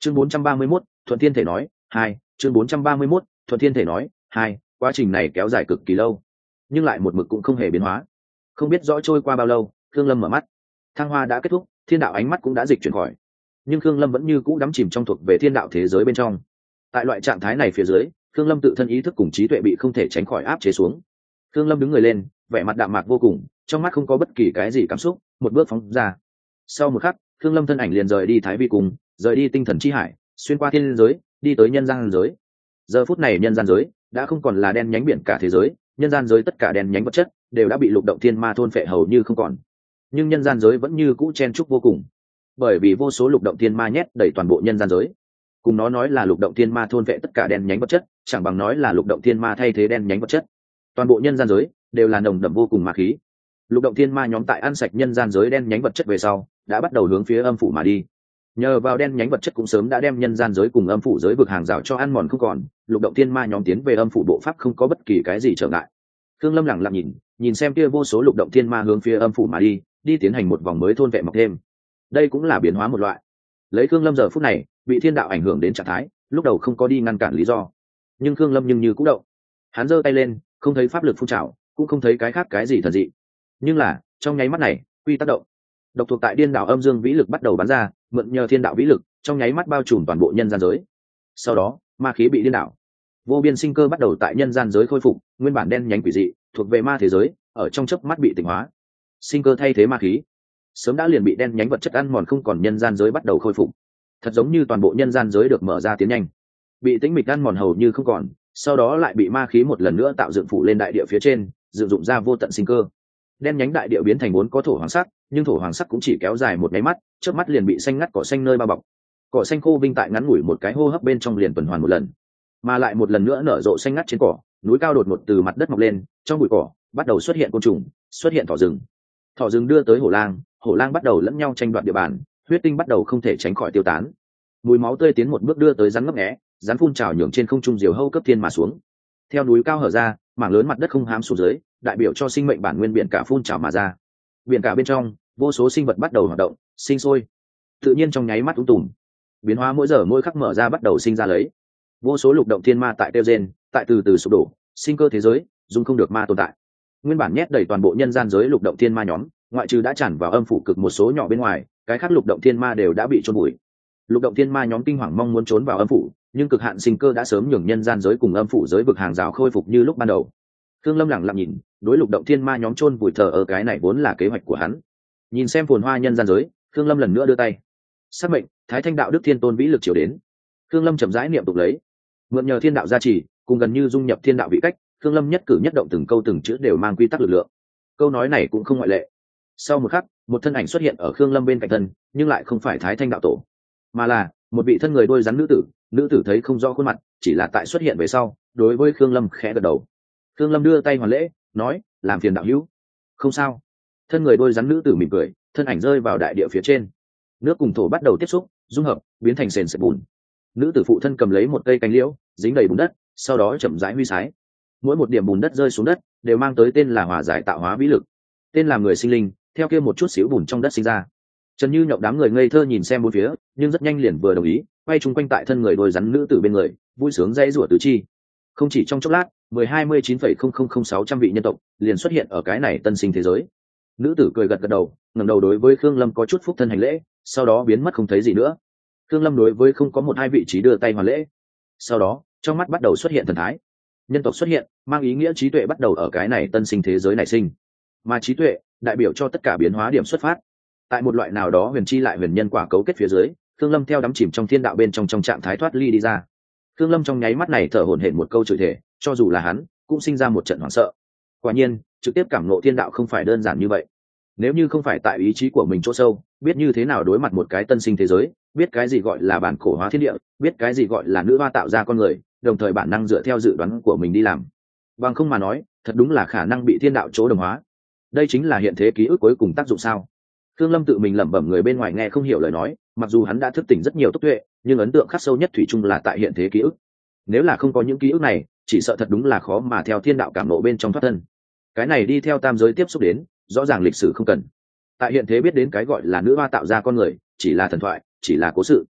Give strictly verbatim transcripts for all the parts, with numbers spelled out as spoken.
chương bốn trăm ba mươi mốt, thuận thiên thể nói hai chương bốn trăm ba mươi mốt, thuận thiên thể nói hai quá trình này kéo dài cực kỳ lâu, nhưng lại một mực cũng không hề biến hóa. Không biết rõ trôi qua bao lâu, Khương Lâm mở mắt. Thăng hoa đã kết thúc, thiên đạo ánh mắt cũng đã dịch chuyển khỏi, nhưng Khương Lâm vẫn như cũ đắm chìm trong thuộc về thiên đạo thế giới bên trong. Tại loại trạng thái này phía dưới, Khương Lâm tự thân ý thức cùng trí tuệ bị không thể tránh khỏi áp chế xuống. Khương Lâm đứng người lên, vẻ mặt đạm mạc vô cùng, trong mắt không có bất kỳ cái gì cảm xúc, một bước phóng ra. Sau một khắc, Khương Lâm thân ảnh liền rời đi Thái Vi Cung, rời đi tinh thần chi hải, xuyên qua thiên giới, đi tới nhân gian giới. Giờ phút này nhân gian giới đã không còn là đen nhánh biển cả thế giới, nhân gian giới tất cả đen nhánh vật chất đều đã bị lục động thiên ma thôn phệ hầu như không còn. Nhưng nhân gian giới vẫn như cũ chen chúc vô cùng, bởi vì vô số lục động thiên ma nhét đầy toàn bộ nhân gian giới. Cùng nó nói là lục động thiên ma thôn phệ tất cả đen nhánh vật chất, chẳng bằng nói là lục động thiên ma thay thế đen nhánh vật chất. Toàn bộ nhân gian giới đều là nồng đậm vô cùng ma khí. Lục động thiên ma nhóm tại ăn sạch nhân gian giới đen nhánh vật chất về sau, đã bắt đầu hướng phía âm phủ mà đi. Nhờ vào đen nhánh vật chất cũng sớm đã đem nhân gian giới cùng âm phủ giới vực hàng rào cho ăn mòn không còn, lục động thiên ma nhóm tiến về âm phủ bộ pháp không có bất kỳ cái gì trở ngại. Khương Lâm lặng lặng nhìn, nhìn xem kia vô số lục động thiên ma hướng phía âm phủ mà đi, đi tiến hành một vòng mới thôn vệ mọc thêm. Đây cũng là biến hóa một loại. Lấy Khương Lâm giờ phút này, bị thiên đạo ảnh hưởng đến trạng thái, lúc đầu không có đi ngăn cản lý do, nhưng Khương Lâm nhưng như cũ động. Hắn giơ tay lên, không thấy pháp lực phun trào, cũng không thấy cái khác cái gì thần dị. Nhưng là, trong nháy mắt này, quy tắc động. Độc thuộc tại điên đảo âm dương vĩ lực bắt đầu bắn ra, mượn nhờ thiên đạo vĩ lực, trong nháy mắt bao trùm toàn bộ nhân gian giới. Sau đó, ma khí bị điên đảo. Vô biên sinh cơ bắt đầu tại nhân gian giới khôi phục, nguyên bản đen nhánh quỷ dị, thuộc về ma thế giới, ở trong chớp mắt bị tỉnh hóa. Sinh cơ thay thế ma khí, sớm đã liền bị đen nhánh vật chất ăn mòn không còn, nhân gian giới bắt đầu khôi phục. Thật giống như toàn bộ nhân gian giới được mở ra tiến nhanh, bị tĩnh mịch ăn mòn hầu như không còn, sau đó lại bị ma khí một lần nữa tạo dựng phủ lên đại địa phía trên, dựng dụng ra vô tận sinh cơ. Đen nhánh đại địa biến thành vốn có thổ hoàng sắc, nhưng thổ hoàng sắc cũng chỉ kéo dài một cái mắt, chớp mắt liền bị xanh ngắt cỏ xanh nơi bao bọc. Cỏ xanh khô vinh tại ngắn ngủi một cái hô hấp bên trong liền tuần hoàn một lần, mà lại một lần nữa nở rộ xanh ngắt trên cỏ. Núi cao đột ngột từ mặt đất mọc lên, trong bụi cỏ bắt đầu xuất hiện côn trùng, xuất hiện thỏ rừng. Thỏ rừng đưa tới hổ lang, hổ lang bắt đầu lẫn nhau tranh đoạt địa bàn, huyết tinh bắt đầu không thể tránh khỏi tiêu tán. Mùi máu tươi tiến một bước đưa tới rắn ngấp nghé, rắn phun trào nhường trên không trung diều hâu cấp thiên mà xuống. Theo núi cao hở ra, mảng lớn mặt đất không hám xuống dưới, đại biểu cho sinh mệnh bản nguyên biển cả phun trào mà ra. Biển cả bên trong, vô số sinh vật bắt đầu hoạt động, sinh sôi. Tự nhiên trong nháy mắt ung tùm, biến hóa mỗi giờ mỗi khắc mở ra bắt đầu sinh ra lấy. Vô số lục động thiên ma tại tiêu gen, tại từ từ sụp đổ, sinh cơ thế giới dung không được ma tồn tại. Nguyên bản nhét đầy toàn bộ nhân gian giới lục động thiên ma nhóm, ngoại trừ đã tràn vào âm phủ cực một số nhỏ bên ngoài, cái khác lục động thiên ma đều đã bị chôn bụi. Lục động thiên ma nhóm kinh hoàng mong muốn trốn vào âm phủ, nhưng cực hạn sinh cơ đã sớm nhường nhân gian giới cùng âm phủ giới vực hàng rào khôi phục như lúc ban đầu. Khương Lâm lặng lặng nhìn, đối lục động thiên ma nhóm chôn vùi thờ ở cái này vốn là kế hoạch của hắn. Nhìn xem phồn hoa nhân gian giới, Khương Lâm lần nữa đưa tay. Sắc mệnh, Thái Thanh đạo đức thiên tôn vĩ lực chiếu đến. Khương Lâm chậm rãi niệm tục lấy, mượn nhờ thiên đạo gia trì, cùng gần như dung nhập thiên đạo vị cách, Khương Lâm nhất cử nhất động từng câu từng chữ đều mang quy tắc lực lượng. Câu nói này cũng không ngoại lệ. Sau một khắc, một thân ảnh xuất hiện ở Khương Lâm bên cạnh thân, nhưng lại không phải Thái Thanh đạo tổ, mà là một vị thân người đôi rắn nữ tử. Nữ tử thấy không rõ khuôn mặt, chỉ là tại xuất hiện về sau, đối với Khương Lâm khẽ gật đầu. Khương Lâm đưa tay hoàn lễ, nói, làm phiền đạo hữu. Không sao. Thân người đôi rắn nữ tử mỉm cười, thân ảnh rơi vào đại địa phía trên. Nước cùng thổ bắt đầu tiếp xúc, dung hợp, biến thành sền sệt bùn. Nữ tử phụ thân cầm lấy một cây cánh liễu, dính đầy bùn đất, sau đó chậm rãi huy sái. Mỗi một điểm bùn đất rơi xuống đất, đều mang tới tên là hòa giải tạo hóa vĩ lực. Tên là người sinh linh, theo kia một chút xíu bùn trong đất sinh ra. Trần Như Nhộng đám người ngây thơ nhìn xem bốn phía, nhưng rất nhanh liền vừa đồng ý, quay chung quanh tại thân người đôi rắn nữ tử bên người, vui sướng dãy rủa tứ chi. Không chỉ trong chốc lát, mười hai mươi chín phẩy không không không sáu trăm vị nhân tộc liền xuất hiện ở cái này tân sinh thế giới. Nữ tử cười gật gật đầu, ngẩng đầu đối với Khương Lâm có chút phúc thân hành lễ, sau đó biến mất không thấy gì nữa. Khương Lâm đối với không có một hai vị trí đưa tay hoàn lễ. Sau đó, trong mắt bắt đầu xuất hiện thần thái. Nhân tộc xuất hiện, mang ý nghĩa trí tuệ bắt đầu ở cái này tân sinh thế giới nảy sinh. Mà trí tuệ đại biểu cho tất cả biến hóa điểm xuất phát. Tại một loại nào đó huyền chi lại huyền nhân quả cấu kết phía dưới, Khương Lâm theo đắm chìm trong thiên đạo bên trong trong trạng thái thoát ly đi ra. Khương Lâm trong nháy mắt này thở hổn hển một câu chửi thề, cho dù là hắn, cũng sinh ra một trận hoảng sợ. Quả nhiên, trực tiếp cảm ngộ thiên đạo không phải đơn giản như vậy. Nếu như không phải tại ý chí của mình chỗ sâu, biết như thế nào đối mặt một cái tân sinh thế giới, biết cái gì gọi là bản cổ hóa thiên địa, biết cái gì gọi là nữ hoa tạo ra con người, đồng thời bản năng dựa theo dự đoán của mình đi làm. Bằng không mà nói, thật đúng là khả năng bị thiên đạo chỗ đồng hóa. Đây chính là hiện thế ký ức cuối cùng tác dụng sao? Khương Lâm tự mình lẩm bẩm, người bên ngoài nghe không hiểu lời nói, mặc dù hắn đã thức tỉnh rất nhiều tốc tuệ, nhưng ấn tượng khắc sâu nhất thủy chung là tại hiện thế ký ức. Nếu là không có những ký ức này, chỉ sợ thật đúng là khó mà theo thiên đạo cảm nộ bên trong thoát thân. Cái này đi theo tam giới tiếp xúc đến, rõ ràng lịch sử không cần. Tại hiện thế biết đến cái gọi là nữ hoa tạo ra con người, chỉ là thần thoại, chỉ là cố sự.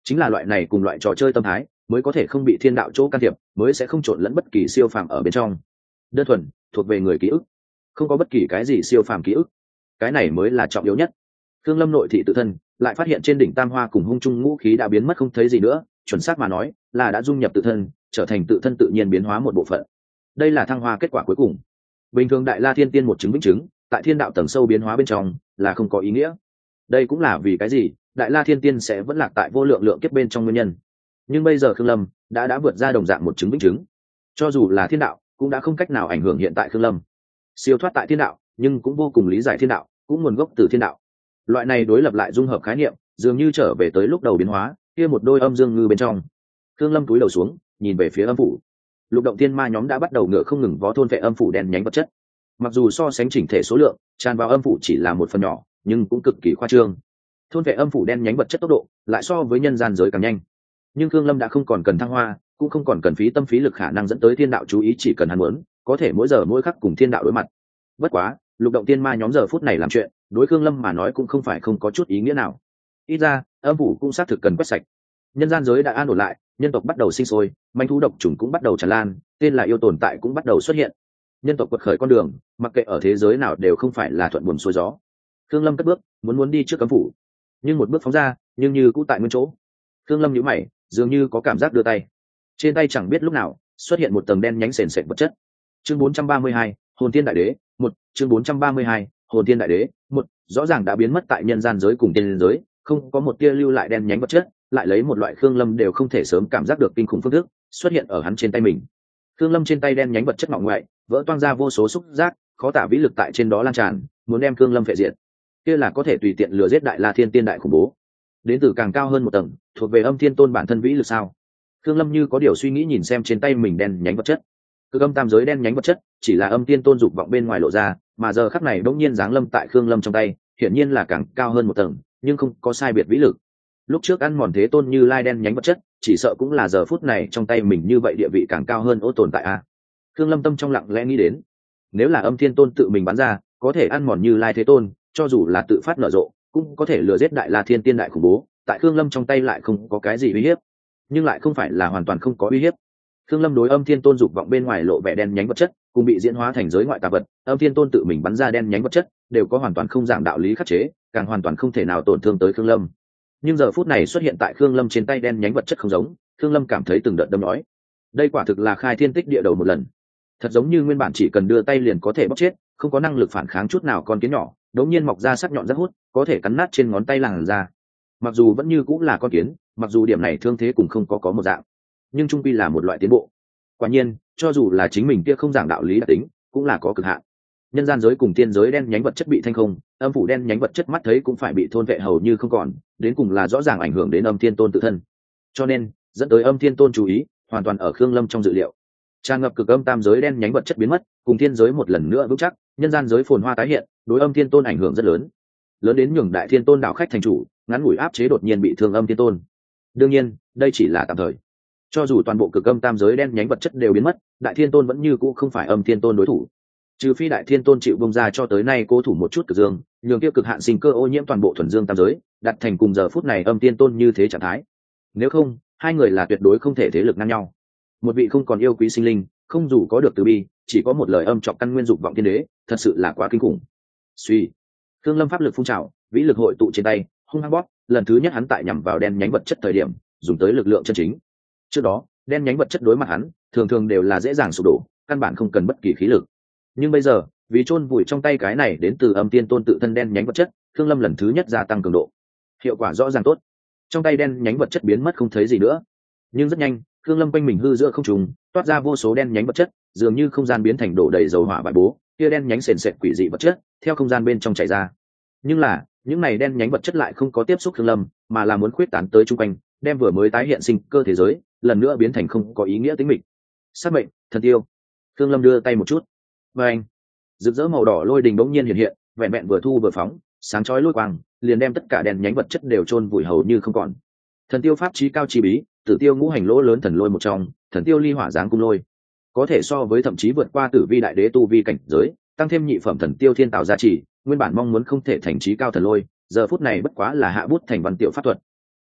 chính là loại này cùng loại trò chơi tâm thái mới có thể không bị thiên đạo chỗ can thiệp, mới sẽ không trộn lẫn bất kỳ siêu phàm ở bên trong. Đơn thuần thuộc về người ký ức, không có bất kỳ cái gì siêu phàm ký ức, cái này mới là trọng yếu nhất. Thương Lâm nội thị tự thân lại phát hiện trên đỉnh tam hoa cùng hung trung ngũ khí đã biến mất không thấy gì nữa, chuẩn xác mà nói là đã dung nhập tự thân, trở thành tự thân tự nhiên biến hóa một bộ phận. Đây là thăng hoa kết quả cuối cùng. Bình thường đại la thiên tiên một chứng vĩnh chứng tại thiên đạo tầng sâu biến hóa bên trong là không có ý nghĩa. Đây cũng là vì cái gì đại la thiên tiên sẽ vẫn lạc tại vô lượng lượng kiếp bên trong nguyên nhân. Nhưng bây giờ Khương Lâm đã đã vượt ra đồng dạng một chứng vĩnh chứng, cho dù là thiên đạo cũng đã không cách nào ảnh hưởng hiện tại Khương Lâm. Siêu thoát tại thiên đạo nhưng cũng vô cùng lý giải thiên đạo, cũng nguồn gốc từ thiên đạo. Loại này đối lập lại dung hợp khái niệm dường như trở về tới lúc đầu biến hóa kia một đôi âm dương ngư bên trong. Khương Lâm cúi đầu xuống nhìn về phía âm phủ. Lục động thiên ma nhóm đã bắt đầu ngựa không ngừng vó thôn vệ âm phủ đen nhánh vật chất. Mặc dù so sánh chỉnh thể số lượng tràn vào âm phủ chỉ là một phần nhỏ, nhưng cũng cực kỳ khoa trương. Thôn vệ âm phủ đen nhánh vật chất tốc độ lại so với nhân gian giới càng nhanh. Nhưng Khương Lâm đã không còn cần thăng hoa, cũng không còn cần phí tâm phí lực khả năng dẫn tới thiên đạo chú ý, chỉ cần hắn muốn có thể mỗi giờ mỗi khắc cùng thiên đạo đối mặt. Bất quá lục động tiên ma nhóm giờ phút này làm chuyện đối Khương Lâm mà nói cũng không phải không có chút ý nghĩa nào. Ít ra âm phủ cũng xác thực cần quét sạch. Nhân gian giới đã an ổn lại, nhân tộc bắt đầu sinh sôi, manh thú độc trùng cũng bắt đầu tràn lan, tên là yêu tồn tại cũng bắt đầu xuất hiện. Nhân tộc quật khởi con đường mặc kệ ở thế giới nào đều không phải là thuận buồm xuôi gió. Khương Lâm cất bước muốn muốn đi trước âm phủ, nhưng một bước phóng ra nhưng như cũ tại nguyên chỗ. Khương Lâm nhíu mày, dường như có cảm giác đưa tay, trên tay chẳng biết lúc nào xuất hiện một tầng đen nhánh sền sệt vật chất. Chương bốn trăm ba mươi hai, hồn thiên đại đế một. Chương bốn trăm ba mươi hai, hồn thiên đại đế một. Rõ ràng đã biến mất tại nhân gian giới cùng tiên giới, không có một tia lưu lại đen nhánh vật chất, lại lấy một loại Khương Lâm đều không thể sớm cảm giác được kinh khủng phương thức xuất hiện ở hắn trên tay mình. Khương Lâm trên tay đen nhánh vật chất ngọ ngoại vỡ toang ra vô số xúc giác, khó tả vĩ lực tại trên đó lan tràn, muốn đem Khương Lâm phệ diệt. Kia là có thể tùy tiện lừa giết đại la thiên tiên đại khủng bố, đến từ càng cao hơn một tầng, thuộc về âm thiên tôn bản thân vĩ lực sao? Khương Lâm như có điều suy nghĩ nhìn xem trên tay mình đen nhánh vật chất. Cực âm tam giới đen nhánh vật chất chỉ là âm thiên tôn dục vọng bên ngoài lộ ra, mà giờ khắc này bỗng nhiên giáng lâm tại Khương Lâm trong tay, hiển nhiên là càng cao hơn một tầng, nhưng không có sai biệt vĩ lực. Lúc trước ăn mòn thế tôn như lai đen nhánh vật chất, chỉ sợ cũng là giờ phút này trong tay mình như vậy địa vị càng cao hơn ô tồn tại a. Khương Lâm tâm trong lặng lẽ nghĩ đến, nếu là âm thiên tôn tự mình bắn ra, có thể ăn mòn như lai thế tôn, cho dù là tự phát nở rộ, cũng có thể lừa giết đại la thiên tiên đại khủng bố, tại Khương Lâm trong tay lại không có cái gì uy hiếp, nhưng lại không phải là hoàn toàn không có uy hiếp. Khương Lâm đối âm thiên tôn dục vọng bên ngoài lộ vẻ đen nhánh vật chất, cùng bị diễn hóa thành giới ngoại tà vật, âm thiên tôn tự mình bắn ra đen nhánh vật chất, đều có hoàn toàn không dạng đạo lý khắc chế, càng hoàn toàn không thể nào tổn thương tới Khương Lâm. Nhưng giờ phút này xuất hiện tại Khương Lâm trên tay đen nhánh vật chất không giống, Khương Lâm cảm thấy từng đợt đâm nói, đây quả thực là khai thiên tích địa đầu một lần. Thật giống như nguyên bản chỉ cần đưa tay liền có thể bóc chết, không có năng lực phản kháng chút nào con kiến nhỏ, đống nhiên mọc ra sắc nhọn rất hút, có thể cắn nát trên ngón tay làn ra. Mặc dù vẫn như cũng là con kiến, mặc dù điểm này thương thế cũng không có có một dạng, nhưng trung quy là một loại tiến bộ. Quả nhiên, cho dù là chính mình kia không giảng đạo lý đặc tính, cũng là có cực hạn. Nhân gian giới cùng tiên giới đen nhánh vật chất bị thanh không, âm phủ đen nhánh vật chất mắt thấy cũng phải bị thôn vệ hầu như không còn, đến cùng là rõ ràng ảnh hưởng đến âm thiên tôn tự thân. Cho nên, dẫn tới âm thiên tôn chú ý, hoàn toàn ở Khương Lâm trong dự liệu. Tràn ngập cực âm tam giới đen nhánh vật chất biến mất, cùng thiên giới một lần nữa vững chắc, nhân gian giới phồn hoa tái hiện, đối âm thiên tôn ảnh hưởng rất lớn, lớn đến nhường đại thiên tôn đảo khách thành chủ, ngắn ngủi áp chế đột nhiên bị thương âm thiên tôn. Đương nhiên, đây chỉ là tạm thời. Cho dù toàn bộ cực âm tam giới đen nhánh vật chất đều biến mất, đại thiên tôn vẫn như cũ không phải âm thiên tôn đối thủ. Trừ phi đại thiên tôn chịu bông ra cho tới nay cố thủ một chút cực dương, nhường kia cực hạn sinh cơ ô nhiễm toàn bộ thuần dương tam giới, đặt thành cùng giờ phút này âm thiên tôn như thế trạng thái. Nếu không, hai người là tuyệt đối không thể thế lực ngang nhau. Một vị không còn yêu quý sinh linh, không dù có được từ bi, chỉ có một lời âm trọng căn nguyên dục vọng thiên đế, thật sự là quá kinh khủng. Suy, Khương Lâm pháp lực phun trào, vĩ lực hội tụ trên tay, hung hăng bóp, lần thứ nhất hắn tại nhằm vào đen nhánh vật chất thời điểm, dùng tới lực lượng chân chính. Trước đó, đen nhánh vật chất đối mặt hắn, thường thường đều là dễ dàng sụp đổ, căn bản không cần bất kỳ khí lực. Nhưng bây giờ, vì chôn vùi trong tay cái này đến từ âm tiên tôn tự thân đen nhánh vật chất, Khương Lâm lần thứ nhất gia tăng cường độ. Hiệu quả rõ ràng tốt. Trong tay đen nhánh vật chất biến mất không thấy gì nữa. Nhưng rất nhanh, Khương Lâm quanh mình hư giữa không trung, toát ra vô số đen nhánh vật chất, dường như không gian biến thành đổ đầy dầu hỏa bại bố, kia đen nhánh sền sệt quỷ dị vật chất, theo không gian bên trong chảy ra. Nhưng là, những này đen nhánh vật chất lại không có tiếp xúc Khương Lâm, mà là muốn khuyết tán tới trung quanh, đem vừa mới tái hiện sinh cơ thế giới, lần nữa biến thành không có ý nghĩa tính mịch. Sát mệnh, thần tiêu. Khương Lâm đưa tay một chút. Và anh, rực rỡ màu đỏ lôi đình bỗng nhiên hiện hiện, vẹn vẹn vừa thu vừa phóng, sáng chói lôi quang, liền đem tất cả đèn nhánh vật chất đều chôn vùi hầu như không còn. Thần tiêu pháp chí cao chi bí, tử tiêu ngũ hành lỗ lớn thần lôi một trong, thần tiêu ly hỏa giáng cung lôi, có thể so với thậm chí vượt qua tử vi đại đế tu vi cảnh giới, tăng thêm nhị phẩm thần tiêu thiên tạo gia trì, nguyên bản mong muốn không thể thành chí cao thần lôi, giờ phút này bất quá là hạ bút thành văn tiểu pháp thuật.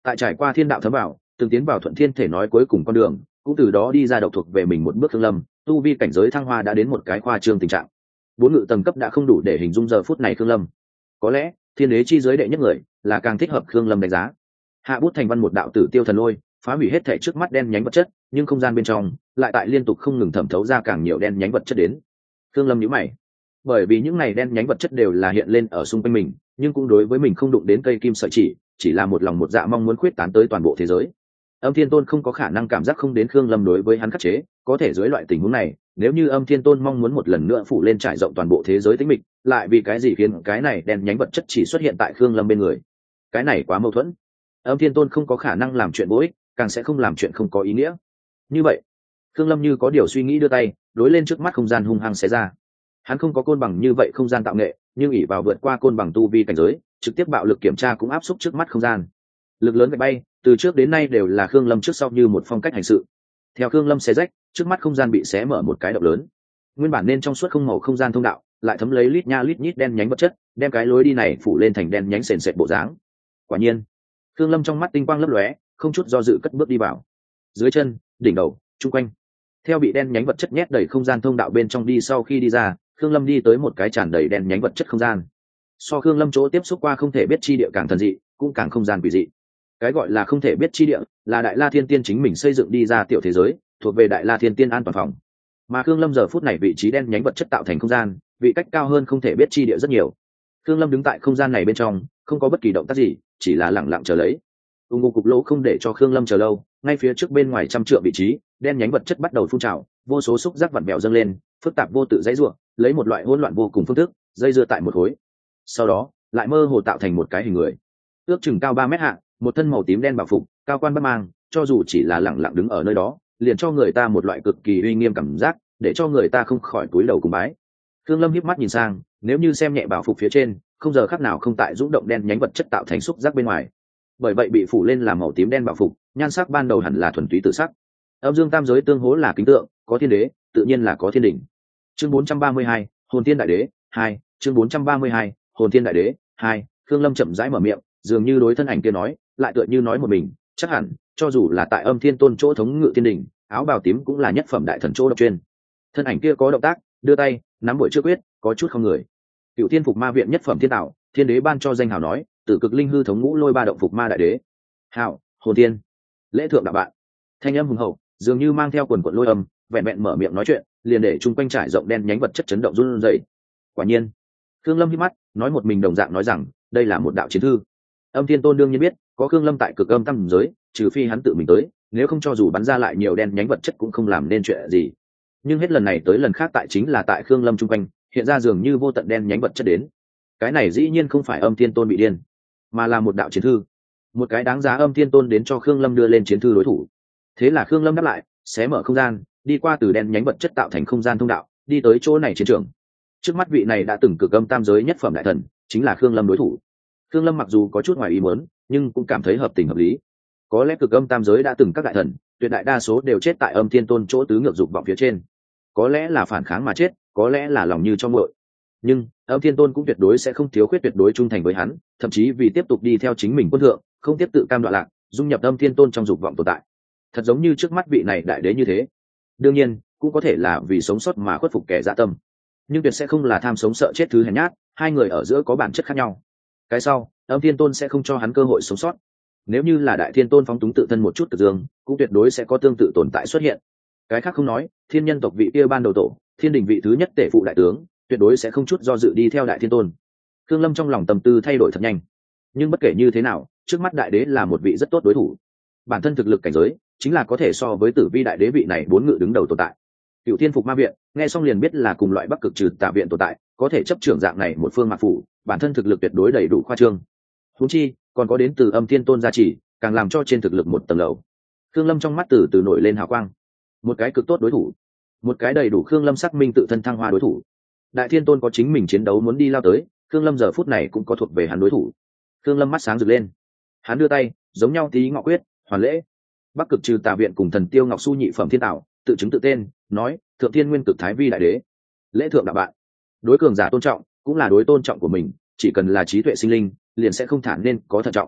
tại trải qua thiên đạo thấm vào, từng tiến vào thuận thiên thể nói cuối cùng con đường, cũng từ đó đi ra độc thuộc về mình một bước Khương Lâm, tu vi cảnh giới thăng hoa đã đến một cái khoa trương tình trạng. Bốn ngự tầng cấp đã không đủ để hình dung giờ phút này Khương Lâm. Có lẽ thiên đế chi giới đệ nhất người là càng thích hợp Khương Lâm đánh giá. Hạ bút thành văn một đạo tử tiêu thần lôi, phá hủy hết thể trước mắt đen nhánh vật chất, nhưng không gian bên trong lại tại liên tục không ngừng thẩm thấu ra càng nhiều đen nhánh vật chất đến. Khương Lâm nhíu mày, bởi vì những này đen nhánh vật chất đều là hiện lên ở xung quanh mình, nhưng cũng đối với mình không đụng đến cây kim sợi chỉ, chỉ là một lòng một dạ mong muốn khuyết tán tới toàn bộ thế giới. Âm Thiên Tôn không có khả năng cảm giác không đến Khương Lâm đối với hắn khắc chế, có thể dưới loại tình huống này, nếu như Âm Thiên Tôn mong muốn một lần nữa phủ lên trải rộng toàn bộ thế giới tĩnh mịch, lại vì cái gì khiến cái này đen nhánh vật chất chỉ xuất hiện tại Khương Lâm bên người? Cái này quá mâu thuẫn. Âm Thiên Tôn không có khả năng làm chuyện vô ích, càng sẽ không làm chuyện không có ý nghĩa. Như vậy, Khương Lâm như có điều suy nghĩ đưa tay, đối lên trước mắt không gian hung hăng xé ra. Hắn không có côn bằng như vậy không gian tạo nghệ, nhưng ỷ vào vượt qua côn bằng tu vi cảnh giới, trực tiếp bạo lực kiểm tra cũng áp xúc trước mắt không gian. Lực lớn vạch bay, từ trước đến nay đều là Khương Lâm trước sau như một phong cách hành sự. Theo Khương Lâm xé rách, trước mắt không gian bị xé mở một cái động lớn. Nguyên bản nên trong suốt không màu không gian thông đạo, lại thấm lấy lít nha lít nhít đen nhánh vật chất, đem cái lối đi này phủ lên thành đen nhánh sền sệt bộ dáng. Quả nhiên, Khương Lâm trong mắt tinh quang lấp lóe, không chút do dự cất bước đi vào. Dưới chân, đỉnh đầu, chung quanh, theo bị đen nhánh vật chất nhét đầy không gian thông đạo bên trong đi, sau khi đi ra, Khương Lâm đi tới một cái tràn đầy đen nhánh vật chất không gian. So Khương Lâm chỗ tiếp xúc qua không thể biết chi địa càng thần dị, cũng càng không gian quỷ dị. Cái gọi là không thể biết chi địa, là Đại La Thiên Tiên chính mình xây dựng đi ra tiểu thế giới, thuộc về Đại La Thiên Tiên an toàn phòng. Mà Khương Lâm giờ phút này vị trí đen nhánh vật chất tạo thành không gian, vị cách cao hơn không thể biết chi địa rất nhiều. Khương Lâm đứng tại không gian này bên trong, không có bất kỳ động tác gì, chỉ là lặng lặng chờ lấy. Ung ung cục lỗ không để cho Khương Lâm chờ lâu, ngay phía trước bên ngoài trăm trượng vị trí, đen nhánh vật chất bắt đầu phun trào, vô số xúc giác vặn vẹo dâng lên, phức tạp vô tự dãy rủa, lấy một loại hỗn loạn vô cùng phương thức, dây dưa tại một khối. Sau đó, lại mơ hồ tạo thành một cái hình người. Ước chừng cao ba mét hạ, một thân màu tím đen bảo phục, cao quan bất mang, cho dù chỉ là lặng lặng đứng ở nơi đó, liền cho người ta một loại cực kỳ uy nghiêm cảm giác, để cho người ta không khỏi cúi đầu cùng bái. Khương Lâm híp mắt nhìn sang, nếu như xem nhẹ bảo phục phía trên, không giờ khắc nào không tại rung động đen nhánh vật chất tạo thành xúc giác bên ngoài. Bởi vậy bị phủ lên làm màu tím đen bảo phục, nhan sắc ban đầu hẳn là thuần túy tự sắc. Âm dương tam giới tương hỗ là kính tượng, có thiên đế, tự nhiên là có thiên đỉnh. Chương bốn trăm ba mươi hai, Hồn Thiên Đại Đế hai, chương bốn trăm ba mươi hai, Hồn Thiên Đại Đế hai. Khương Lâm chậm rãi mở miệng, dường như đối thân ảnh kia nói, lại tựa như nói một mình, chắc hẳn, cho dù là tại Âm Thiên Tôn chỗ thống ngự thiên đỉnh, áo bào tím cũng là nhất phẩm đại thần chỗ độc truyền. Thân ảnh kia có động tác, đưa tay, nắm bội chưa quyết, có chút không người. Cựu Thiên Phục Ma Viện nhất phẩm thiên tạo, thiên đế ban cho danh hào nói, Tử Cực Linh hư thống ngũ lôi ba động phục ma đại đế. Hảo, Hồn Thiên, lễ thượng đạo bạn. Thanh âm hùng hậu, dường như mang theo quần quần lôi âm, vẹn vẹn mở miệng nói chuyện, liền để chung quanh trải rộng đen nhánh vật chất chấn động run rẩy. Quả nhiên, Khương Lâm hít mắt, nói một mình đồng dạng nói rằng, đây là một đạo chiến thư. Âm Thiên Tôn đương nhiên biết, có Khương Lâm tại cực âm tam giới, trừ phi hắn tự mình tới, nếu không cho dù bắn ra lại nhiều đen nhánh vật chất cũng không làm nên chuyện gì. Nhưng hết lần này tới lần khác tại chính là tại Khương Lâm chung quanh, hiện ra dường như vô tận đen nhánh vật chất đến. Cái này dĩ nhiên không phải Âm Thiên Tôn bị điên, mà là một đạo chiến thư, một cái đáng giá Âm Thiên Tôn đến cho Khương Lâm đưa lên chiến thư đối thủ. Thế là Khương Lâm đáp lại, xé mở không gian, đi qua từ đen nhánh vật chất tạo thành không gian thông đạo, đi tới chỗ này chiến trường. Trước mắt vị này đã từng cực âm tam giới nhất phẩm đại thần, chính là Khương Lâm đối thủ. Khương Lâm mặc dù có chút ngoài ý muốn, nhưng cũng cảm thấy hợp tình hợp lý. Có lẽ cực âm tam giới đã từng các đại thần, tuyệt đại đa số đều chết tại Âm Thiên Tôn chỗ tứ ngược dục vọng phía trên. Có lẽ là phản kháng mà chết, có lẽ là lòng như cho nguội. Nhưng Âm Thiên Tôn cũng tuyệt đối sẽ không thiếu khuyết tuyệt đối trung thành với hắn, thậm chí vì tiếp tục đi theo chính mình quân thượng, không tiếp tự cam đoạn lạc, dung nhập Âm Thiên Tôn trong dục vọng tồn tại. Thật giống như trước mắt vị này đại đế như thế. Đương nhiên, cũng có thể là vì sống sót mà khuất phục kẻ dạ tâm, nhưng tuyệt sẽ không là tham sống sợ chết thứ hèn nhát. Hai người ở giữa có bản chất khác nhau. Cái sau, Âm Thiên Tôn sẽ không cho hắn cơ hội sống sót. Nếu như là Đại Thiên Tôn phóng túng tự thân một chút cực dương, cũng tuyệt đối sẽ có tương tự tồn tại xuất hiện. Cái khác không nói, thiên nhân tộc vị kia ban đầu tổ, thiên đình vị thứ nhất tể phụ đại tướng, tuyệt đối sẽ không chút do dự đi theo Đại Thiên Tôn. Khương Lâm trong lòng tâm tư thay đổi thật nhanh. Nhưng bất kể như thế nào, trước mắt đại đế là một vị rất tốt đối thủ. Bản thân thực lực cảnh giới chính là có thể so với Tử Vi đại đế vị này bốn ngự đứng đầu tồn tại. Cựu Thiên Phục Ma Viện, nghe xong liền biết là cùng loại Bắc Cực Trừ Tà Viện tồn tại, có thể chấp trưởng dạng này một phương mạc phủ, bản thân thực lực tuyệt đối đầy đủ khoa trương. Huống chi, còn có đến từ Âm Thiên Tôn gia trì, càng làm cho trên thực lực một tầng lầu. Khương Lâm trong mắt từ từ nổi lên hào quang. Một cái cực tốt đối thủ, một cái đầy đủ Khương Lâm xác minh tự thân thăng hoa đối thủ. Đại Thiên Tôn có chính mình chiến đấu muốn đi lao tới, Khương Lâm giờ phút này cũng có thuộc về hắn đối thủ. Khương Lâm mắt sáng rực lên, hắn đưa tay, giống nhau tí ngọ quyết, hoàn lễ. Bắc Cực Trừ Tà Viện cùng Thần Tiêu Ngọc Su nhị phẩm thiên tạo, tự chứng tự tên, nói, thượng thiên nguyên cực thái vi đại đế. Lễ thượng đạo bạn. Đối cường giả tôn trọng, cũng là đối tôn trọng của mình, chỉ cần là trí tuệ sinh linh, liền sẽ không thản nên có thận trọng.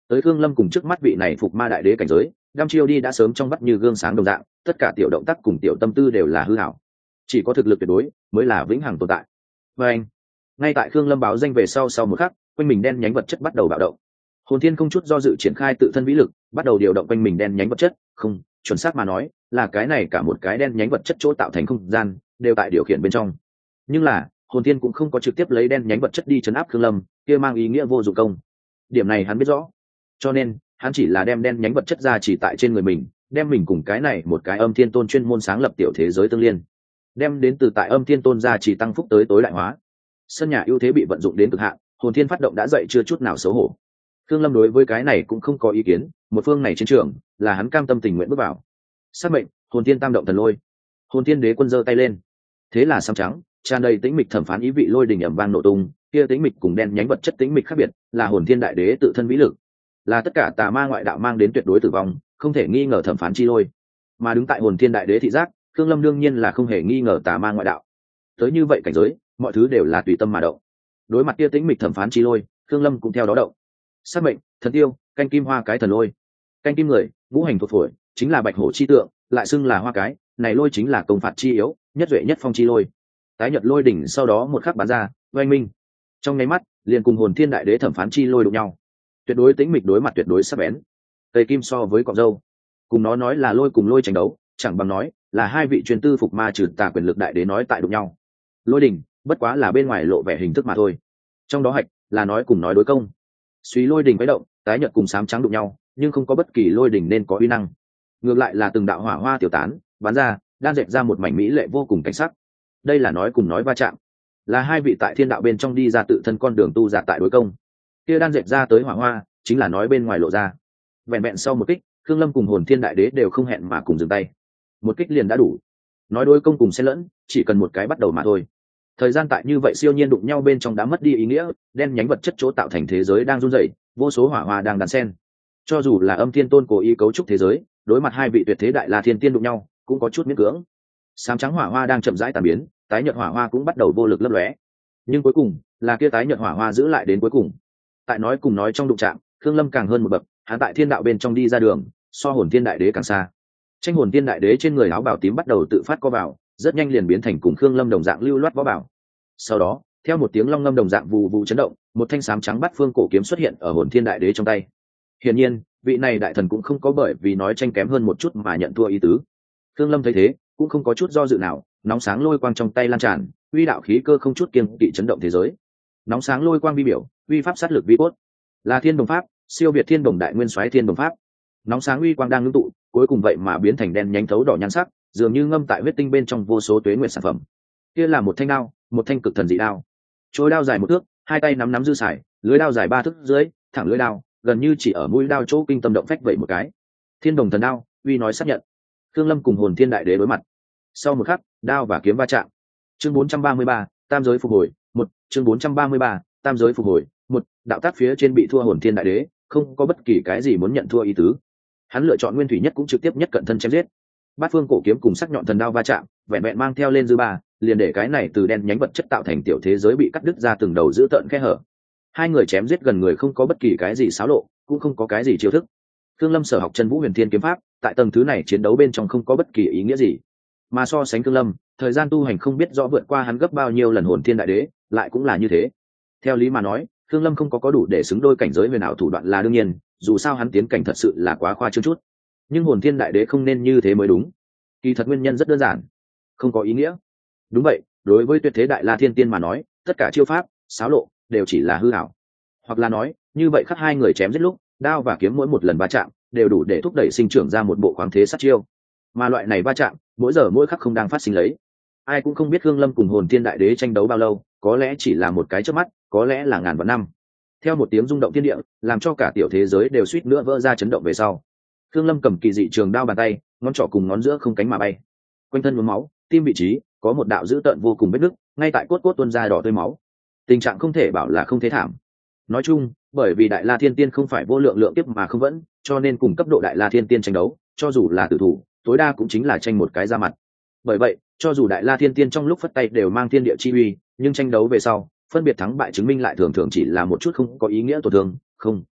tới Khương Lâm cùng trước mắt vị này phục ma đại đế cảnh giới, đăm chiêu đi đã sớm trong vắt như gương sáng đồng dạng, tất cả tiểu động tác cùng tiểu tâm tư đều là hư hảo, chỉ có thực lực tuyệt đối mới là vĩnh hằng tồn tại. Và anh, ngay tại Khương Lâm báo danh về sau sau một khắc, quanh mình đen nhánh vật chất bắt đầu bạo động. Hồn Thiên không chút do dự triển khai tự thân vĩ lực, bắt đầu điều động quanh mình đen nhánh vật chất, không, chuẩn xác mà nói, là cái này cả một cái đen nhánh vật chất chỗ tạo thành không gian, đều tại điều khiển bên trong. Nhưng là, Hồn Thiên cũng không có trực tiếp lấy đen nhánh vật chất đi chấn áp Khương Lâm, kia mang ý nghĩa vô dụng công. Điểm này hắn biết rõ, cho nên hắn chỉ là đem đen nhánh vật chất ra chỉ tại trên người mình, đem mình cùng cái này một cái Âm Thiên Tôn chuyên môn sáng lập tiểu thế giới tương liên, đem đến từ tại Âm Thiên Tôn ra chỉ tăng phúc tới tối đại hóa. Sân nhà ưu thế bị vận dụng đến cực hạn, Hồn Thiên phát động đã dậy chưa chút nào xấu hổ. Khương Lâm đối với cái này cũng không có ý kiến, một phương này chiến trường là hắn cam tâm tình nguyện bước vào. Sát mệnh, Hồn Thiên tam động thần lôi. Hồn Thiên đế quân giơ tay lên, thế là xám trắng tràn đầy tĩnh mịch thẩm phán ý vị lôi đình ầm vang nổ tung. Kia tĩnh mịch cùng đen nhánh vật chất tĩnh mịch khác biệt, là Hồn Thiên đại đế tự thân vĩ lực, là tất cả tà ma ngoại đạo mang đến tuyệt đối tử vong, không thể nghi ngờ thẩm phán chi lôi. Mà đứng tại Hồn Thiên đại đế thị giác, Khương Lâm đương nhiên là không hề nghi ngờ tà ma ngoại đạo. Tới như vậy cảnh giới, mọi thứ đều là tùy tâm mà động. Đối mặt kia tĩnh mịch thẩm phán chi lôi, Khương Lâm cũng theo đó động. Sát mệnh, thần tiêu, canh kim hoa cái thần lôi. Canh kim người, ngũ hành thuộc phổi, chính là bạch hổ chi tượng, lại xưng là hoa cái, này lôi chính là công phạt chi yếu, nhất duệ nhất phong chi lôi. Tái nhật lôi đỉnh sau đó một khắc bắn ra, oanh minh. Trong nháy mắt, liền cùng Hồn Thiên đại đế thẩm phán chi lôi đụng nhau. Tuyệt đối tĩnh mịch đối mặt tuyệt đối sắc bén. Tây kim so với cọp dâu, cùng nó nói là lôi cùng lôi tranh đấu, chẳng bằng nói là hai vị truyền tư phục ma trừ tà quyền lực đại đế nói tại đụng nhau. Lôi đỉnh, bất quá là bên ngoài lộ vẻ hình thức mà thôi. Trong đó hạch là nói cùng nói đối công. Suy lôi đỉnh quấy động, tái nhật cùng sám trắng đụng nhau, nhưng không có bất kỳ lôi đỉnh nên có uy năng. Ngược lại là từng đạo hỏa hoa tiểu tán, bắn ra, đan dệt ra một mảnh mỹ lệ vô cùng cảnh sắc. Đây là nói cùng nói va chạm, là hai vị tại thiên đạo bên trong đi ra tự thân con đường tu giả tại đối công. Kia đan dệt ra tới hỏa hoa, chính là nói bên ngoài lộ ra. Vẹn vẹn sau một kích, Khương Lâm cùng Hồn Thiên đại đế đều không hẹn mà cùng dừng tay. Một kích liền đã đủ. Nói đối công cùng xen lẫn, chỉ cần một cái bắt đầu mà thôi. Thời gian tại như vậy siêu nhiên đụng nhau bên trong đã mất đi ý nghĩa, đen nhánh vật chất chỗ tạo thành thế giới đang run rẩy, vô số hỏa hoa đang đan xen. Cho dù là Âm Thiên Tôn cố ý cấu trúc thế giới, đối mặt hai vị tuyệt thế đại la thiên tiên đụng nhau, cũng có chút miễn cưỡng. Sám trắng hỏa hoa đang chậm rãi tàn biến, tái nhợt hỏa hoa cũng bắt đầu vô lực lấp lóe. Nhưng cuối cùng, là kia tái nhợt hỏa hoa giữ lại đến cuối cùng. Tại nói cùng nói trong đụng chạm, Khương Lâm càng hơn một bậc, hắn tại thiên đạo bên trong đi ra đường, so Hồn Thiên đại đế càng xa. Tranh Hồn Thiên đại đế trên người áo bào tím bắt đầu tự phát co vào, rất nhanh liền biến thành cùng Khương Lâm đồng dạng lưu loát võ bảo. Sau đó, theo một tiếng long ngâm đồng dạng vù vù chấn động, một thanh sám trắng bát phương cổ kiếm xuất hiện ở Hồn Thiên đại đế trong tay. Hiển nhiên, vị này đại thần cũng không có bởi vì nói tranh kém hơn một chút mà nhận thua ý tứ. Khương Lâm thấy thế, cũng không có chút do dự nào, nóng sáng lôi quang trong tay lan tràn, uy đạo khí cơ không chút kiêng kỵ chấn động thế giới. Nóng sáng lôi quang vi biểu, uy pháp sát lực vi cốt, là thiên đồng pháp, siêu việt thiên đồng đại nguyên soái thiên đồng pháp. Nóng sáng uy quang đang ngưng tụ, cuối cùng vậy mà biến thành đen nhánh thấu đỏ nhan sắc, dường như ngâm tại huyết tinh bên trong vô số tuế nguyệt sản phẩm. Kia là một thanh đao, một thanh cực thần dị đao. Trôi đao dài một thước, hai tay nắm nắm dư sải, lưới đao dài ba thước dưới, thẳng lưới đao, gần như chỉ ở mũi đao chỗ kinh tâm động phách vậy một cái. Thiên đồng thần đao, uy nói xác nhận. Khương Lâm cùng Hồn Thiên đại đế đối mặt. Sau một khắc, đao và kiếm va chạm. Chương bốn trăm ba mươi ba, tam giới phục hồi, một, chương bốn trăm ba mươi ba, tam giới phục hồi, một, đạo tác phía trên bị thua Hồn Thiên đại đế, không có bất kỳ cái gì muốn nhận thua ý tứ. Hắn lựa chọn nguyên thủy nhất cũng trực tiếp nhất cận thân chém giết. Bát phương cổ kiếm cùng sắc nhọn thần đao va chạm, vẹn vẹn mang theo lên dư ba, liền để cái này từ đen nhánh vật chất tạo thành tiểu thế giới bị cắt đứt ra từng đầu giữ tợn khe hở. Hai người chém giết gần người không có bất kỳ cái gì xáo lộ, cũng không có cái gì chiêu thức. Khương Lâm sở học chân vũ huyền thiên kiếm pháp, tại tầng thứ này chiến đấu bên trong không có bất kỳ ý nghĩa gì. Mà so sánh Khương Lâm, thời gian tu hành không biết rõ vượt qua hắn gấp bao nhiêu lần Hồn Thiên đại đế, lại cũng là như thế. Theo lý mà nói, Khương Lâm không có có đủ để xứng đôi cảnh giới huyền ảo thủ đoạn là đương nhiên, dù sao hắn tiến cảnh thật sự là quá khoa trương chút. Nhưng Hồn Thiên đại đế không nên như thế mới đúng. Kỳ thật nguyên nhân rất đơn giản, không có ý nghĩa. Đúng vậy, đối với tuyệt thế đại la thiên tiên mà nói, tất cả chiêu pháp, xáo lộ đều chỉ là hư ảo. Hoặc là nói, như vậy khắc hai người chém giết lúc, đao và kiếm mỗi một lần va chạm, đều đủ để thúc đẩy sinh trưởng ra một bộ khoáng thế sát chiêu. Mà loại này va chạm, mỗi giờ mỗi khắc không đang phát sinh lấy. Ai cũng không biết Khương Lâm cùng Hồn Thiên đại đế tranh đấu bao lâu, có lẽ chỉ là một cái chớp mắt, có lẽ là ngàn vạn năm. Theo một tiếng rung động thiên địa, làm cho cả tiểu thế giới đều suýt nữa vỡ ra chấn động về sau. Khương Lâm cầm kỳ dị trường đao bàn tay, ngón trỏ cùng ngón giữa không cánh mà bay. Quanh thân nhuốm máu, tim vị trí có một đạo dữ tợn vô cùng vết nứt, ngay tại cốt cốt tuôn ra đỏ tươi máu. Tình trạng không thể bảo là không thế thảm. Nói chung, bởi vì đại la thiên tiên không phải vô lượng lượng tiếp mà không vẫn, cho nên cùng cấp độ đại la thiên tiên tranh đấu, cho dù là tử thủ, tối đa cũng chính là tranh một cái ra mặt. Bởi vậy, cho dù đại la thiên tiên trong lúc phất tay đều mang thiên địa chi uy, nhưng tranh đấu về sau, phân biệt thắng bại chứng minh lại thường thường chỉ là một chút không có ý nghĩa tổn thương, không,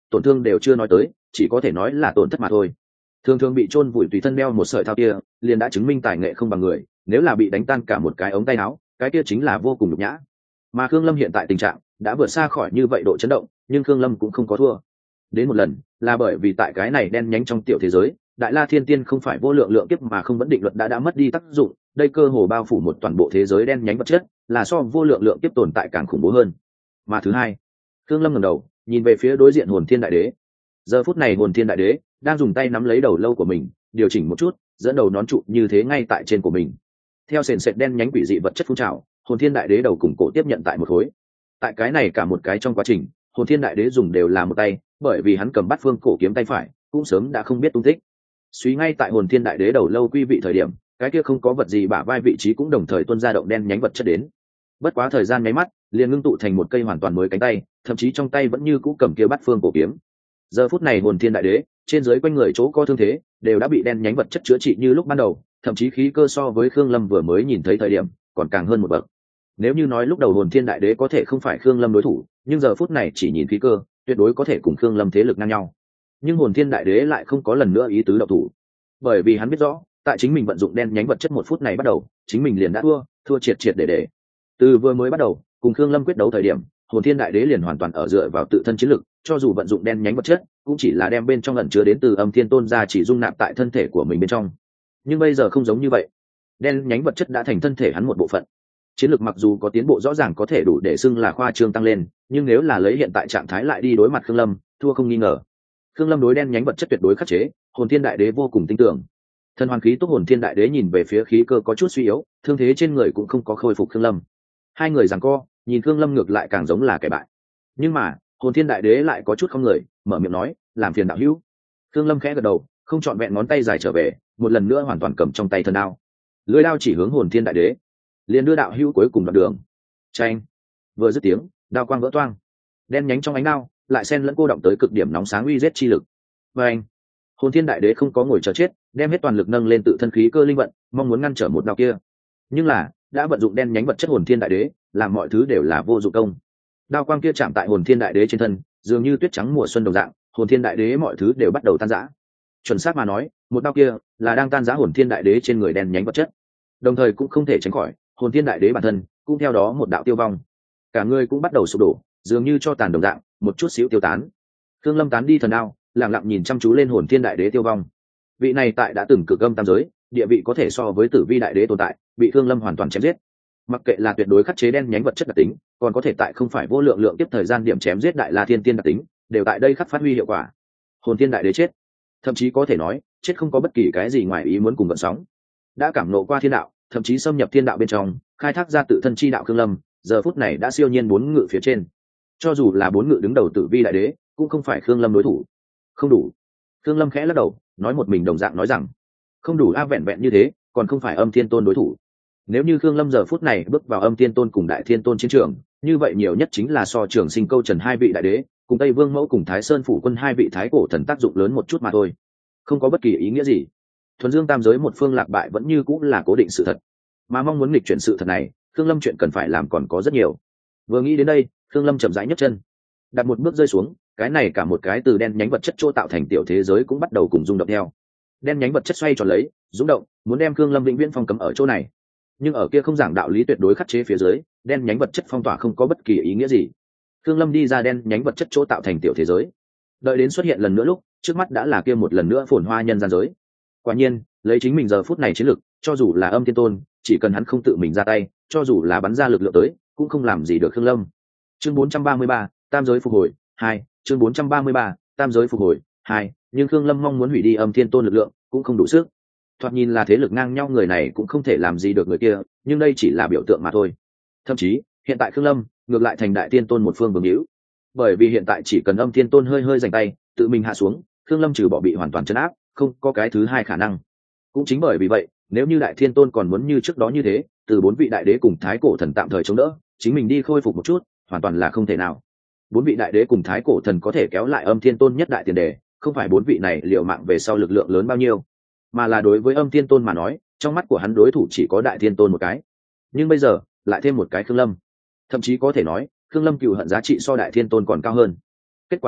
tổn thương đều chưa nói tới, chỉ có thể nói là tổn thất mà thôi. Thường thường bị chôn vùi tùy thân đeo một sợi thao kia, liền đã chứng minh tài nghệ không bằng người, nếu là bị đánh tan cả một cái ống tay áo, cái kia chính là vô cùng nhục nhã. Mà Khương Lâm hiện tại tình trạng đã vượt xa khỏi như vậy độ chấn động, nhưng Khương Lâm cũng không có thua. Đến một lần, là bởi vì tại cái này đen nhánh trong tiểu thế giới, Đại La Thiên Tiên không phải vô lượng lượng kiếp mà không vẫn định luật đã đã mất đi tác dụng, đây cơ hồ bao phủ một toàn bộ thế giới đen nhánh vật chất, là so vô lượng lượng kiếp tồn tại càng khủng bố hơn. Mà thứ hai, Khương Lâm ngẩng đầu, nhìn về phía đối diện Hồn Thiên Đại Đế. Giờ phút này Hồn Thiên Đại Đế đang dùng tay nắm lấy đầu lâu của mình, điều chỉnh một chút, dẫn đầu nón trụ như thế ngay tại trên của mình. Theo sền sệt đen nhánh quỷ dị vật chất phun trào, Hồn Thiên Đại Đế đầu cùng cổ tiếp nhận tại một khối. Tại cái này cả một cái trong quá trình, Hồn Thiên Đại Đế dùng đều là một tay, bởi vì hắn cầm Bát Phương cổ kiếm tay phải, cũng sớm đã không biết tung tích. Suy ngay tại Hồn Thiên Đại Đế đầu lâu quy vị thời điểm, cái kia không có vật gì bả vai vị trí cũng đồng thời tuôn ra động đen nhánh vật chất đến. Bất quá thời gian nháy mắt, liền ngưng tụ thành một cây hoàn toàn mới cánh tay, thậm chí trong tay vẫn như cũ cầm kia Bát Phương cổ kiếm. Giờ phút này Hồn Thiên Đại Đế, trên dưới quanh người chỗ có thương thế, đều đã bị đen nhánh vật chất chữa trị như lúc ban đầu, thậm chí khí cơ so với Khương Lâm vừa mới nhìn thấy thời điểm, còn càng hơn một bậc. Nếu như nói lúc đầu Hồn Thiên Đại Đế có thể không phải Khương Lâm đối thủ, nhưng giờ phút này chỉ nhìn khí cơ, tuyệt đối có thể cùng Khương Lâm thế lực ngang nhau. Nhưng Hồn Thiên Đại Đế lại không có lần nữa ý tứ động thủ, bởi vì hắn biết rõ, tại chính mình vận dụng đen nhánh vật chất một phút này bắt đầu, chính mình liền đã thua, thua triệt triệt để để. Từ vừa mới bắt đầu, cùng Khương Lâm quyết đấu thời điểm, Hồn Thiên Đại Đế liền hoàn toàn ở dựa vào tự thân chiến lực, cho dù vận dụng đen nhánh vật chất, cũng chỉ là đem bên trong ẩn chứa đến từ Âm Thiên Tôn ra chỉ dung nạp tại thân thể của mình bên trong. Nhưng bây giờ không giống như vậy, đen nhánh vật chất đã thành thân thể hắn một bộ phận. Chiến lược mặc dù có tiến bộ rõ ràng có thể đủ để xưng là khoa trương tăng lên, nhưng nếu là lấy hiện tại trạng thái lại đi đối mặt Khương Lâm, thua không nghi ngờ. Khương Lâm đối đen nhánh vật chất tuyệt đối khắc chế, Hồn Thiên Đại Đế vô cùng tin tưởng. Thần hoàn khí túc Hồn Thiên Đại Đế nhìn về phía khí cơ có chút suy yếu, thương thế trên người cũng không có khôi phục Khương Lâm. Hai người giằng co, nhìn Khương Lâm ngược lại càng giống là kẻ bại. Nhưng mà, Hồn Thiên Đại Đế lại có chút không người, mở miệng nói, làm phiền đạo hữu. Khương Lâm khẽ gật đầu, không chọn vẹn ngón tay dài trở về, một lần nữa hoàn toàn cầm trong tay thần đao. Lưỡi đao chỉ hướng Hồn Thiên Đại Đế, liền đưa đạo hữu cuối cùng đoạn đường. Chanh, vừa dứt tiếng, đao quang vỡ toang, đen nhánh trong ánh đao lại xen lẫn cô động tới cực điểm nóng sáng uy giết chi lực. Và anh, Hồn Thiên Đại Đế không có ngồi chờ chết, đem hết toàn lực nâng lên tự thân khí cơ linh vận, mong muốn ngăn trở một đao kia. Nhưng là, đã vận dụng đen nhánh vật chất Hồn Thiên Đại Đế, làm mọi thứ đều là vô dụng công. Đao quang kia chạm tại Hồn Thiên Đại Đế trên thân, dường như tuyết trắng mùa xuân đồng dạng, Hồn Thiên Đại Đế mọi thứ đều bắt đầu tan rã. Chuẩn xác mà nói, một đao kia là đang tan rã Hồn Thiên Đại Đế trên người đen nhánh vật chất. Đồng thời cũng không thể tránh khỏi, Hồn Thiên Đại Đế bản thân cũng theo đó một đạo tiêu vong. Cả người cũng bắt đầu sụp đổ, dường như cho tàn đồng dạng, một chút xíu tiêu tán. Khương Lâm tán đi thần đao, lặng lặng nhìn chăm chú lên Hồn Thiên Đại Đế tiêu vong. Vị này tại đã từng cực âm tam giới, địa vị có thể so với Tử Vi Đại Đế tồn tại, bị Khương Lâm hoàn toàn chém giết. Mặc kệ là tuyệt đối khắc chế đen nhánh vật chất đặc tính, còn có thể tại không phải vô lượng lượng tiếp thời gian điểm chém giết Đại La Thiên Tiên đặc tính, đều tại đây khắc phát huy hiệu quả. Hồn Thiên Đại Đế chết, thậm chí có thể nói, chết không có bất kỳ cái gì ngoài ý muốn cùng vận sóng. Đã cảm nộ qua thiên đạo, thậm chí xâm nhập thiên đạo bên trong, khai thác ra tự thân chi đạo Khương Lâm, giờ phút này đã siêu nhiên bốn ngự phía trên. Cho dù là bốn ngự đứng đầu Tử Vi Đại Đế, cũng không phải Khương Lâm đối thủ. Không đủ. Khương Lâm khẽ lắc đầu, nói một mình đồng dạng nói rằng, không đủ a, vẹn vẹn như thế, còn không phải Âm Thiên Tôn đối thủ. Nếu như Khương Lâm giờ phút này bước vào Âm Thiên Tôn cùng Đại Thiên Tôn chiến trường, như vậy nhiều nhất chính là so Trường Sinh Câu Trần hai vị đại đế, cùng Tây Vương Mẫu cùng Thái Sơn phủ quân hai vị thái cổ thần tác dụng lớn một chút mà thôi, không có bất kỳ ý nghĩa gì. Thuần Dương tam giới một phương lạc bại vẫn như cũng là cố định sự thật, mà mong muốn nghịch chuyển sự thật này, Khương Lâm chuyện cần phải làm còn có rất nhiều. Vừa nghĩ đến đây, Khương Lâm chậm rãi nhấc chân, đặt một bước rơi xuống, cái này cả một cái từ đen nhánh vật chất chỗ tạo thành tiểu thế giới cũng bắt đầu cùng rung động theo. Đen nhánh vật chất xoay tròn lấy, rung động, muốn đem Khương Lâm vĩnh viễn phong cấm ở chỗ này. Nhưng ở kia không giảng đạo lý tuyệt đối khắc chế phía dưới, đen nhánh vật chất phong tỏa không có bất kỳ ý nghĩa gì. Khương Lâm đi ra đen nhánh vật chất chỗ tạo thành tiểu thế giới, đợi đến xuất hiện lần nữa lúc, trước mắt đã là kia một lần nữa phồn hoa nhân gian giới. Quả nhiên, lấy chính mình giờ phút này chiến lực, cho dù là Âm Thiên Tôn, chỉ cần hắn không tự mình ra tay, cho dù là bắn ra lực lượng tới, cũng không làm gì được Khương Lâm. Chương bốn trăm ba mươi ba, Tam giới phục hồi hai, chương bốn trăm ba mươi ba, Tam giới phục hồi hai, nhưng Khương Lâm mong muốn hủy đi Âm Thiên Tôn lực lượng, cũng không đủ sức. Thoạt nhìn là thế lực ngang nhau người này cũng không thể làm gì được người kia, nhưng đây chỉ là biểu tượng mà thôi. Thậm chí, hiện tại Khương Lâm ngược lại thành Đại Thiên Tôn một phương vương hữu, bởi vì hiện tại chỉ cần Âm Thiên Tôn hơi hơi giành tay, tự mình hạ xuống, Khương Lâm trừ bỏ bị hoàn toàn trấn áp, không có cái thứ hai khả năng. Cũng chính bởi vì vậy, nếu như Đại Thiên Tôn còn muốn như trước đó như thế, từ bốn vị đại đế cùng thái cổ thần tạm thời chống đỡ, chính mình đi khôi phục một chút, hoàn toàn là không thể nào. Bốn vị đại đế cùng thái cổ thần có thể kéo lại Âm Thiên Tôn nhất đại tiền đề, không phải bốn vị này liều mạng về sau lực lượng lớn bao nhiêu, mà là đối với Âm Thiên Tôn mà nói, trong mắt của hắn đối thủ chỉ có Đại Thiên Tôn một cái. Nhưng bây giờ, lại thêm một cái Khương Lâm. Thậm chí có thể nói, Khương Lâm cừu hận giá trị so Đại Thiên Tôn còn cao hơn. Kết quả là,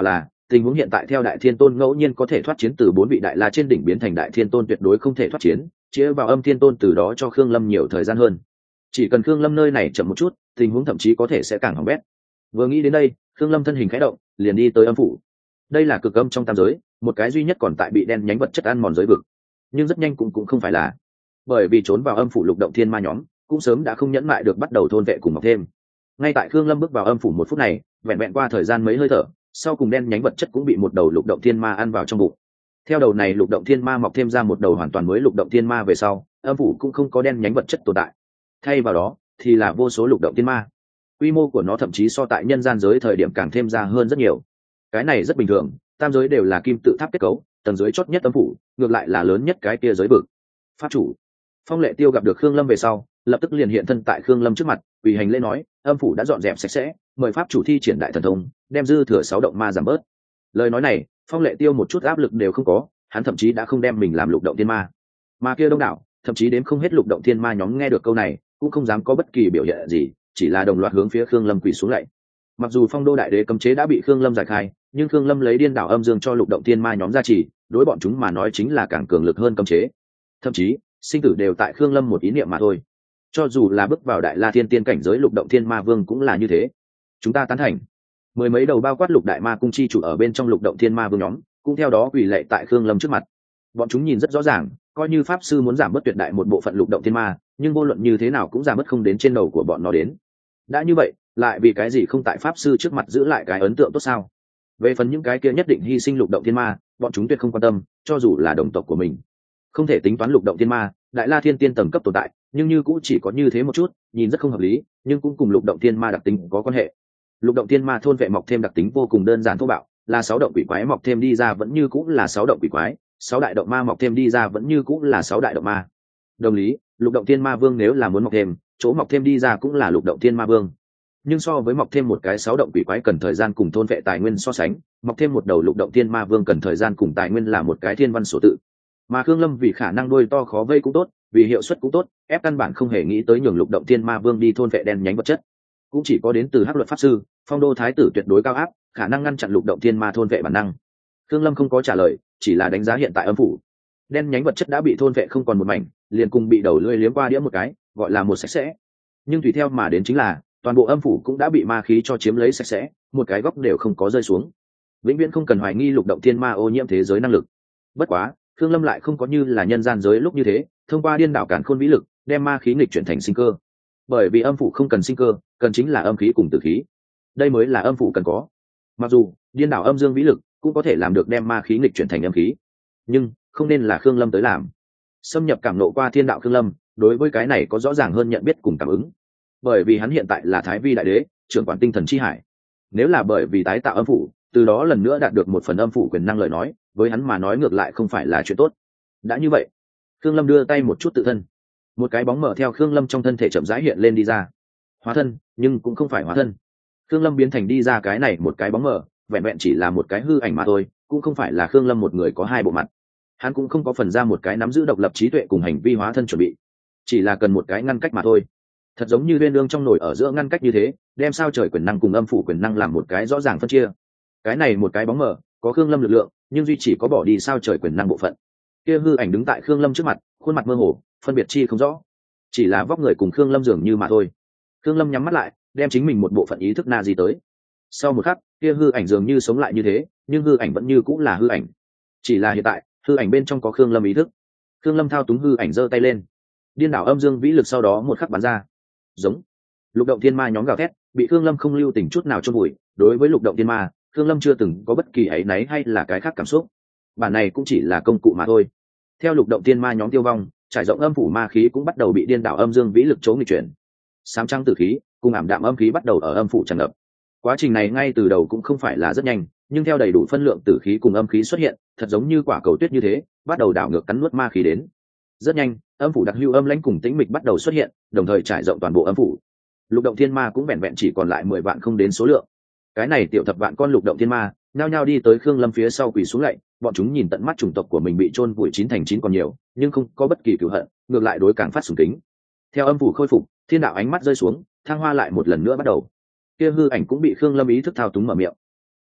tình huống hiện tại theo đại thiên tôn ngẫu nhiên có thể thoát chiến từ bốn vị đại la trên đỉnh biến thành đại thiên tôn tuyệt đối không thể thoát chiến, chĩa vào âm thiên tôn từ đó cho khương lâm nhiều thời gian hơn. Chỉ cần khương lâm nơi này chậm một chút, tình huống thậm chí có thể sẽ càng hỏng bét. Vừa nghĩ đến đây, khương lâm thân hình khẽ động, liền đi tới âm phủ. Đây là cực âm trong tam giới, một cái duy nhất còn tại bị đen nhánh vật chất ăn mòn giới vực, nhưng rất nhanh cũng cũng không phải là, bởi vì trốn vào âm phủ lục động thiên ma nhóm cũng sớm đã không nhẫn mại được bắt đầu thôn vệ cùng mọc thêm. Ngay tại khương lâm bước vào âm phủ một phút này, vẹn vẹn qua thời gian mấy hơi thở, sau cùng đen nhánh vật chất cũng bị một đầu lục động thiên ma ăn vào trong bụng. Theo đầu này lục động thiên ma mọc thêm ra một đầu hoàn toàn mới lục động thiên ma về sau, âm phủ cũng không có đen nhánh vật chất tồn tại, thay vào đó thì là vô số lục động thiên ma. Quy mô của nó thậm chí so tại nhân gian giới thời điểm càng thêm ra hơn rất nhiều. Cái này rất bình thường, tam giới đều là kim tự tháp kết cấu, tầng dưới chót nhất âm phủ ngược lại là lớn nhất cái kia giới vực. Pháp chủ Phong Lệ Tiêu gặp được khương lâm về sau, lập tức liền hiện thân tại khương lâm trước mặt, quỳ hành lễ nói, âm phủ đã dọn dẹp sạch sẽ, mời pháp chủ thi triển đại thần thông, đem dư thừa sáu động ma giảm bớt. Lời nói này, Phong Lệ Tiêu một chút áp lực đều không có, hắn thậm chí đã không đem mình làm lục động thiên ma. Mà kia đông đảo, thậm chí đến không hết lục động thiên ma nhóm nghe được câu này, cũng không dám có bất kỳ biểu hiện gì, chỉ là đồng loạt hướng phía khương lâm quỳ xuống lạy. Mặc dù Phong Đô đại đế cấm chế đã bị khương lâm giải khai, nhưng khương lâm lấy điên đảo âm dương cho lục động thiên ma nhóm gia trì, đối bọn chúng mà nói chính là càng cường lực hơn cấm chế. Thậm chí sinh tử đều tại khương lâm một ý niệm mà thôi. Cho dù là bước vào đại la thiên tiên cảnh giới lục động thiên ma vương cũng là như thế. Chúng ta tán thành. Mười mấy đầu bao quát lục đại ma cung chi chủ ở bên trong lục động thiên ma vương nhóm cũng theo đó quỳ lạy tại khương lâm trước mặt. Bọn chúng nhìn rất rõ ràng, coi như pháp sư muốn giảm bớt tuyệt đại một bộ phận lục động thiên ma, nhưng vô luận như thế nào cũng giảm bớt không đến trên đầu của bọn nó đến. Đã như vậy, lại vì cái gì không tại pháp sư trước mặt giữ lại cái ấn tượng tốt sao? Về phần những cái kia nhất định hy sinh lục động thiên ma, bọn chúng tuyệt không quan tâm, cho dù là đồng tộc của mình. Không thể tính toán lục động thiên ma, đại la thiên tiên tầng cấp tồn tại, nhưng như cũng chỉ có như thế một chút, nhìn rất không hợp lý, nhưng cũng cùng lục động thiên ma đặc tính có quan hệ. Lục động thiên ma thôn vệ mọc thêm đặc tính vô cùng đơn giản thô bạo, là sáu động quỷ quái mọc thêm đi ra vẫn như cũng là sáu động quỷ quái, sáu đại động ma mọc thêm đi ra vẫn như cũng là sáu đại động ma. Đồng lý, lục động thiên ma vương nếu là muốn mọc thêm, chỗ mọc thêm đi ra cũng là lục động thiên ma vương. Nhưng so với mọc thêm một cái sáu động quỷ quái cần thời gian cùng thôn vệ tài nguyên so sánh, mọc thêm một đầu lục động thiên ma vương cần thời gian cùng tài nguyên là một cái thiên văn số tự. Mà khương lâm vì khả năng đuôi to khó vây cũng tốt, vì hiệu suất cũng tốt, ép căn bản không hề nghĩ tới nhường lục động thiên ma vương đi thôn vệ đen nhánh vật chất. Cũng chỉ có đến từ hắc luật pháp sư, Phong Đô thái tử tuyệt đối cao áp, khả năng ngăn chặn lục động thiên ma thôn vệ bản năng. Khương lâm không có trả lời, chỉ là đánh giá hiện tại âm phủ. Đen nhánh vật chất đã bị thôn vệ không còn một mảnh, liền cùng bị đầu lưỡi liếm qua đĩa một cái, gọi là một sạch sẽ. Nhưng tùy theo mà đến chính là toàn bộ âm phủ cũng đã bị ma khí cho chiếm lấy sạch sẽ, một cái góc đều không có rơi xuống. Vĩnh viễn không cần hoài nghi lục động thiên ma ô nhiễm thế giới năng lực. Bất quá, Khương Lâm lại không có như là nhân gian giới lúc như thế, thông qua điên đảo càn khôn vĩ lực, đem ma khí nghịch chuyển thành sinh cơ. Bởi vì âm phủ không cần sinh cơ, cần chính là âm khí cùng tử khí. Đây mới là âm phủ cần có. Mặc dù điên đảo âm dương vĩ lực cũng có thể làm được đem ma khí nghịch chuyển thành âm khí, nhưng không nên là Khương Lâm tới làm. Xâm nhập cảm nộ qua thiên đạo Khương Lâm, đối với cái này có rõ ràng hơn nhận biết cùng cảm ứng. Bởi vì hắn hiện tại là Thái Vi đại đế, trưởng quản tinh thần chi hải. Nếu là bởi vì tái tạo âm phủ, từ đó lần nữa đạt được một phần âm phủ quyền năng lời nói, với hắn mà nói ngược lại không phải là chuyện tốt. Đã như vậy, Khương Lâm đưa tay một chút tự thân, một cái bóng mở theo Khương Lâm trong thân thể chậm rãi hiện lên đi ra. Hóa thân, nhưng cũng không phải hóa thân. Khương Lâm biến thành đi ra cái này một cái bóng mở, vẹn vẹn chỉ là một cái hư ảnh mà thôi, cũng không phải là Khương Lâm một người có hai bộ mặt. Hắn cũng không có phần ra một cái nắm giữ độc lập trí tuệ cùng hành vi hóa thân chuẩn bị, chỉ là cần một cái ngăn cách mà thôi. Thật giống như uyên ương trong nồi ở giữa ngăn cách như thế, đem sao trời quyền năng cùng âm phủ quyền năng làm một cái rõ ràng phân chia. Cái này một cái bóng mờ có Khương Lâm lực lượng, nhưng duy chỉ có bỏ đi sao trời quyền năng bộ phận. Kia hư ảnh đứng tại Khương Lâm trước mặt, khuôn mặt mơ hồ, phân biệt chi không rõ, chỉ là vóc người cùng Khương Lâm dường như mà thôi. Khương Lâm nhắm mắt lại, đem chính mình một bộ phận ý thức na di tới. Sau một khắc, kia hư ảnh dường như sống lại như thế, nhưng hư ảnh vẫn như cũng là hư ảnh. Chỉ là hiện tại, hư ảnh bên trong có Khương Lâm ý thức. Khương Lâm thao túng hư ảnh giơ tay lên, điên đảo âm dương vĩ lực sau đó một khắc bắn ra. Giống lục động thiên ma nhóm gào thét, bị Khương Lâm không lưu tình chút nào chôn vùi. Đối với lục động thiên ma, Khương Lâm chưa từng có bất kỳ áy náy hay là cái khác cảm xúc. Bản này cũng chỉ là công cụ mà thôi. Theo lục động thiên ma nhóm tiêu vong, trải rộng âm phủ ma khí cũng bắt đầu bị điên đảo âm dương vĩ lực chỗ nghịch chuyển. Sám trắng tử khí cùng ảm đạm âm khí bắt đầu ở âm phủ tràn ngập. Quá trình này ngay từ đầu cũng không phải là rất nhanh, nhưng theo đầy đủ phân lượng tử khí cùng âm khí xuất hiện, thật giống như quả cầu tuyết như thế, bắt đầu đảo ngược cắn nuốt ma khí đến. Rất nhanh, âm phủ đặc hữu âm lãnh cùng tĩnh mịch bắt đầu xuất hiện, đồng thời trải rộng toàn bộ âm phủ. Lục động thiên ma cũng vẹn vẹn chỉ còn lại mười vạn không đến số lượng. Cái này tiểu thập vạn con lục động thiên ma nhao nhao đi tới Khương Lâm phía sau quỳ xuống lạy, bọn chúng nhìn tận mắt chủng tộc của mình bị chôn vùi chín thành chín còn nhiều, nhưng không có bất kỳ cửu hận, ngược lại đối càng phát sùng kính. Theo âm phủ khôi phục, thiên đạo ánh mắt rơi xuống, thăng hoa lại một lần nữa bắt đầu. Kia hư ảnh cũng bị Khương Lâm ý thức thao túng mở miệng.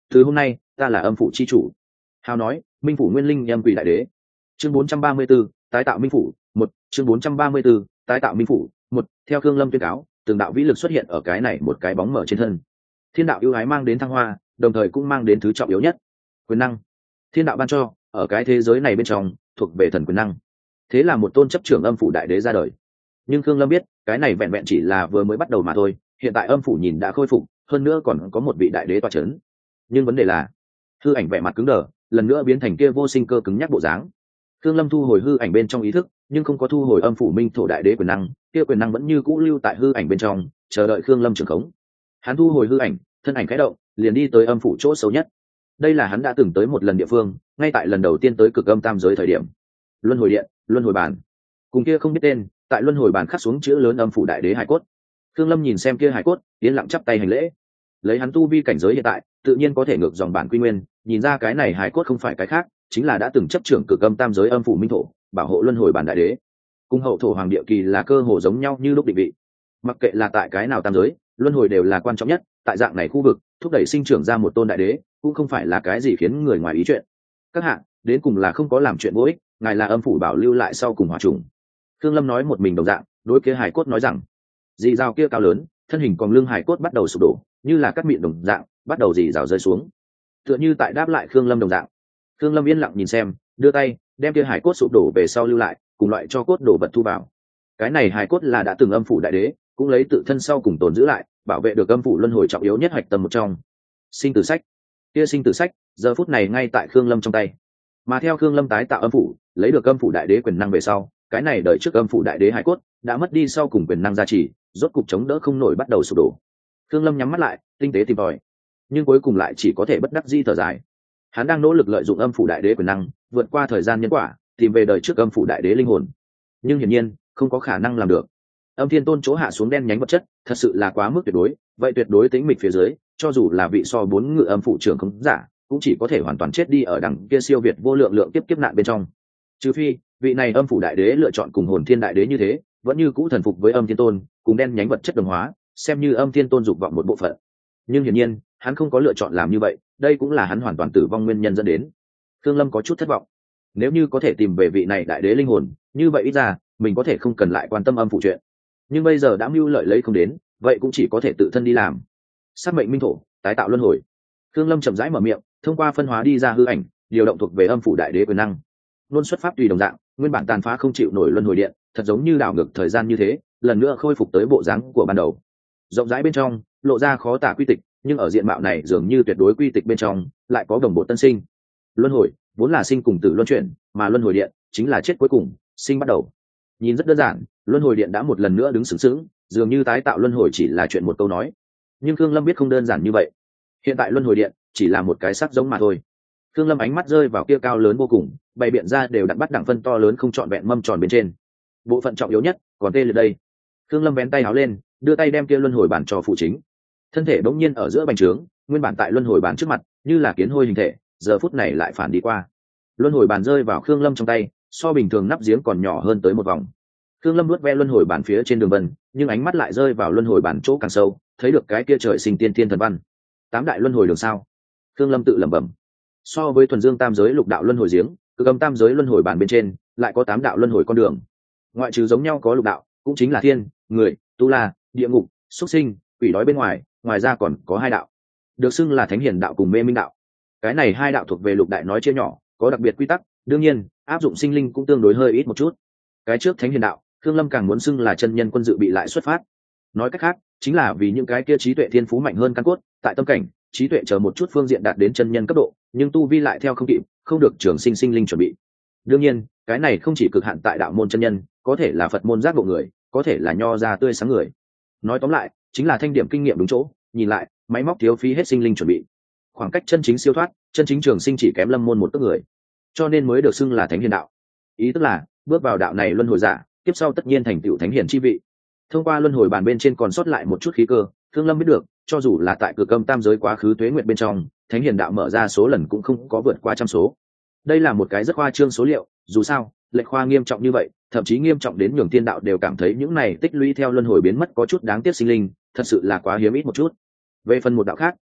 Từ hôm nay ta là âm phủ chi chủ. Hào nói, minh phủ nguyên linh âm quỷ đại đế. Chương bốn trăm ba mươi 4, tái tạo minh phủ. Một chương bốn trăm ba mươi 4, tái tạo minh phủ. Một theo Khương Lâm tuyên cáo, từng đạo vĩ lực xuất hiện ở cái này một cái bóng mở trên thân. Thiên đạo ưu ái mang đến thăng hoa, đồng thời cũng mang đến thứ trọng yếu nhất, quyền năng. Thiên đạo ban cho, ở cái thế giới này bên trong, thuộc về thần quyền năng. Thế là một tôn chấp trưởng âm phủ đại đế ra đời. Nhưng Khương Lâm biết, cái này vẹn vẹn chỉ là vừa mới bắt đầu mà thôi, hiện tại âm phủ nhìn đã khôi phục, hơn nữa còn có một vị đại đế tọa chấn. Nhưng vấn đề là, hư ảnh vẻ mặt cứng đờ, lần nữa biến thành kia vô sinh cơ cứng nhắc bộ dáng. Khương Lâm thu hồi hư ảnh bên trong ý thức, nhưng không có thu hồi âm phủ minh thổ đại đế quyền năng, kia quyền năng vẫn như cũ lưu tại hư ảnh bên trong, chờ đợi Khương Lâm trưởng khống. Hắn thu hồi hư ảnh, thân ảnh khẽ động, liền đi tới âm phủ chỗ xấu nhất. Đây là hắn đã từng tới một lần địa phương, ngay tại lần đầu tiên tới cực âm tam giới thời điểm. Luân hồi điện, luân hồi bàn. Cùng kia không biết tên, tại luân hồi bàn khắc xuống chữ lớn âm phủ đại đế hải cốt. Khương Lâm nhìn xem kia hải cốt, yên lặng chắp tay hành lễ. Lấy hắn tu vi cảnh giới hiện tại, tự nhiên có thể ngược dòng bản quy nguyên, nhìn ra cái này hải cốt không phải cái khác, chính là đã từng chấp trưởng cực âm tam giới âm phủ minh thổ, bảo hộ luân hồi bàn đại đế. Cùng hậu thổ hoàng địa kỳ là cơ hồ giống nhau như lúc định vị. Mặc kệ là tại cái nào tam giới, luân hồi đều là quan trọng nhất, tại dạng này khu vực, thúc đẩy sinh trưởng ra một tôn đại đế, cũng không phải là cái gì khiến người ngoài ý chuyện. Các hạ, đến cùng là không có làm chuyện vô ích, ngài là âm phủ bảo lưu lại sau cùng hòa trùng. Khương Lâm nói một mình đồng dạng, đối kia hải cốt nói rằng, dì rào kia cao lớn, thân hình còn lưng hải cốt bắt đầu sụp đổ, như là cắt mịn đồng dạng, bắt đầu dì rào rơi xuống. Tựa như tại đáp lại Khương Lâm đồng dạng. Khương Lâm yên lặng nhìn xem, đưa tay, đem kia hải cốt sụp đổ về sau lưu lại, cùng loại cho cốt đổ vật thu vào. Cái này hải cốt là đã từng âm phủ đại đế, cũng lấy tự thân sau cùng tồn giữ lại, bảo vệ được âm phủ luân hồi trọng yếu nhất hạch tâm một trong. Sinh tử sách. Kia sinh tử sách, giờ phút này ngay tại Khương Lâm trong tay. Mà theo Khương Lâm tái tạo âm phủ, lấy được âm phủ đại đế quyền năng về sau, cái này đợi trước âm phủ đại đế hải cốt đã mất đi sau cùng quyền năng gia trì, rốt cục chống đỡ không nổi bắt đầu sụp đổ. Khương Lâm nhắm mắt lại, tinh tế tìm tòi, nhưng cuối cùng lại chỉ có thể bất đắc dĩ thở dài. Hắn đang nỗ lực lợi dụng âm phủ đại đế quyền năng, vượt qua thời gian nhân quả, tìm về đời trước âm phủ đại đế linh hồn. Nhưng hiển nhiên, không có khả năng làm được. Âm Thiên Tôn chỗ hạ xuống đen nhánh vật chất, thật sự là quá mức tuyệt đối, vậy tuyệt đối tính mịch phía dưới, cho dù là vị so bốn ngự âm phủ trưởng không giả, cũng chỉ có thể hoàn toàn chết đi ở đằng kia siêu việt vô lượng lượng tiếp kiếp nạn bên trong. Trừ phi, vị này âm phủ đại đế lựa chọn cùng hồn thiên đại đế như thế, vẫn như cũ thần phục với âm thiên tôn, cùng đen nhánh vật chất đồng hóa, xem như âm thiên tôn dục vọng một bộ phận. Nhưng hiển nhiên, hắn không có lựa chọn làm như vậy, đây cũng là hắn hoàn toàn tử vong nguyên nhân dẫn đến. Khương Lâm có chút thất vọng. Nếu như có thể tìm về vị này đại đế linh hồn, như vậy ít ra, mình có thể không cần lại quan tâm âm phủ chuyện. Nhưng bây giờ đã mưu lợi lấy không đến, vậy cũng chỉ có thể tự thân đi làm. Sát mệnh minh thổ, tái tạo luân hồi. Khương Lâm chậm rãi mở miệng, thông qua phân hóa đi ra hư ảnh, điều động thuộc về âm phủ đại đế quyền năng. Luôn xuất pháp tùy đồng dạng, nguyên bản tàn phá không chịu nổi luân hồi điện, thật giống như đảo ngược thời gian như thế, lần nữa khôi phục tới bộ dáng của ban đầu. Rộng rãi bên trong, lộ ra khó tả quy tịch, nhưng ở diện mạo này dường như tuyệt đối quy tịch bên trong, lại có đồng bộ tân sinh. Luân hồi vốn là sinh cùng tử luân chuyển, mà luân hồi điện chính là chết cuối cùng, sinh bắt đầu. Nhìn rất đơn giản, luân hồi điện đã một lần nữa đứng sướng sướng, dường như tái tạo luân hồi chỉ là chuyện một câu nói. Nhưng Khương Lâm biết không đơn giản như vậy. Hiện tại luân hồi điện chỉ là một cái sắc giống mà thôi. Khương Lâm ánh mắt rơi vào kia cao lớn vô cùng, bày biện ra đều đặt bắt đẳng phân to lớn không trọn vẹn mâm tròn bên trên. Bộ phận trọng yếu nhất còn tê liệt đây. Khương Lâm vén tay áo lên, đưa tay đem kia luân hồi bản cho phụ chính. Thân thể bỗng nhiên ở giữa bành trướng, nguyên bản tại luân hồi bản trước mặt, như là kiến hôi hình thể, giờ phút này lại phản đi qua. Luân hồi bản rơi vào Khương Lâm trong tay, so bình thường nắp giếng còn nhỏ hơn tới một vòng. Khương Lâm nuốt ve luân hồi bản phía trên đường vân, nhưng ánh mắt lại rơi vào luân hồi bản chỗ càng sâu, thấy được cái kia trời sinh tiên thiên thần văn. Tám đại luân hồi đường sao? Khương Lâm tự lẩm bẩm. So với thuần dương tam giới lục đạo luân hồi giếng, cực âm tam giới luân hồi bản bên trên lại có tám đạo luân hồi con đường. Ngoại trừ giống nhau có lục đạo, cũng chính là thiên, người, tu la, địa ngục, xuất sinh, quỷ đói bên ngoài, ngoài ra còn có hai đạo, được xưng là thánh hiền đạo cùng mê minh đạo. Cái này hai đạo thuộc về lục đại nói chia nhỏ, có đặc biệt quy tắc, đương nhiên áp dụng sinh linh cũng tương đối hơi ít một chút. Cái trước thánh hiền đạo, Khương Lâm càng muốn xưng là chân nhân quân dự bị lại xuất phát. Nói cách khác, chính là vì những cái kia trí tuệ thiên phú mạnh hơn căn cốt, tại tâm cảnh, trí tuệ chờ một chút phương diện đạt đến chân nhân cấp độ, nhưng tu vi lại theo không kịp, không được trường sinh sinh linh chuẩn bị. Đương nhiên, cái này không chỉ cực hạn tại đạo môn chân nhân, có thể là Phật môn giác ngộ người, có thể là nho gia tươi sáng người. Nói tóm lại, chính là thanh điểm kinh nghiệm đúng chỗ, nhìn lại, máy móc thiếu phí hết sinh linh chuẩn bị. Khoảng cách chân chính siêu thoát, chân chính trường sinh chỉ kém lâm môn một tấc người, cho nên mới được xưng là thánh hiền đạo. Ý tức là, bước vào đạo này luân hồi giả, tiếp sau tất nhiên thành tựu thánh hiền chi vị. Thông qua luân hồi bàn bên trên còn sót lại một chút khí cơ, Thương Lâm biết được, cho dù là tại cực âm tam giới quá khứ tuế nguyệt bên trong, thánh hiền đạo mở ra số lần cũng không có vượt qua trăm số. Đây là một cái rất khoa trương số liệu, dù sao, lệch khoa nghiêm trọng như vậy, thậm chí nghiêm trọng đến nhường tiên đạo đều cảm thấy những này tích lũy theo luân hồi biến mất có chút đáng tiếc sinh linh, thật sự là quá hiếm ít một chút. Về phần một đạo khác,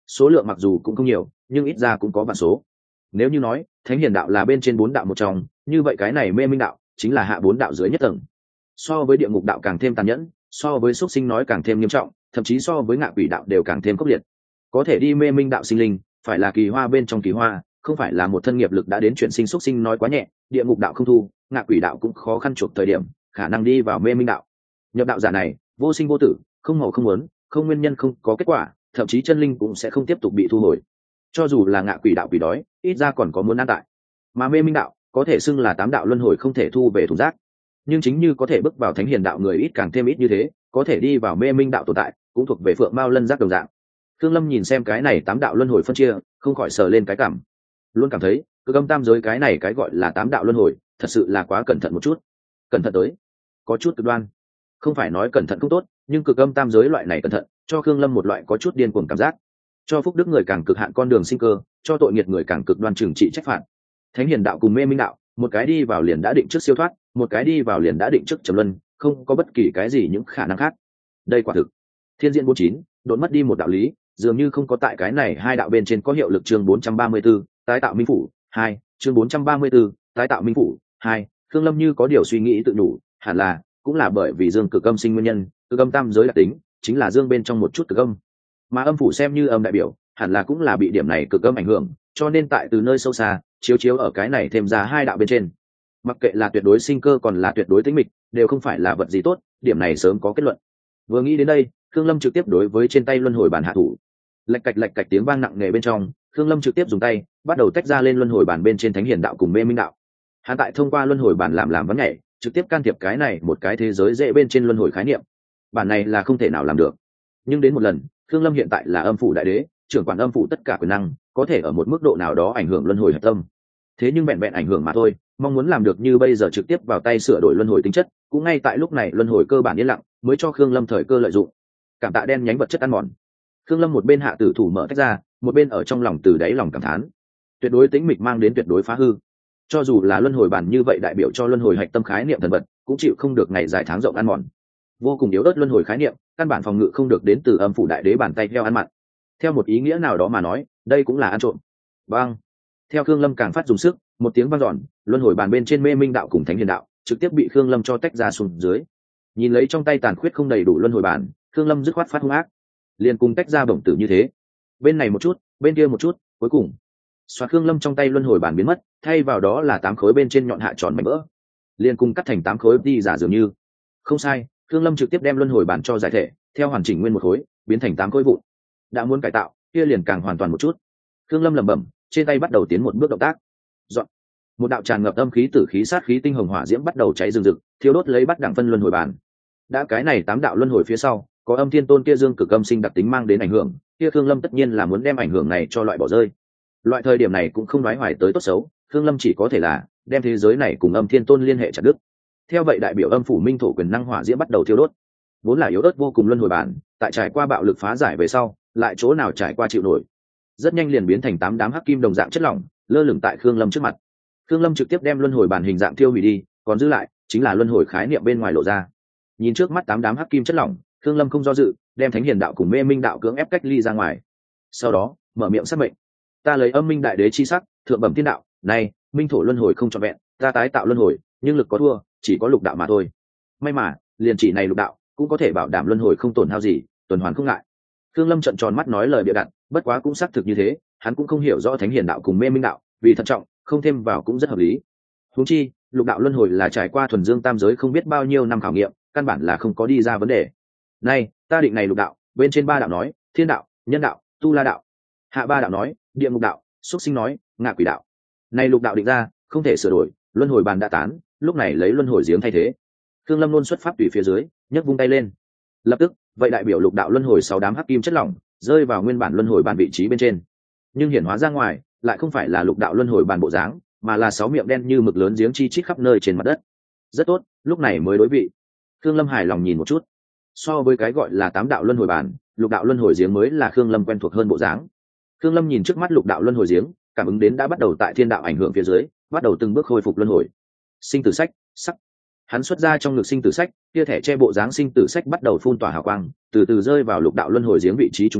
số lượng mặc dù cũng không nhiều nhưng ít ra cũng có vạn số. Nếu như nói thánh hiền đạo là bên trên bốn đạo một trong, như vậy cái này mê minh đạo chính là hạ bốn đạo dưới nhất tầng. So với địa ngục đạo càng thêm tàn nhẫn, so với súc sinh nói càng thêm nghiêm trọng, thậm chí so với ngạ quỷ đạo đều càng thêm khốc liệt. Có thể đi mê minh đạo sinh linh phải là kỳ hoa bên trong kỳ hoa, không phải là một thân nghiệp lực đã đến chuyện sinh súc sinh nói quá nhẹ. Địa ngục đạo không thu, ngạ quỷ đạo cũng khó khăn chuộc thời điểm khả năng đi vào mê minh đạo. Nhập đạo giả này vô sinh vô tử, không ngộ không muốn, không nguyên nhân, không có kết quả, thậm chí chân linh cũng sẽ không tiếp tục bị thu hồi. Cho dù là ngạ quỷ đạo quỷ đói, ít ra còn có muốn an tại. Mà mê minh đạo có thể xưng là tám đạo luân hồi không thể thu về thùng rác. Nhưng chính như có thể bước vào thánh hiền đạo người ít càng thêm ít như thế, có thể đi vào mê minh đạo tồn tại cũng thuộc về phượng mao lân giác đồng dạng. Thương Lâm nhìn xem cái này tám đạo luân hồi phân chia, không khỏi sờ lên cái cảm, luôn cảm thấy cực âm tam giới cái này cái gọi là tám đạo luân hồi thật sự là quá cẩn thận một chút. Cẩn thận tới có chút cực đoan. Không phải nói cẩn thận không tốt, nhưng cực âm tam giới loại này cẩn thận cho Thương Lâm một loại có chút điên cuồng cảm giác. Cho phúc đức người càng cực hạn con đường sinh cơ, cho tội nghiệt người càng cực đoan trừng trị trách phạt. Thánh hiền đạo cùng mê minh đạo, một cái đi vào liền đã định trước siêu thoát, một cái đi vào liền đã định trước trầm luân, không có bất kỳ cái gì những khả năng khác. Đây quả thực thiên diễn bốn chín đột mất đi một đạo lý, dường như không có tại cái này hai đạo bên trên có hiệu lực. Chương bốn trăm ba mươi 4, tái tạo minh phủ hai. Chương bốn trăm ba mươi 4, tái tạo minh phủ hai. Thương Lâm như có điều suy nghĩ tự đủ, hẳn là cũng là bởi vì dương cực âm sinh nguyên nhân, cực âm tam giới đặc tính chính là dương bên trong một chút cực âm, mà âm phủ xem như âm đại biểu, hẳn là cũng là bị điểm này cực âm ảnh hưởng, cho nên tại từ nơi sâu xa chiếu chiếu ở cái này thêm ra hai đạo bên trên. Mặc kệ là tuyệt đối sinh cơ còn là tuyệt đối tĩnh mịch, đều không phải là vật gì tốt, điểm này sớm có kết luận. Vừa nghĩ đến đây, Thương Lâm trực tiếp đối với trên tay luân hồi bàn hạ thủ. Lạch cạch lạch cạch tiếng vang nặng nề bên trong, Thương Lâm trực tiếp dùng tay bắt đầu tách ra lên luân hồi bàn bên trên thánh hiền đạo cùng mê minh đạo. Hắn tại thông qua luân hồi bàn làm làm vấn nhảy, trực tiếp can thiệp cái này một cái thế giới dễ bên trên luân hồi khái niệm. Bản này là không thể nào làm được. Nhưng đến một lần, Thương Lâm hiện tại là âm phủ đại đế, trưởng quản âm phủ tất cả quyền năng, có thể ở một mức độ nào đó ảnh hưởng luân hồi hạch tâm. Thế nhưng vẹn vẹn ảnh hưởng mà thôi, mong muốn làm được như bây giờ trực tiếp vào tay sửa đổi luân hồi tính chất, cũng ngay tại lúc này luân hồi cơ bản yên lặng, mới cho Khương Lâm thời cơ lợi dụng. Cảm tạ đen nhánh vật chất ăn mòn. Khương Lâm một bên hạ tử thủ mở tách ra, một bên ở trong lòng từ đáy lòng cảm thán. Tuyệt đối tĩnh mịch mang đến tuyệt đối phá hư. Cho dù là luân hồi bản như vậy đại biểu cho luân hồi hạch tâm khái niệm thần vật, cũng chịu không được ngày dài tháng rộng ăn mòn. Vô cùng yếu ớt luân hồi khái niệm, căn bản phòng ngự không được đến từ âm phủ đại đế bàn tay theo ăn mặn. Theo một ý nghĩa nào đó mà nói, đây cũng là ăn trộm. Bang. Theo Khương Lâm càng phát dùng sức, một tiếng vang dọn, luân hồi bàn bên trên mê minh đạo cùng thánh hiền đạo trực tiếp bị Khương Lâm cho tách ra xuống dưới. Nhìn lấy trong tay tàn khuyết không đầy đủ luân hồi bàn, Khương Lâm dứt khoát phát hung ác, liền cùng tách ra bổng tử như thế, bên này một chút, bên kia một chút, cuối cùng xoát Khương Lâm trong tay luân hồi bàn biến mất, thay vào đó là tám khối bên trên nhọn hạ tròn mảnh vỡ, liền cùng cắt thành tám khối đi giả dường như. Không sai, Khương Lâm trực tiếp đem luân hồi bàn cho giải thể, theo hoàn chỉnh nguyên một khối, biến thành tám khối vụn. Đã muốn cải tạo, kia liền càng hoàn toàn một chút. Khương Lâm lẩm bẩm, trên tay bắt đầu tiến một bước động tác. Dọn. Một đạo tràn ngập âm khí tử khí sát khí tinh hồng hỏa diễm bắt đầu cháy rừng rực, thiêu đốt lấy bắt đẳng phân luân hồi bàn. Đã cái này tám đạo luân hồi phía sau, có âm thiên tôn kia dương cực âm sinh đặc tính mang đến ảnh hưởng, kia Khương Lâm tất nhiên là muốn đem ảnh hưởng này cho loại bỏ rơi. Loại thời điểm này cũng không nói hoài tới tốt xấu, Khương Lâm chỉ có thể là đem thế giới này cùng âm thiên tôn liên hệ chặt đứt. Theo vậy đại biểu âm phủ minh thổ quyền năng hỏa diễm bắt đầu thiêu đốt. Vốn là yếu ớt vô cùng luân hồi bản, tại trải qua bạo lực phá giải về sau, lại chỗ nào trải qua chịu nổi. Rất nhanh liền biến thành tám đám hắc kim đồng dạng chất lỏng, lơ lửng tại Khương Lâm trước mặt. Khương Lâm trực tiếp đem luân hồi bản hình dạng tiêu hủy đi, còn giữ lại chính là luân hồi khái niệm bên ngoài lộ ra. Nhìn trước mắt tám đám hắc kim chất lỏng, Khương Lâm không do dự, đem thánh hiền đạo cùng mê minh đạo cưỡng ép cách ly ra ngoài. Sau đó, mở miệng sát mệnh: ta lấy âm minh đại đế chi sắc, thượng bẩm thiên đạo, này, minh thổ luân hồi không trọn vẹn, ta tái tạo luân hồi, nhưng lực có thua, chỉ có lục đạo mà thôi. May mà, liền chỉ này lục đạo, cũng có thể bảo đảm luân hồi không tổn hao gì, tuần hoàn không ngại. Khương Lâm trợn tròn mắt nói lời bịa đặt, bất quá cũng xác thực như thế, hắn cũng không hiểu rõ thánh hiền đạo cùng mê minh đạo, vì thận trọng, không thêm vào cũng rất hợp lý. Huống chi, lục đạo luân hồi là trải qua thuần dương tam giới không biết bao nhiêu năm khảo nghiệm, căn bản là không có đi ra vấn đề. Này, ta định này lục đạo, bên trên ba đạo nói, thiên đạo, nhân đạo, tu la đạo. Hạ ba đạo nói, địa ngục đạo, xuất sinh nói, ngạ quỷ đạo. Này lục đạo định ra, không thể sửa đổi, luân hồi bàn đã tán, lúc này lấy luân hồi giếng thay thế. Khương Lâm luôn xuất pháp tùy phía dưới, nhấc vung tay lên. Lập tức, vậy đại biểu lục đạo luân hồi sáu đám hắc kim chất lỏng, rơi vào nguyên bản luân hồi bàn vị trí bên trên. Nhưng hiển hóa ra ngoài, lại không phải là lục đạo luân hồi bàn bộ dáng, mà là sáu miệng đen như mực lớn giếng chi chít khắp nơi trên mặt đất. Rất tốt, lúc này mới đối vị. Khương Lâm hài lòng nhìn một chút. So với cái gọi là tám đạo luân hồi bàn, lục đạo luân hồi giếng mới là Khương Lâm quen thuộc hơn bộ dáng. Khương Lâm nhìn trước mắt lục đạo luân hồi giếng, cảm ứng đến đã bắt đầu tại thiên đạo ảnh hưởng phía dưới, bắt đầu từng bước khôi phục luân hồi. Sinh tử sách, sắc. Hắn xuất ra trong ngực sinh tử sách, kia thẻ che bộ dáng sinh tử sách bắt đầu phun tỏa hào quang, từ từ rơi vào lục đạo luân hồi giếng vị trí trung tâm,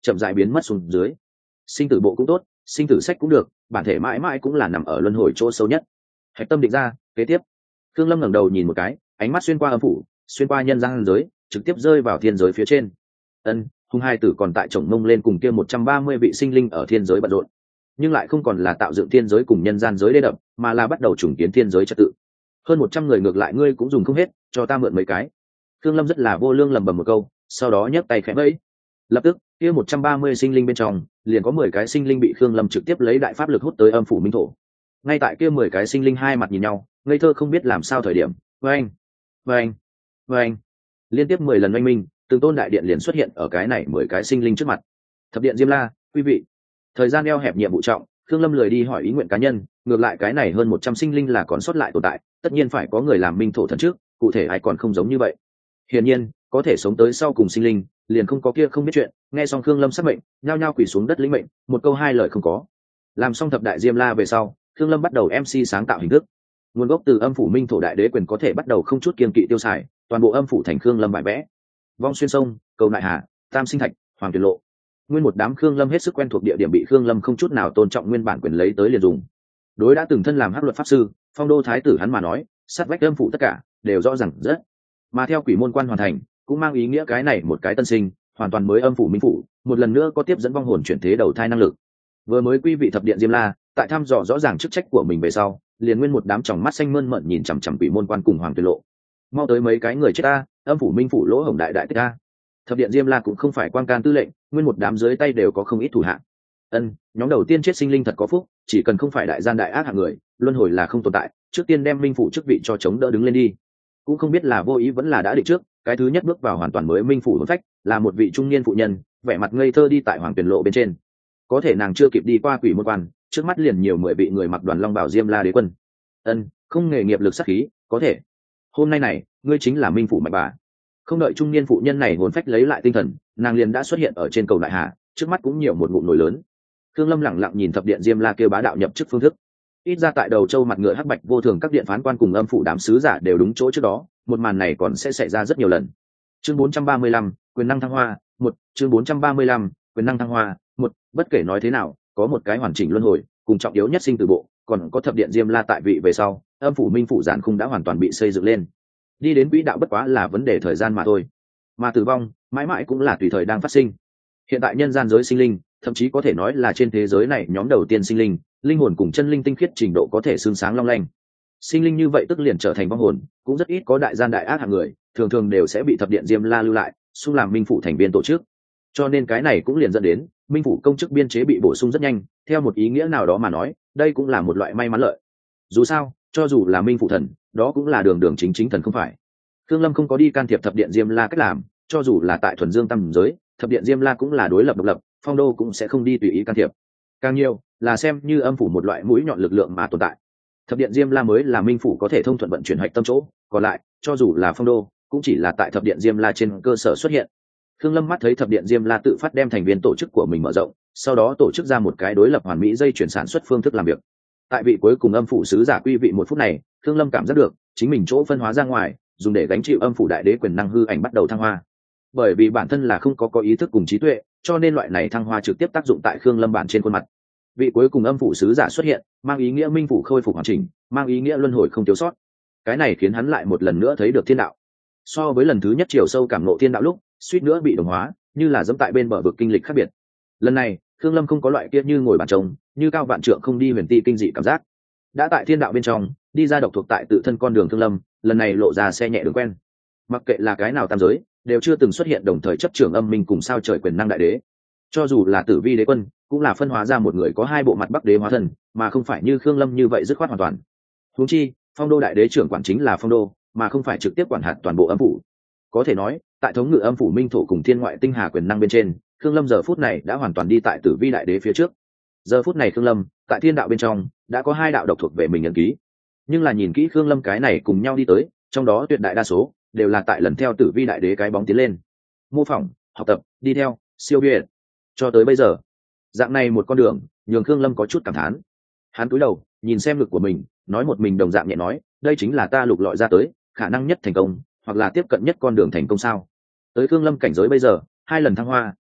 chậm rãi biến mất xuống dưới. Sinh tử bộ cũng tốt, sinh tử sách cũng được, bản thể mãi mãi cũng là nằm ở luân hồi chỗ sâu nhất. Hạch tâm định ra, kế tiếp. Thương Lâm ngẩng đầu nhìn một cái, ánh mắt xuyên qua âm phủ, xuyên qua nhân gian giới, trực tiếp rơi vào thiên giới phía trên. Ân, hung hai tử còn tại chồng mông lên cùng kia một trăm ba mươi vị sinh linh ở thiên giới bận rộn, nhưng lại không còn là tạo dựng thiên giới cùng nhân gian giới đê đập, mà là bắt đầu trùng kiến thiên giới trật tự. Hơn một trăm người ngược lại ngươi cũng dùng không hết, cho ta mượn mấy cái. Thương Lâm rất là vô lương lẩm bẩm một câu, sau đó nhấc tay khẽ vẫy. Lập tức, kia một trăm ba mươi sinh linh bên trong, liền có mười cái sinh linh bị Thương Lâm trực tiếp lấy đại pháp lực hút tới âm phủ minh thổ. Ngay tại kia mười cái sinh linh hai mặt nhìn nhau, ngây thơ không biết làm sao thời điểm, oeng, oeng, oeng, liên tiếp mười lần oanh minh, từng tôn đại điện liền xuất hiện ở cái này mười cái sinh linh trước mặt. Thập điện Diêm La, quý vị. Thời gian eo hẹp nhiệm vụ trọng, Thương Lâm lười đi hỏi ý nguyện cá nhân, ngược lại cái này hơn một trăm sinh linh là còn sót lại tồn tại, tất nhiên phải có người làm minh thổ thần trước, cụ thể ai còn không giống như vậy. Hiển nhiên, có thể sống tới sau cùng sinh linh, liền không có kia không biết chuyện, nghe xong Thương Lâm sắc mệnh, nhao nhao quỳ xuống đất lĩnh mệnh, một câu hai lời không có. Làm xong thập đại Diêm La về sau, Thương Lâm bắt đầu em xê sáng tạo hình thức. Nguồn gốc từ âm phủ minh thổ đại đế quyền có thể bắt đầu không chút kiên kỵ tiêu xài, toàn bộ âm phủ thành Thương Lâm bài vẽ. Vong xuyên sông, cầu nại hà, tam sinh thạch, hoàng tuyệt lộ. Nguyên một đám Khương Lâm hết sức quen thuộc địa điểm bị Khương Lâm không chút nào tôn trọng nguyên bản quyền lấy tới liền dùng. Đối đã từng thân làm hắc luật pháp sư, phong đô thái tử hắn mà nói, sát vách âm phủ tất cả đều rõ ràng rất. Mà theo quỷ môn quan hoàn thành, cũng mang ý nghĩa cái này một cái tân sinh, hoàn toàn mới âm phủ minh phủ, một lần nữa có tiếp dẫn vong hồn chuyển thế đầu thai năng lực. Vừa mới quy vị thập điện Diêm La, tại thăm dò rõ ràng chức trách của mình về sau, liền nguyên một đám tròng mắt xanh mơn mởn nhìn chằm chằm quỷ môn quan cùng hoàng tuyệt lộ. Mau tới mấy cái người chết ta, âm phủ minh phủ lỗ hổng đại đại tích ta. Thập điện Diêm La cũng không phải quan can tư lệnh, nguyên một đám dưới tay đều có không ít thủ hạ. Ân, nhóm đầu tiên chết sinh linh thật có phúc, chỉ cần không phải đại gian đại ác hạng người, luân hồi là không tồn tại, trước tiên đem minh phủ chức vị cho chống đỡ đứng lên đi. Cũng không biết là vô ý vẫn là đã định trước, cái thứ nhất bước vào hoàn toàn mới minh phủ hồn phách, là một vị trung niên phụ nhân, vẻ mặt ngây thơ đi tại hoàng tuyển lộ bên trên. Có thể nàng chưa kịp đi qua quỷ môn quan, trước mắt liền nhiều mười vị người mặc đoàn long bào Diêm La đế quân. Ân, không nghề nghiệp lực sắc khí, có thể. Hôm nay này, ngươi chính là minh phủ mạnh bà. Không đợi trung niên phụ nhân này hồn phách lấy lại tinh thần, nàng liền đã xuất hiện ở trên cầu đại hà, trước mắt cũng nhiều một ngụm nồi lớn. Thương Lâm lẳng lặng nhìn thập điện Diêm La kêu bá đạo nhập chức phương thức. Ít ra tại đầu châu mặt ngựa hắc bạch vô thường các điện phán quan cùng âm phủ đám sứ giả đều đúng chỗ trước đó, một màn này còn sẽ xảy ra rất nhiều lần. Chương bốn trăm ba mươi lăm, quyền năng thăng hoa, một, chương bốn trăm ba mươi lăm, quyền năng thăng hoa, một, bất kể nói thế nào, có một cái hoàn chỉnh luân hồi, cùng trọng yếu nhất sinh tử bộ, còn có thập điện Diêm La tại vị về sau, âm phủ minh phủ giản khung đã hoàn toàn bị xây dựng lên. Đi đến quỹ đạo bất quá là vấn đề thời gian mà thôi. Mà tử vong, mãi mãi cũng là tùy thời đang phát sinh. Hiện tại nhân gian giới sinh linh, thậm chí có thể nói là trên thế giới này nhóm đầu tiên sinh linh, linh hồn cùng chân linh tinh khiết trình độ có thể xương sáng long lanh. Sinh linh như vậy tức liền trở thành vong hồn, cũng rất ít có đại gian đại ác hạng người, thường thường đều sẽ bị thập điện Diêm La lưu lại, xung làm minh phủ thành viên tổ chức. Cho nên cái này cũng liền dẫn đến minh phủ công chức biên chế bị bổ sung rất nhanh, theo một ý nghĩa nào đó mà nói, đây cũng là một loại may mắn lợi. Dù sao, cho dù là minh phủ thần, đó cũng là đường đường chính chính thần không phải. Thương Lâm không có đi can thiệp thập điện Diêm La cách làm, cho dù là tại thuần dương tam giới, thập điện Diêm La cũng là đối lập độc lập, phong đô cũng sẽ không đi tùy ý can thiệp. Càng nhiều là xem như âm phủ một loại mũi nhọn lực lượng mà tồn tại. Thập điện Diêm La mới là minh phủ có thể thông thuận vận chuyển hạch tâm chỗ, còn lại, cho dù là phong đô, cũng chỉ là tại thập điện Diêm La trên cơ sở xuất hiện. Thương Lâm mắt thấy thập điện Diêm La tự phát đem thành viên tổ chức của mình mở rộng, sau đó tổ chức ra một cái đối lập hoàn mỹ dây chuyển sản xuất phương thức làm việc. Tại vị cuối cùng âm phủ sứ giả quy vị một phút này, Thương Lâm cảm giác được chính mình chỗ phân hóa ra ngoài, dùng để gánh chịu âm phủ đại đế quyền năng hư ảnh bắt đầu thăng hoa. Bởi vì bản thân là không có có ý thức cùng trí tuệ, cho nên loại này thăng hoa trực tiếp tác dụng tại Khương Lâm bản trên khuôn mặt. Vị cuối cùng âm phủ sứ giả xuất hiện, mang ý nghĩa minh phủ khôi phục hoàn chỉnh, mang ý nghĩa luân hồi không thiếu sót. Cái này khiến hắn lại một lần nữa thấy được thiên đạo. So với lần thứ nhất chiều sâu cảm ngộ thiên đạo lúc, suýt nữa bị đồng hóa, như là dẫm tại bên bờ vực kinh lịch khác biệt. Lần này, Khương Lâm không có loại kia như ngồi bàn trông, như cao vạn trượng không đi huyền ti kinh dị cảm giác. Đã tại thiên đạo bên trong, đi ra độc thuộc tại tự thân con đường Thương Lâm, lần này lộ ra xe nhẹ đường quen. Mặc kệ là cái nào tam giới, đều chưa từng xuất hiện đồng thời chấp trưởng âm minh cùng sao trời quyền năng đại đế. Cho dù là Tử Vi đế quân, cũng là phân hóa ra một người có hai bộ mặt Bắc đế hóa thân, mà không phải như Khương Lâm như vậy dứt khoát hoàn toàn. Huống chi, phong đô đại đế trưởng quản chính là phong đô, mà không phải trực tiếp quản hạt toàn bộ âm phủ. Có thể nói, tại thống ngự âm phủ minh thổ cùng thiên ngoại tinh hà quyền năng bên trên, Khương Lâm giờ phút này đã hoàn toàn đi tại Tử Vi đại đế phía trước. Giờ phút này Khương Lâm, tại thiên đạo bên trong, đã có hai đạo độc thuộc về mình ấn ký. Nhưng là nhìn kỹ Khương Lâm cái này cùng nhau đi tới, trong đó tuyệt đại đa số đều là tại lần theo Tử Vi đại đế cái bóng tiến lên, mô phỏng, học tập, đi theo, siêu việt. Cho tới bây giờ, dạng này một con đường, nhường Khương Lâm có chút cảm thán. Hắn cúi đầu, nhìn xem lực của mình, nói một mình đồng dạng nhẹ nói, đây chính là ta lục lọi ra tới, khả năng nhất thành công, hoặc là tiếp cận nhất con đường thành công sao? Tới Khương Lâm cảnh giới bây giờ, hai lần thăng hoa,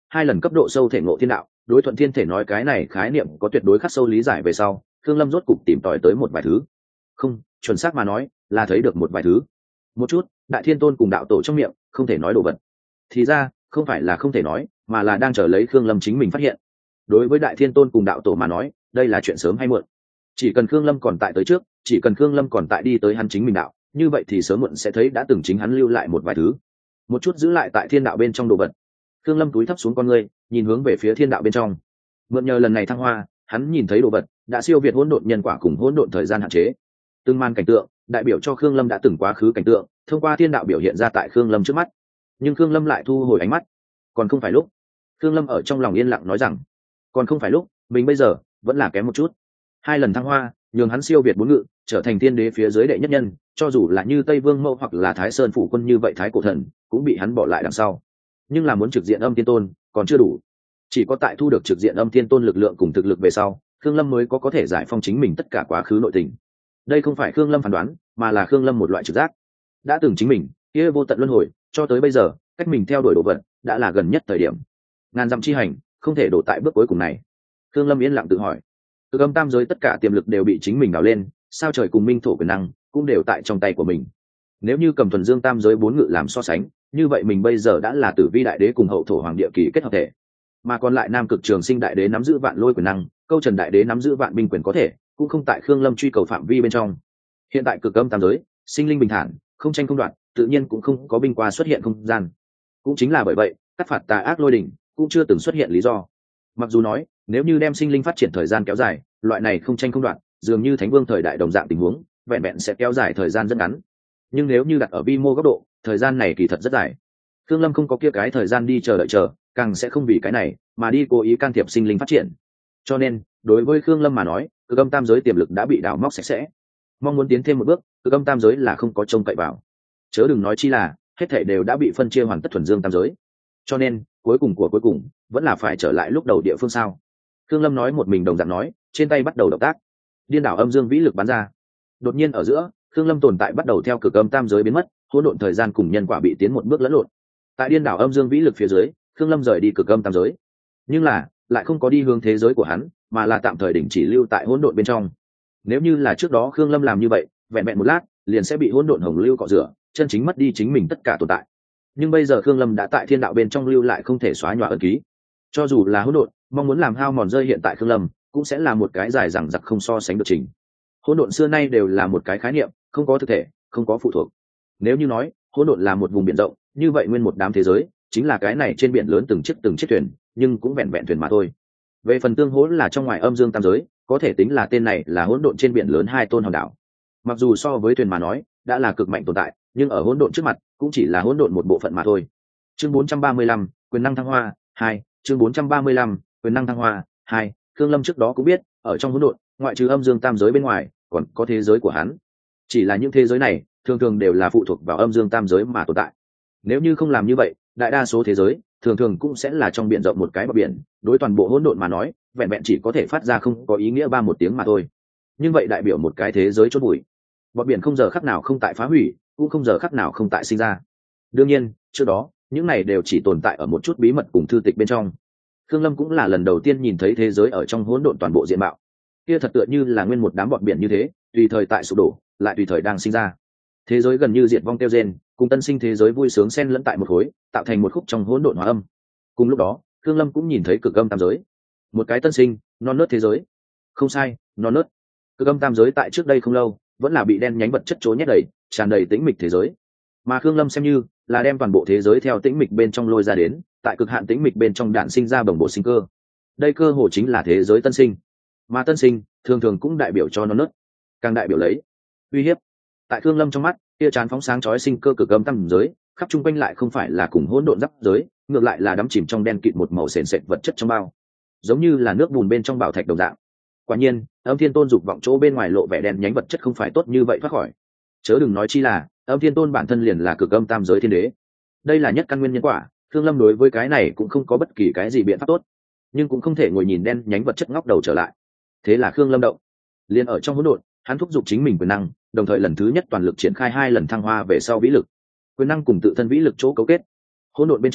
hai lần cấp độ sâu thể ngộ thiên đạo, đối thuận thiên thể nói cái này khái niệm có tuyệt đối khắc sâu lý giải về sau, Thương Lâm rốt cục tìm tòi tới một vài thứ. Không, chuẩn xác mà nói, là thấy được một vài thứ. Một chút, Đại Thiên Tôn cùng đạo tổ trong miệng không thể nói đồ vật. Thì ra, không phải là không thể nói, mà là đang chờ lấy Thương Lâm chính mình phát hiện. Đối với Đại Thiên Tôn cùng đạo tổ mà nói, đây là chuyện sớm hay muộn. Chỉ cần Thương Lâm còn tại tới trước, chỉ cần Thương Lâm còn tại đi tới hắn chính mình đạo, như vậy thì sớm muộn sẽ thấy đã từng chính hắn lưu lại một vài thứ, một chút giữ lại tại thiên đạo bên trong đồ vật. Thương Lâm túi thấp xuống con ngươi, nhìn hướng về phía thiên đạo bên trong. Mượn nhờ lần này thăng hoa, hắn nhìn thấy đồ vật đã siêu việt hỗn độn nhân quả cùng hỗn độn thời gian hạn chế. Từng màn cảnh tượng đại biểu cho Khương Lâm đã từng quá khứ cảnh tượng, thông qua thiên đạo biểu hiện ra tại Khương Lâm trước mắt. Nhưng Khương Lâm lại thu hồi ánh mắt. Còn không phải lúc. Khương Lâm ở trong lòng yên lặng nói rằng, còn không phải lúc, mình bây giờ vẫn là kém một chút. Hai lần thăng hoa, nhường hắn siêu việt bốn ngự, trở thành thiên đế phía dưới đệ nhất nhân, cho dù là như Tây Vương Mẫu hoặc là Thái Sơn phủ quân như vậy Thái Cổ Thần, cũng bị hắn bỏ lại đằng sau. Nhưng là muốn trực diện Âm Thiên Tôn, còn chưa đủ. Chỉ có tại thu được trực diện Âm Thiên Tôn lực lượng cùng thực lực về sau, Khương Lâm mới có có thể giải phong chính mình tất cả quá khứ nội tình. Đây không phải Khương Lâm phán đoán, mà là Khương Lâm một loại trực giác. Đã từng chính mình, kia vô tận luân hồi, cho tới bây giờ, cách mình theo đuổi đồ vật, đã là gần nhất thời điểm. Ngàn dặm chi hành, không thể đổ tại bước cuối cùng này. Khương Lâm yên lặng tự hỏi. Cực âm tam giới tất cả tiềm lực đều bị chính mình đào lên, sao trời cùng minh thổ quyền năng cũng đều tại trong tay của mình. Nếu như cầm thuần dương tam giới bốn ngự làm so sánh, như vậy mình bây giờ đã là Tử Vi đại đế cùng hậu thổ hoàng địa kỳ kết hợp thể, mà còn lại Nam Cực Trường Sinh đại đế nắm giữ vạn lôi quyền năng, Câu Trần đại đế nắm giữ vạn binh quyền có thể, cũng không tại Khương Lâm truy cầu phạm vi bên trong. Hiện tại cực âm tam giới, sinh linh bình thản, không tranh không đoạt, tự nhiên cũng không có binh qua xuất hiện không gian. Cũng chính là bởi vậy, cắt phạt tà ác lôi đỉnh cũng chưa từng xuất hiện lý do. Mặc dù nói, nếu như đem sinh linh phát triển thời gian kéo dài, loại này không tranh không đoạt, dường như Thánh Vương thời đại đồng dạng tình huống, vẹn vẹn sẽ kéo dài thời gian rất ngắn. Nhưng nếu như đặt ở vi mô góc độ, thời gian này kỳ thật rất dài. Khương Lâm không có kia cái thời gian đi chờ đợi chờ, càng sẽ không vì cái này mà đi cố ý can thiệp sinh linh phát triển. Cho nên, đối với Khương Lâm mà nói, cực âm tam giới tiềm lực đã bị đào móc sạch sẽ. Mong muốn tiến thêm một bước, cực âm tam giới là không có trông cậy vào. Chớ đừng nói chi là, hết thảy đều đã bị phân chia hoàn tất thuần dương tam giới. Cho nên, cuối cùng của cuối cùng, vẫn là phải trở lại lúc đầu địa phương sao. Khương Lâm nói một mình đồng dạng nói, trên tay bắt đầu động tác. Điên đảo âm dương vĩ lực bắn ra. Đột nhiên ở giữa, Khương Lâm tồn tại bắt đầu theo cực âm tam giới biến mất, hỗn độn thời gian cùng nhân quả bị tiến một bước lẫn lộn. Tại điên đảo âm dương vĩ lực phía dưới, Khương Lâm rời đi cực âm tam giới. Nhưng là, lại không có đi hướng thế giới của hắn, mà là tạm thời đình chỉ lưu tại hỗn độn bên trong. Nếu như là trước đó Khương Lâm làm như vậy, vẹn vẹn một lát, liền sẽ bị hỗn độn hồng lưu cọ rửa, chân chính mất đi chính mình tất cả tồn tại. Nhưng bây giờ Khương Lâm đã tại thiên đạo bên trong lưu lại không thể xóa nhòa ân ký. Cho dù là hỗn độn, mong muốn làm hao mòn rơi hiện tại Khương Lâm, cũng sẽ là một cái dài dằng dặc không so sánh được trình. Hỗn độn xưa nay đều là một cái khái niệm, không có thực thể, không có phụ thuộc. Nếu như nói, hỗn độn là một vùng biển rộng, như vậy nguyên một đám thế giới, chính là cái này trên biển lớn từng chiếc từng chiếc thuyền, nhưng cũng vẹn vẹn thuyền mà thôi. Về phần tương hỗn là trong ngoài âm dương tam giới, có thể tính là tên này là hỗn độn trên biển lớn hai tôn hòn đảo. Mặc dù so với thuyền mà nói, đã là cực mạnh tồn tại, nhưng ở hỗn độn trước mặt, cũng chỉ là hỗn độn một bộ phận mà thôi. Chương bốn trăm ba mươi lăm, quyền năng thăng hoa hai, chương bốn trăm ba mươi lăm, quyền năng thăng hoa hai. Khương Lâm trước đó cũng biết, ở trong hỗn độn, ngoại trừ âm dương tam giới bên ngoài, còn có thế giới của hắn. Chỉ là những thế giới này, thường thường đều là phụ thuộc vào âm dương tam giới mà tồn tại. Nếu như không làm như vậy, đại đa số thế giới thường thường cũng sẽ là trong biển rộng một cái bờ biển, đối toàn bộ hỗn độn mà nói, vẹn vẹn chỉ có thể phát ra không có ý nghĩa ba một tiếng mà thôi. Nhưng vậy đại biểu một cái thế giới chôn bụi. Bờ biển không giờ khắc nào không tại phá hủy, cũng không giờ khắc nào không tại sinh ra. Đương nhiên, trước đó, những này đều chỉ tồn tại ở một chút bí mật cùng thư tịch bên trong. Khương Lâm cũng là lần đầu tiên nhìn thấy thế giới ở trong hỗn độn toàn bộ diện mạo. Kia thật tựa như là nguyên một đám bọt biển như thế, tùy thời tại sụp đổ, lại tùy thời đang sinh ra. Thế giới gần như diệt vong tiêu gen, cùng tân sinh thế giới vui sướng xen lẫn tại một khối, tạo thành một khúc trong hỗn độn hòa âm. Cùng lúc đó, Khương Lâm cũng nhìn thấy cực âm tam giới, một cái tân sinh, non nớt thế giới. Không sai, non nớt. Cực âm tam giới tại trước đây không lâu, vẫn là bị đen nhánh vật chất chối nhét đầy, tràn đầy tĩnh mịch thế giới. Mà Khương Lâm xem như là đem toàn bộ thế giới theo tĩnh mịch bên trong lôi ra đến, tại cực hạn tĩnh mịch bên trong đạn sinh ra bồng bột sinh cơ. Đây cơ hồ chính là thế giới tân sinh. Mà tân sinh thường thường cũng đại biểu cho non nớt, càng đại biểu lấy uy hiếp. Tại Khương Lâm trong mắt, kia chán phóng sáng chói sinh cơ cực âm tam giới, khắp chung quanh lại không phải là cùng hỗn độn giáp giới, ngược lại là đắm chìm trong đen kịt một màu sền sệt vật chất trong bao, giống như là nước bùn bên trong bảo thạch đồng dạng. Quả nhiên, Âm Thiên Tôn dục vọng chỗ bên ngoài lộ vẻ đen nhánh vật chất không phải tốt như vậy thoát khỏi. Chớ đừng nói chi là, Âm Thiên Tôn bản thân liền là cực âm tam giới thiên đế. Đây là nhất căn nguyên nhân quả, Khương Lâm đối với cái này cũng không có bất kỳ cái gì biện pháp tốt, nhưng cũng không thể ngồi nhìn đen nhánh vật chất ngóc đầu trở lại. Thế là Khương Lâm động, liền ở trong hỗn độn, hắn thúc giục chính mình quyền năng, đồng thời lần thứ nhất toàn lực triển khai hai lần thăng hoa về sau vĩ lực. Quyền năng cùng tự thân vĩ lực chỗ cấu kết. Hỗn độn bên trong,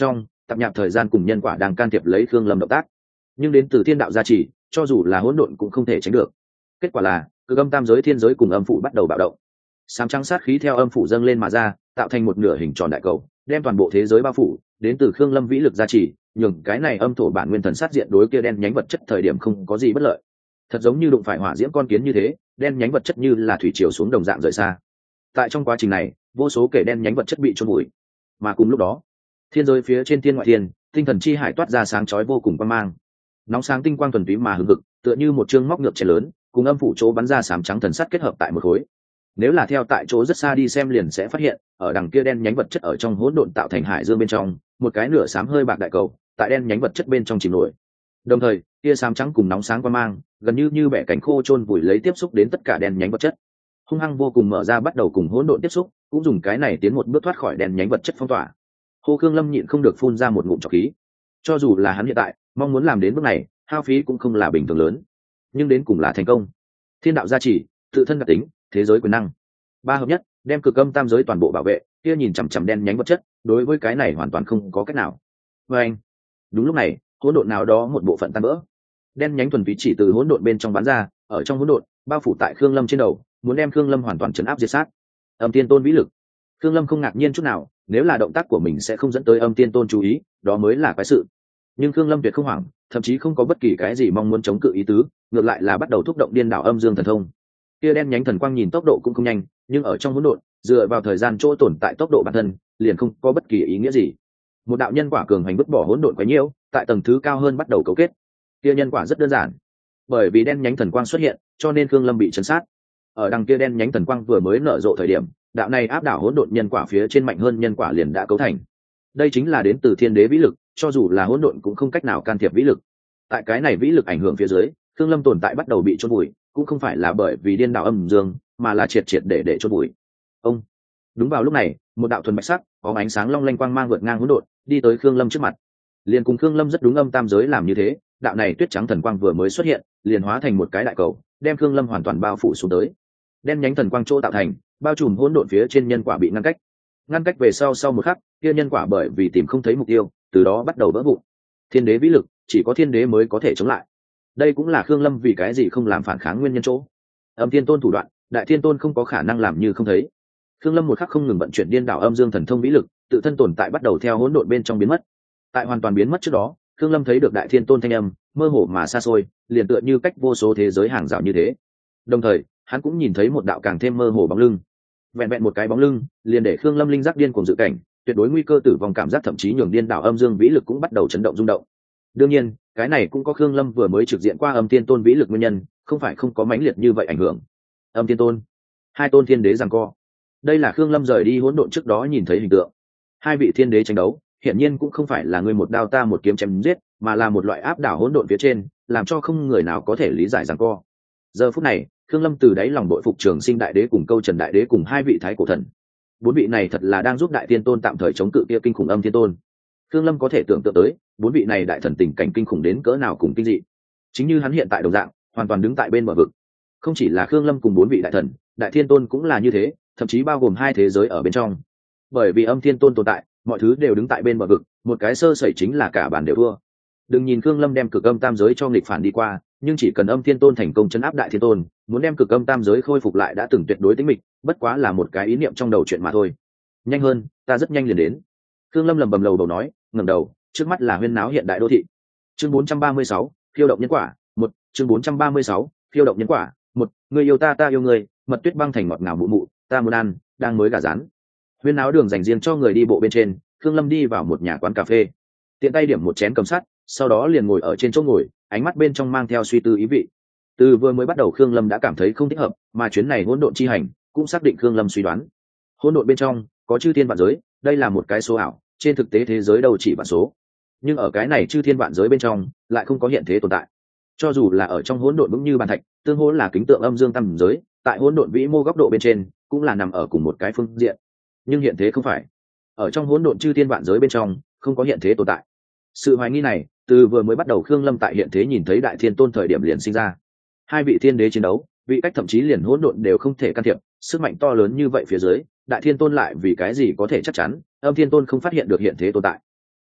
tạp nhạp thời gian cùng nhân quả đang can thiệp lấy khương lâm động tác. Nhưng đến từ thiên đạo gia trì, cho dù là hỗn độn cũng không thể tránh được. Kết quả là cực âm tam giới thiên giới cùng âm phủ bắt đầu bạo động, sám trắng sát khí theo âm phủ dâng lên mà ra, tạo thành một nửa hình tròn đại cầu, đem toàn bộ thế giới bao phủ. Đến từ khương lâm vĩ lực gia trì, nhường cái này âm thổ bản nguyên thần sát diện đối kia đen nhánh vật chất thời điểm không có gì bất lợi. Thật giống như đụng phải hỏa diễm con kiến như thế, đen nhánh vật chất như là thủy triều xuống đồng dạng rời xa. Tại trong quá trình này, vô số kể đen nhánh vật chất bị chôn bụi. Mà cùng lúc đó, thiên giới phía trên thiên ngoại thiên, tinh thần chi hải toát ra sáng chói vô cùng quang mang. Nóng sáng tinh quang thuần túy mà hừng hực, tựa như một chương móc ngược chén lớn, cùng âm phủ chỗ bắn ra sám trắng thần sắt kết hợp tại một khối. Nếu là theo tại chỗ rất xa đi xem liền sẽ phát hiện, ở đằng kia đen nhánh vật chất ở trong hỗn độn tạo thành hải dương bên trong, một cái nửa xám hơi bạc đại cầu, tại đen nhánh vật chất bên trong chìm nổi. Đồng thời, tia xám trắng cùng nóng sáng quang mang, gần như như bẻ cánh khô chôn vùi lấy tiếp xúc đến tất cả đen nhánh vật chất. Hung hăng vô cùng mở ra bắt đầu cùng hỗn độn tiếp xúc, cũng dùng cái này tiến một bước thoát khỏi đen nhánh vật chất phong tỏa. Hồ Khương Lâm nhịn không được phun ra một ngụm trọc khí. Cho dù là hắn hiện tại mong muốn làm đến bước này, hao phí cũng không là bình thường lớn, nhưng đến cùng là thành công. Thiên đạo gia trì, tự thân đặc tính, thế giới quyền năng, ba hợp nhất, đem cực âm tam giới toàn bộ bảo vệ. Kia nhìn chằm chằm đen nhánh vật chất, đối với cái này hoàn toàn không có cách nào. Và anh, đúng lúc này, hỗn độn nào đó một bộ phận tan vỡ, đen nhánh thuần túy chỉ từ hỗn độn bên trong bắn ra, ở trong hỗn độn bao phủ tại Khương Lâm trên đầu, muốn đem Khương Lâm hoàn toàn chấn áp diệt sát. Âm Tiên Tôn vĩ lực. Khương Lâm không ngạc nhiên chút nào, nếu là động tác của mình sẽ không dẫn tới Âm Tiên Tôn chú ý, đó mới là cái sự. Nhưng Khương Lâm tuyệt không hoảng, thậm chí không có bất kỳ cái gì mong muốn chống cự ý tứ, ngược lại là bắt đầu thúc động điên đảo âm dương thần thông. Kia đen nhánh thần quang nhìn tốc độ cũng không nhanh, nhưng ở trong hỗn độn, dựa vào thời gian chỗ tồn tại tốc độ bản thân, liền không có bất kỳ ý nghĩa gì. Một đạo nhân quả cường hành vứt bỏ hỗn độn quá nhiều, tại tầng thứ cao hơn bắt đầu cấu kết. Kia nhân quả rất đơn giản, bởi vì đen nhánh thần quang xuất hiện, cho nên Khương Lâm bị chấn sát. Ở đằng kia đen nhánh thần quang vừa mới nở rộ thời điểm, đạo này áp đảo hỗn độn nhân quả phía trên mạnh hơn nhân quả liền đã cấu thành. Đây chính là đến từ thiên đế vĩ lực, cho dù là hỗn độn cũng không cách nào can thiệp vĩ lực. Tại cái này vĩ lực ảnh hưởng phía dưới, Khương Lâm tồn tại bắt đầu bị chôn bụi, cũng không phải là bởi vì điên đảo âm dương, mà là triệt triệt để để chôn bụi. Ông. Đúng vào lúc này, một đạo thuần bạch sắc, có ánh sáng long lanh quang mang vượt ngang hỗn độn, đi tới Khương Lâm trước mặt. Liền cùng Khương Lâm rất đúng âm tam giới làm như thế, đạo này tuyết trắng thần quang vừa mới xuất hiện, liền hóa thành một cái đại cầu, đem Khương Lâm hoàn toàn bao phủ xuống tới. Đen nhánh thần quang chỗ tạo thành, bao trùm hỗn độn phía trên nhân quả bị ngăn cách. Ngăn cách về sau sau một khắc, kia nhân quả bởi vì tìm không thấy mục tiêu, từ đó bắt đầu vỡ vụn. Thiên đế vĩ lực, chỉ có thiên đế mới có thể chống lại. Đây cũng là Khương Lâm vì cái gì không làm phản kháng nguyên nhân chỗ. Âm Thiên Tôn thủ đoạn, Đại Thiên Tôn không có khả năng làm như không thấy. Khương Lâm một khắc không ngừng vận chuyển điên đảo âm dương thần thông vĩ lực, tự thân tồn tại bắt đầu theo hỗn độn bên trong biến mất. Tại hoàn toàn biến mất trước đó, Khương Lâm thấy được Đại Thiên Tôn thanh âm, mơ hồ mà xa xôi, liền tựa như cách vô số thế giới hàng rào như thế. Đồng thời, hắn cũng nhìn thấy một đạo càng thêm mơ hồ bóng lưng. Vẹn vẹn một cái bóng lưng, liền để Khương Lâm linh giác điên cuồng dự cảnh, tuyệt đối nguy cơ tử vong cảm giác thậm chí nhường điên đảo âm dương vĩ lực cũng bắt đầu chấn động rung động. Đương nhiên, cái này cũng có Khương Lâm vừa mới trực diện qua Âm Tiên Tôn vĩ lực nguyên nhân, không phải không có mãnh liệt như vậy ảnh hưởng. Âm Tiên Tôn, hai tôn thiên đế giằng co. Đây là Khương Lâm rời đi hỗn độn trước đó nhìn thấy hình tượng. Hai vị thiên đế tranh đấu, hiển nhiên cũng không phải là người một đao ta một kiếm chém giết, mà là một loại áp đảo hỗn độn phía trên, làm cho không người nào có thể lý giải giằng co. Giờ phút này, Khương Lâm từ đáy lòng đội phục Trường Sinh Đại Đế cùng Câu Trần Đại Đế cùng hai vị thái cổ thần. Bốn vị này thật là đang giúp Đại Tiên Tôn tạm thời chống cự kia kinh khủng Âm Thiên Tôn. Khương Lâm có thể tưởng tượng tới, bốn vị này đại thần tình cảnh kinh khủng đến cỡ nào cùng kinh dị. Chính như hắn hiện tại đồng dạng, hoàn toàn đứng tại bên bờ vực. Không chỉ là Khương Lâm cùng bốn vị đại thần, Đại Thiên Tôn cũng là như thế, thậm chí bao gồm hai thế giới ở bên trong. Bởi vì Âm Thiên Tôn tồn tại, mọi thứ đều đứng tại bên bờ vực, một cái sơ sẩy chính là cả bàn đều thua. Đừng nhìn Khương Lâm đem cực âm tam giới cho nghịch phản đi qua, nhưng chỉ cần Âm Thiên Tôn thành công chấn áp Đại Thiên Tôn, muốn đem cực âm tam giới khôi phục lại đã từng tuyệt đối tính mịch, bất quá là một cái ý niệm trong đầu chuyện mà thôi. Nhanh hơn, ta rất nhanh liền đến. Khương Lâm lẩm bẩm lầu đầu nói, ngẩng đầu, trước mắt là huyên náo hiện đại đô thị. Chương bốn trăm ba mươi sáu, phiêu động nhân quả, một, chương bốn trăm ba mươi sáu, phiêu động nhân quả, một, người yêu ta ta yêu người, mật tuyết băng thành ngọt ngào mụ mụ, ta muốn ăn, đang mới gà rán. Huyên náo đường dành riêng cho người đi bộ bên trên, Khương Lâm đi vào một nhà quán cà phê, tiện tay điểm một chén cầm sắt, sau đó liền ngồi ở trên chỗ ngồi, ánh mắt bên trong mang theo suy tư ý vị. Từ vừa mới bắt đầu Khương Lâm đã cảm thấy không thích hợp, mà chuyến này hỗn độn chi hành cũng xác định Khương Lâm suy đoán. Hỗn độn bên trong có chư thiên vạn giới, đây là một cái số ảo, trên thực tế thế giới đâu chỉ vạn số. Nhưng ở cái này chư thiên vạn giới bên trong lại không có hiện thế tồn tại. Cho dù là ở trong hỗn độn vững như bàn thạch, tương hỗ là kính tượng âm dương tam giới, tại hỗn độn vĩ mô góc độ bên trên cũng là nằm ở cùng một cái phương diện. Nhưng hiện thế không phải. Ở trong hỗn độn chư thiên vạn giới bên trong không có hiện thế tồn tại. Sự hoài nghi này từ vừa mới bắt đầu Khương Lâm tại hiện thế nhìn thấy Đại Thiên Tôn thời điểm liền sinh ra. Hai vị thiên đế chiến đấu, vị cách thậm chí liền hỗn độn đều không thể can thiệp, sức mạnh to lớn như vậy phía dưới, Đại Thiên Tôn lại vì cái gì có thể chắc chắn Âm Thiên Tôn không phát hiện được hiện thế tồn tại.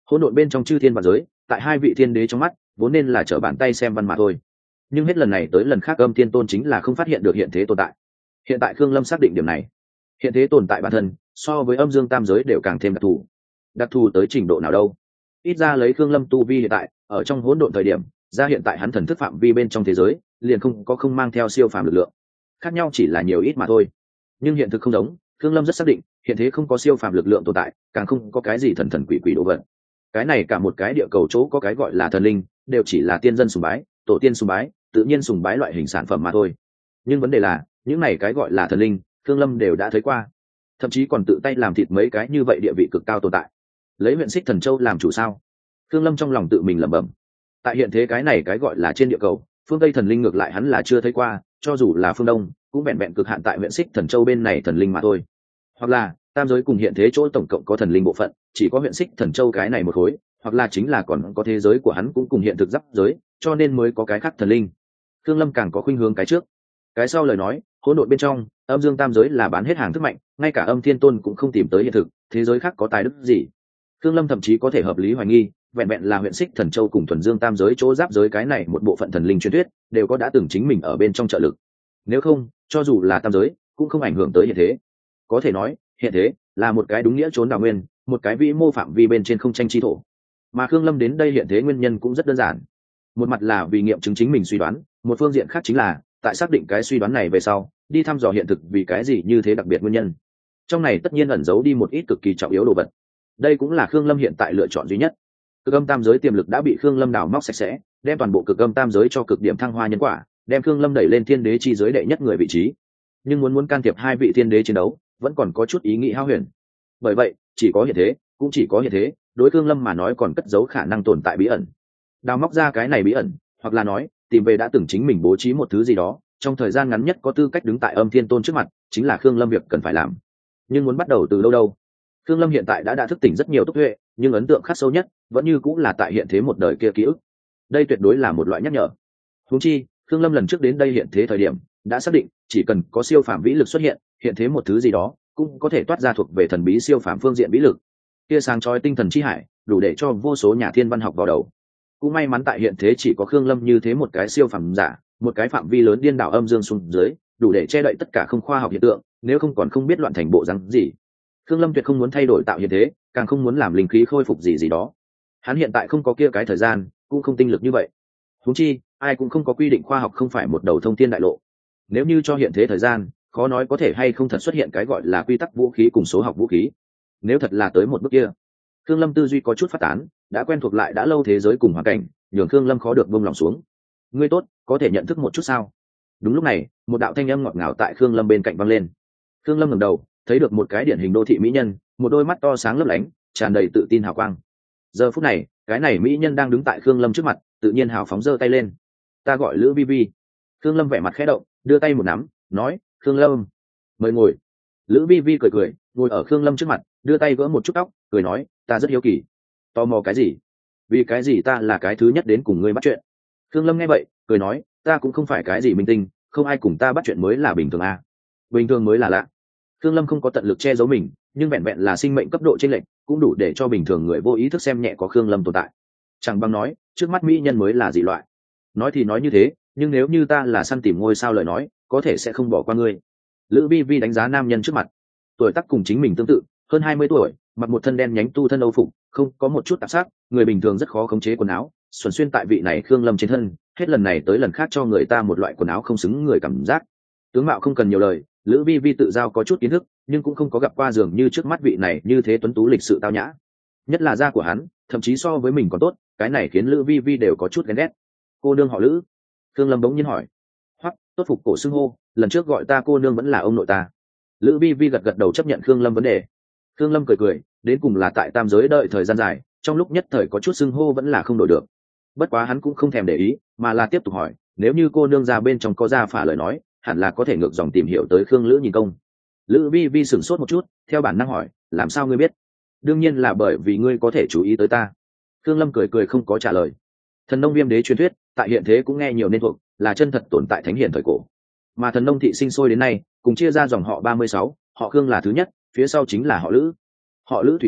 hỗn độn bên trong chư thiên và giới, tại hai vị thiên đế trong mắt vốn nên là trở bàn tay xem văn mà thôi, nhưng hết lần này tới lần khác Âm Thiên Tôn chính là không phát hiện được hiện thế tồn tại. Hiện tại Khương Lâm xác định điểm này, hiện thế tồn tại bản thân so với âm dương tam giới đều càng thêm đặc thù. Đặc thù tới trình độ nào đâu? Ít ra lấy Khương Lâm tu vi hiện tại, ở trong hỗn độn thời điểm, ra hiện tại hắn thần thức phạm vi bên trong thế giới, liền không có không mang theo siêu phàm lực lượng. Khác nhau chỉ là nhiều ít mà thôi. Nhưng hiện thực không giống, Khương Lâm rất xác định, hiện thế không có siêu phàm lực lượng tồn tại, càng không có cái gì thần thần quỷ quỷ đồ vật. Cái này cả một cái địa cầu chỗ có cái gọi là thần linh, đều chỉ là tiên dân sùng bái, tổ tiên sùng bái, tự nhiên sùng bái loại hình sản phẩm mà thôi. Nhưng vấn đề là, những này cái gọi là thần linh, Khương Lâm đều đã thấy qua, thậm chí còn tự tay làm thịt mấy cái như vậy địa vị cực cao tồn tại. Lấy huyện Xích Thần Châu làm chủ sao? Khương Lâm trong lòng tự mình lẩm bẩm. Tại hiện thế cái này cái gọi là trên địa cầu, phương Tây thần linh ngược lại hắn là chưa thấy qua, cho dù là phương Đông, cũng vẹn vẹn cực hạn tại huyện Xích Thần Châu bên này thần linh mà thôi. Hoặc là tam giới cùng hiện thế chỗ tổng cộng có thần linh bộ phận, chỉ có huyện Xích Thần Châu cái này một khối, hoặc là chính là còn có thế giới của hắn cũng cùng hiện thực giáp giới, cho nên mới có cái khác thần linh. Khương Lâm càng có khuynh hướng cái trước. Cái sau lời nói, hỗn độn bên trong, âm dương tam giới là bán hết hàng thức mạnh, ngay cả Âm Thiên Tôn cũng không tìm tới hiện thực, thế giới khác có tài đức gì? Khương Lâm thậm chí có thể hợp lý hoài nghi, vẹn vẹn là huyện Xích Thần Châu cùng thuần dương tam giới chỗ giáp giới cái này một bộ phận thần linh truyền thuyết, đều có đã từng chính mình ở bên trong trợ lực. Nếu không, cho dù là tam giới, cũng không ảnh hưởng tới hiện thế. Có thể nói, hiện thế là một cái đúng nghĩa trốn đào nguyên, một cái vĩ mô phạm vi bên trên không tranh chi thổ. Mà Khương Lâm đến đây hiện thế nguyên nhân cũng rất đơn giản. Một mặt là vì nghiệm chứng chính mình suy đoán, một phương diện khác chính là tại xác định cái suy đoán này về sau, đi thăm dò hiện thực vì cái gì như thế đặc biệt nguyên nhân. Trong này tất nhiên ẩn giấu đi một ít cực kỳ trọng yếu đồ vật. Đây cũng là Khương Lâm hiện tại lựa chọn duy nhất. Cực âm tam giới tiềm lực đã bị Khương Lâm đào móc sạch sẽ, đem toàn bộ cực âm tam giới cho cực điểm thăng hoa nhân quả, đem Khương Lâm đẩy lên thiên đế chi giới đệ nhất người vị trí. Nhưng muốn muốn can thiệp hai vị thiên đế chiến đấu, vẫn còn có chút ý nghĩ hao huyền. Bởi vậy, chỉ có hiện thế, cũng chỉ có hiện thế, đối Khương Lâm mà nói còn cất giấu khả năng tồn tại bí ẩn. Đào móc ra cái này bí ẩn, hoặc là nói, tìm về đã từng chính mình bố trí một thứ gì đó, trong thời gian ngắn nhất có tư cách đứng tại Âm Thiên Tôn trước mặt, chính là Khương Lâm việc cần phải làm. Nhưng muốn bắt đầu từ đâu đâu? Khương Lâm hiện tại đã đã thức tỉnh rất nhiều túc huệ, nhưng ấn tượng khắc sâu nhất vẫn như cũng là tại hiện thế một đời kia ký ức. Đây tuyệt đối là một loại nhắc nhở. Huống chi, Khương Lâm lần trước đến đây hiện thế thời điểm, đã xác định, chỉ cần có siêu phàm vĩ lực xuất hiện, hiện thế một thứ gì đó cũng có thể toát ra thuộc về thần bí siêu phàm phương diện vĩ lực. Kia sáng chói tinh thần chi hải, đủ để cho vô số nhà thiên văn học vào đầu. Cũng may mắn tại hiện thế chỉ có Khương Lâm như thế một cái siêu phàm giả, một cái phạm vi lớn điên đảo âm dương xuống dưới, đủ để che đậy tất cả không khoa học hiện tượng, nếu không còn không biết loạn thành bộ rắn gì. Khương Lâm tuyệt không muốn thay đổi tạo hiện thế, càng không muốn làm linh khí khôi phục gì gì đó. Hắn hiện tại không có kia cái thời gian, cũng không tinh lực như vậy. Huống chi, ai cũng không có quy định khoa học không phải một đầu thông thiên đại lộ. Nếu như cho hiện thế thời gian, khó nói có thể hay không thật xuất hiện cái gọi là quy tắc vũ khí cùng số học vũ khí. Nếu thật là tới một bước kia, Khương Lâm tư duy có chút phát tán, đã quen thuộc lại đã lâu thế giới cùng hoàn cảnh, nhường Khương Lâm khó được buông lòng xuống. Ngươi tốt, có thể nhận thức một chút sao? Đúng lúc này, một đạo thanh âm ngọt ngào tại Khương Lâm bên cạnh vang lên. Khương Lâm ngẩng đầu, thấy được một cái điển hình đô thị mỹ nhân, một đôi mắt to sáng lấp lánh, tràn đầy tự tin hào quang. Giờ phút này, cái này mỹ nhân đang đứng tại Khương Lâm trước mặt, tự nhiên hào phóng giơ tay lên. Ta gọi Lữ Vi Vi. Khương Lâm vẻ mặt khẽ động, đưa tay một nắm, nói, Khương Lâm, mời ngồi. Lữ Vi Vi cười cười, ngồi ở Khương Lâm trước mặt, đưa tay gỡ một chút tóc, cười nói, ta rất hiếu kỳ. Tò mò cái gì? Vì cái gì ta là cái thứ nhất đến cùng ngươi bắt chuyện? Khương Lâm nghe vậy, cười nói, ta cũng không phải cái gì minh tinh, không ai cùng ta bắt chuyện mới là bình thường à. Bình thường mới là lạ. Khương Lâm không có tận lực che giấu mình, nhưng vẹn vẹn là sinh mệnh cấp độ chênh lệch, cũng đủ để cho bình thường người vô ý thức xem nhẹ có Khương Lâm tồn tại. Chẳng bằng nói, trước mắt mỹ nhân mới là dị loại. Nói thì nói như thế, nhưng nếu như ta là săn tìm ngôi sao lời nói, có thể sẽ không bỏ qua ngươi. Lữ Vi Vi đánh giá nam nhân trước mặt, tuổi tác cùng chính mình tương tự, hơn hai mươi tuổi, mặc một thân đen nhánh tu thân âu phục, không có một chút tạp sắc, người bình thường rất khó khống chế quần áo, xuẩn xuyên tại vị này Khương Lâm trên thân, hết lần này tới lần khác cho người ta một loại quần áo không xứng người cảm giác. Tướng mạo không cần nhiều lời, Lữ Vi Vi tự giao có chút kiến thức, nhưng cũng không có gặp qua dường như trước mắt vị này như thế tuấn tú lịch sự tao nhã. Nhất là da của hắn, thậm chí so với mình còn tốt, cái này khiến Lữ Vi Vi đều có chút ghen ghét. Cô nương họ Lữ? Khương Lâm bỗng nhiên hỏi. Hoắc, tốt phục cổ xưng hô, lần trước gọi ta cô nương vẫn là ông nội ta. Lữ Vi Vi gật gật đầu chấp nhận Khương Lâm vấn đề. Khương Lâm cười cười, đến cùng là tại tam giới đợi thời gian dài, trong lúc nhất thời có chút xưng hô vẫn là không đổi được. Bất quá hắn cũng không thèm để ý, mà là tiếp tục hỏi, nếu như cô nương ra bên trong có gia phả lời nói, hẳn là có thể ngược dòng tìm hiểu tới Khương Lữ nhìn công. Lữ Vi Vi sửng sốt một chút, theo bản năng hỏi, làm sao ngươi biết? Đương nhiên là bởi vì ngươi có thể chú ý tới ta. Khương Lâm cười cười không có trả lời. Thần nông viêm đế truyền thuyết, tại hiện thế cũng nghe nhiều nên thuộc, là chân thật tồn tại thánh hiển thời cổ. Mà thần nông thị sinh sôi đến nay, cùng chia ra dòng họ ba mươi sáu, họ Khương là thứ nhất, phía sau chính là họ Lữ. Họ Lữ thủy tổ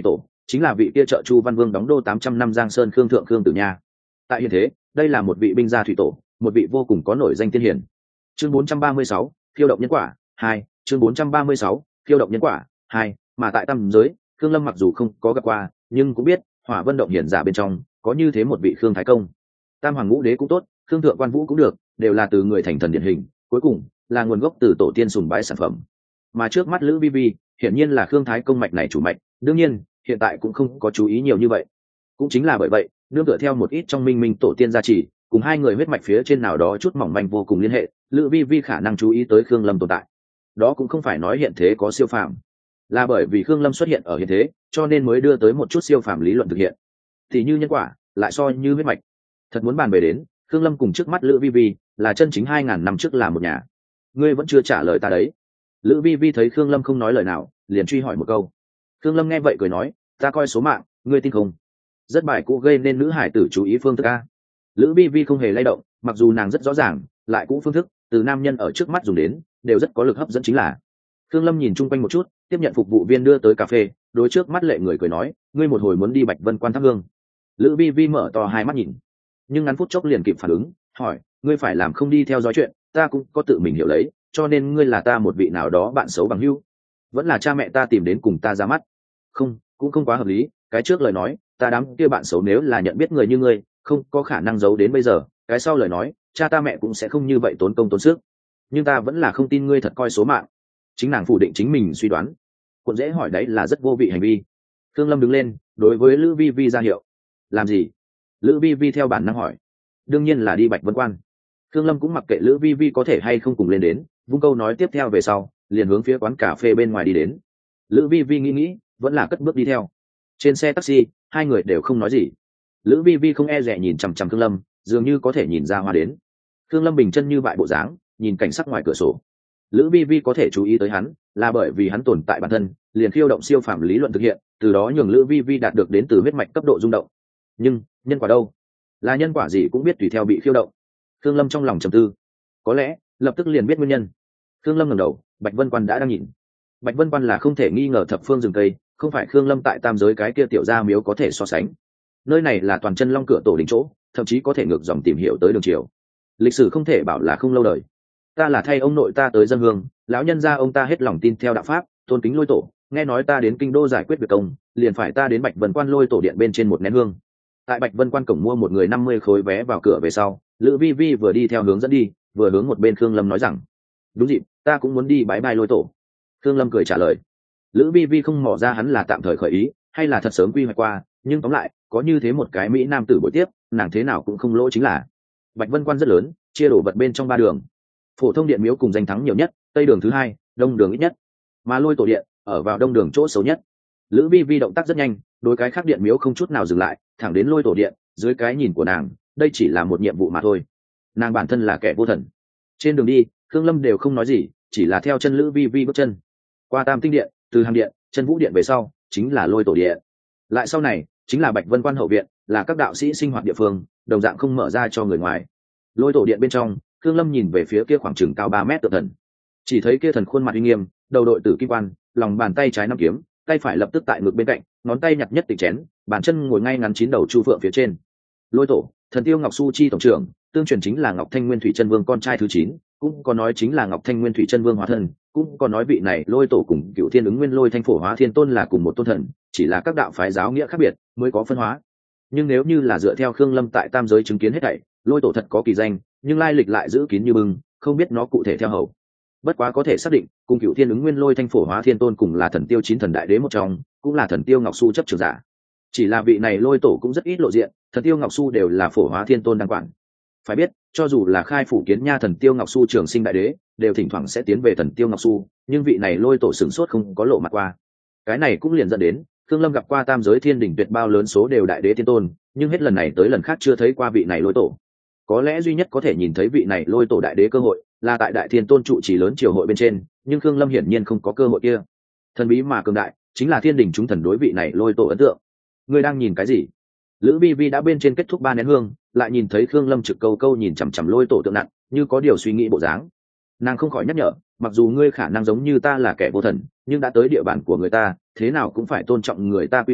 chính là vị kia trợ chu văn vương đóng đô tám trăm năm giang sơn khương thượng khương tử nha. Tại hiện thế, đây là một vị binh gia thủy tổ, một vị vô cùng có nổi danh tiên hiển. Chương bốn trăm ba mươi sáu, phiêu động nhân quả hai. Chương bốn trăm ba mươi sáu, phiêu động nhân quả hai. Mà tại tam giới, Khương Lâm mặc dù không có gặp qua, nhưng cũng biết Hỏa Vân động hiển giả bên trong có như thế một vị Khương Thái Công. Tam Hoàng Ngũ Đế cũng tốt, Khương Thượng Quan Vũ cũng được, đều là từ người thành thần điển hình, cuối cùng là nguồn gốc từ tổ tiên sùng bái sản phẩm. Mà trước mắt Lữ Vi Vi, hiển nhiên là Khương Thái Công mạch này chủ mạch, đương nhiên, hiện tại cũng không có chú ý nhiều như vậy. Cũng chính là bởi vậy, nương tựa theo một ít trong minh minh tổ tiên gia trì, cùng hai người huyết mạch phía trên nào đó chút mỏng manh vô cùng liên hệ, Lữ Vi Vi khả năng chú ý tới Khương Lâm tồn tại. Đó cũng không phải nói hiện thế có siêu phàm, là bởi vì Khương Lâm xuất hiện ở hiện thế, cho nên mới đưa tới một chút siêu phàm lý luận thực hiện. Thì như nhân quả, lại so như huyết mạch. Thật muốn bàn về đến, Khương Lâm cùng trước mắt Lữ Vi Vi là chân chính hai ngàn năm trước là một nhà. Ngươi vẫn chưa trả lời ta đấy. Lữ Vi Vi thấy Khương Lâm không nói lời nào, liền truy hỏi một câu. Khương Lâm nghe vậy cười nói, ta coi số mạng, ngươi tin không? Rất bài cũ gây nên nữ hải tử chú ý phương thức a. Lữ Vi Vi không hề lay động, mặc dù nàng rất rõ ràng, lại cũ phương thức, từ nam nhân ở trước mắt dùng đến, đều rất có lực hấp dẫn chính là. Khương Lâm nhìn chung quanh một chút, tiếp nhận phục vụ viên đưa tới cà phê, đối trước mắt lệ người cười nói, ngươi một hồi muốn đi Bạch Vân Quan thắp hương. Lữ Vi Vi mở to hai mắt nhìn, nhưng ngắn phút chốc liền kịp phản ứng, hỏi, ngươi phải làm không đi theo dõi chuyện, ta cũng có tự mình hiểu lấy, cho nên ngươi là ta một vị nào đó bạn xấu bằng hữu, vẫn là cha mẹ ta tìm đến cùng ta ra mắt. Không, cũng không quá hợp lý, cái trước lời nói, ta đám kia bạn xấu nếu là nhận biết người như ngươi, không có khả năng giấu đến bây giờ, cái sau lời nói, cha ta mẹ cũng sẽ không như vậy tốn công tốn sức. Nhưng ta vẫn là không tin ngươi thật coi số mạng. Chính nàng phủ định chính mình suy đoán. Cuộn dễ hỏi đấy là rất vô vị hành vi. Thương Lâm đứng lên, đối với Lữ Vi Vi ra hiệu. Làm gì? Lữ Vi Vi theo bản năng hỏi. Đương nhiên là đi Bạch Vân Quan. Thương Lâm cũng mặc kệ Lữ Vi Vi có thể hay không cùng lên đến, vung câu nói tiếp theo về sau, liền hướng phía quán cà phê bên ngoài đi đến. Lữ Vi Vi nghĩ nghĩ, vẫn là cất bước đi theo. Trên xe taxi, hai người đều không nói gì. Lữ Vi Vi không e dè nhìn chằm chằm Thương Lâm, dường như có thể nhìn ra hoa đến. Thương Lâm bình chân như bại bộ dáng, nhìn cảnh sắc ngoài cửa sổ. Lữ Vi Vi có thể chú ý tới hắn, là bởi vì hắn tồn tại bản thân, liền khiêu động siêu phàm lý luận thực hiện, từ đó nhường Lữ Vi Vi đạt được đến từ huyết mạch cấp độ rung động. Nhưng nhân quả đâu? Là nhân quả gì cũng biết tùy theo bị khiêu động. Thương Lâm trong lòng trầm tư, có lẽ lập tức liền biết nguyên nhân. Thương Lâm ngẩng đầu, Bạch Vân Quan đã đang nhìn. Bạch Vân Quan là không thể nghi ngờ thập phương rừng cây, không phải Khương Lâm tại tam giới cái kia tiểu gia miếu có thể so sánh. Nơi này là toàn chân long cửa tổ đỉnh chỗ, thậm chí có thể ngược dòng tìm hiểu tới đường triều. Lịch sử không thể bảo là không lâu đời. Ta là thay ông nội ta tới dân hương, lão nhân gia ông ta hết lòng tin theo đạo pháp, tôn kính lôi tổ, nghe nói ta đến kinh đô giải quyết việc công, liền phải ta đến Bạch Vân Quan lôi tổ điện bên trên một nén hương. Tại Bạch Vân Quan cổng mua một người năm mươi khối vé vào cửa về sau, Lữ Vi Vi vừa đi theo hướng dẫn đi, vừa hướng một bên Khương Lâm nói rằng, đúng dịp, ta cũng muốn đi bái bai lôi tổ. Khương Lâm cười trả lời. Lữ Vi Vi không mò ra hắn là tạm thời khởi ý, hay là thật sớm quy hoạch qua, nhưng tóm lại, có như thế một cái mỹ nam tử buổi tiếp, nàng thế nào cũng không lỗ chính là. Bạch Vân Quan rất lớn, chia đổ vật bên trong ba đường. Phổ thông điện miếu cùng danh thắng nhiều nhất, tây đường thứ hai, đông đường ít nhất, mà lôi tổ điện ở vào đông đường chỗ xấu nhất. Lữ Vi Vi động tác rất nhanh, đối cái khác điện miếu không chút nào dừng lại, thẳng đến lôi tổ điện. Dưới cái nhìn của nàng, đây chỉ là một nhiệm vụ mà thôi. Nàng bản thân là kẻ vô thần. Trên đường đi, Khương Lâm đều không nói gì, chỉ là theo chân Lữ Vi Vi bước chân. Qua Tam Tinh điện, từ Hàm điện, chân Vũ điện về sau, chính là lôi tổ điện. Lại sau này, chính là Bạch Vân Quan hậu viện, là các đạo sĩ sinh hoạt địa phương, đồng dạng không mở ra cho người ngoài. Lôi tổ điện bên trong, Khương Lâm nhìn về phía kia khoảng chừng cao ba mét tượng thần, chỉ thấy kia thần khuôn mặt uy nghiêm, đầu đội tử kim quan, lòng bàn tay trái nắm kiếm, tay phải lập tức tại ngực bên cạnh, ngón tay nhặt nhất tịch chén, bàn chân ngồi ngay ngắn chín đầu chu phượng phía trên. Lôi tổ, thần tiêu Ngọc Su Chi tổng trưởng, tương truyền chính là Ngọc Thanh Nguyên Thủy Chân Vương con trai thứ chín, cũng có nói chính là Ngọc Thanh Nguyên Thủy Chân Vương hóa thân, cũng có nói vị này lôi tổ cùng Cựu Thiên ứng Nguyên Lôi Thanh Phổ Hóa Thiên Tôn là cùng một tôn thần, chỉ là các đạo phái giáo nghĩa khác biệt mới có phân hóa. Nhưng nếu như là dựa theo Khương Lâm tại tam giới chứng kiến hết thảy, lôi tổ thật có kỳ danh, nhưng lai lịch lại giữ kín như bưng, không biết nó cụ thể theo hầu. Bất quá có thể xác định, cùng Cựu Thiên ứng Nguyên Lôi Thanh Phổ Hóa Thiên Tôn cùng là thần tiêu chín thần đại đế một trong, cũng là thần tiêu Ngọc Su chấp trưởng giả. Chỉ là vị này lôi tổ cũng rất ít lộ diện, thần tiêu Ngọc Su đều là Phổ Hóa Thiên Tôn đang quản. Phải biết, cho dù là khai phủ kiến nha thần tiêu Ngọc Su trường sinh đại đế, đều thỉnh thoảng sẽ tiến về thần tiêu Ngọc Su, nhưng vị này lôi tổ sửng sốt không có lộ mặt qua. Cái này cũng liền dẫn đến, Khương Lâm gặp qua tam giới thiên đỉnh tuyệt bao lớn số đều đại đế thiên tôn, nhưng hết lần này tới lần khác chưa thấy qua vị này lôi tổ. Có lẽ duy nhất có thể nhìn thấy vị này lôi tổ đại đế cơ hội là tại đại thiên tôn trụ trì lớn triều hội bên trên, nhưng Khương Lâm hiển nhiên không có cơ hội kia. Thần bí mà cường đại, chính là thiên đình chúng thần đối vị này lôi tổ ấn tượng. Ngươi đang nhìn cái gì? Lữ Vi Vi đã bên trên kết thúc ba nén hương, lại nhìn thấy Khương Lâm trực câu câu nhìn chằm chằm lôi tổ tượng nặng, như có điều suy nghĩ bộ dáng. Nàng không khỏi nhắc nhở, mặc dù ngươi khả năng giống như ta là kẻ vô thần, nhưng đã tới địa bàn của người ta, thế nào cũng phải tôn trọng người ta quy củ,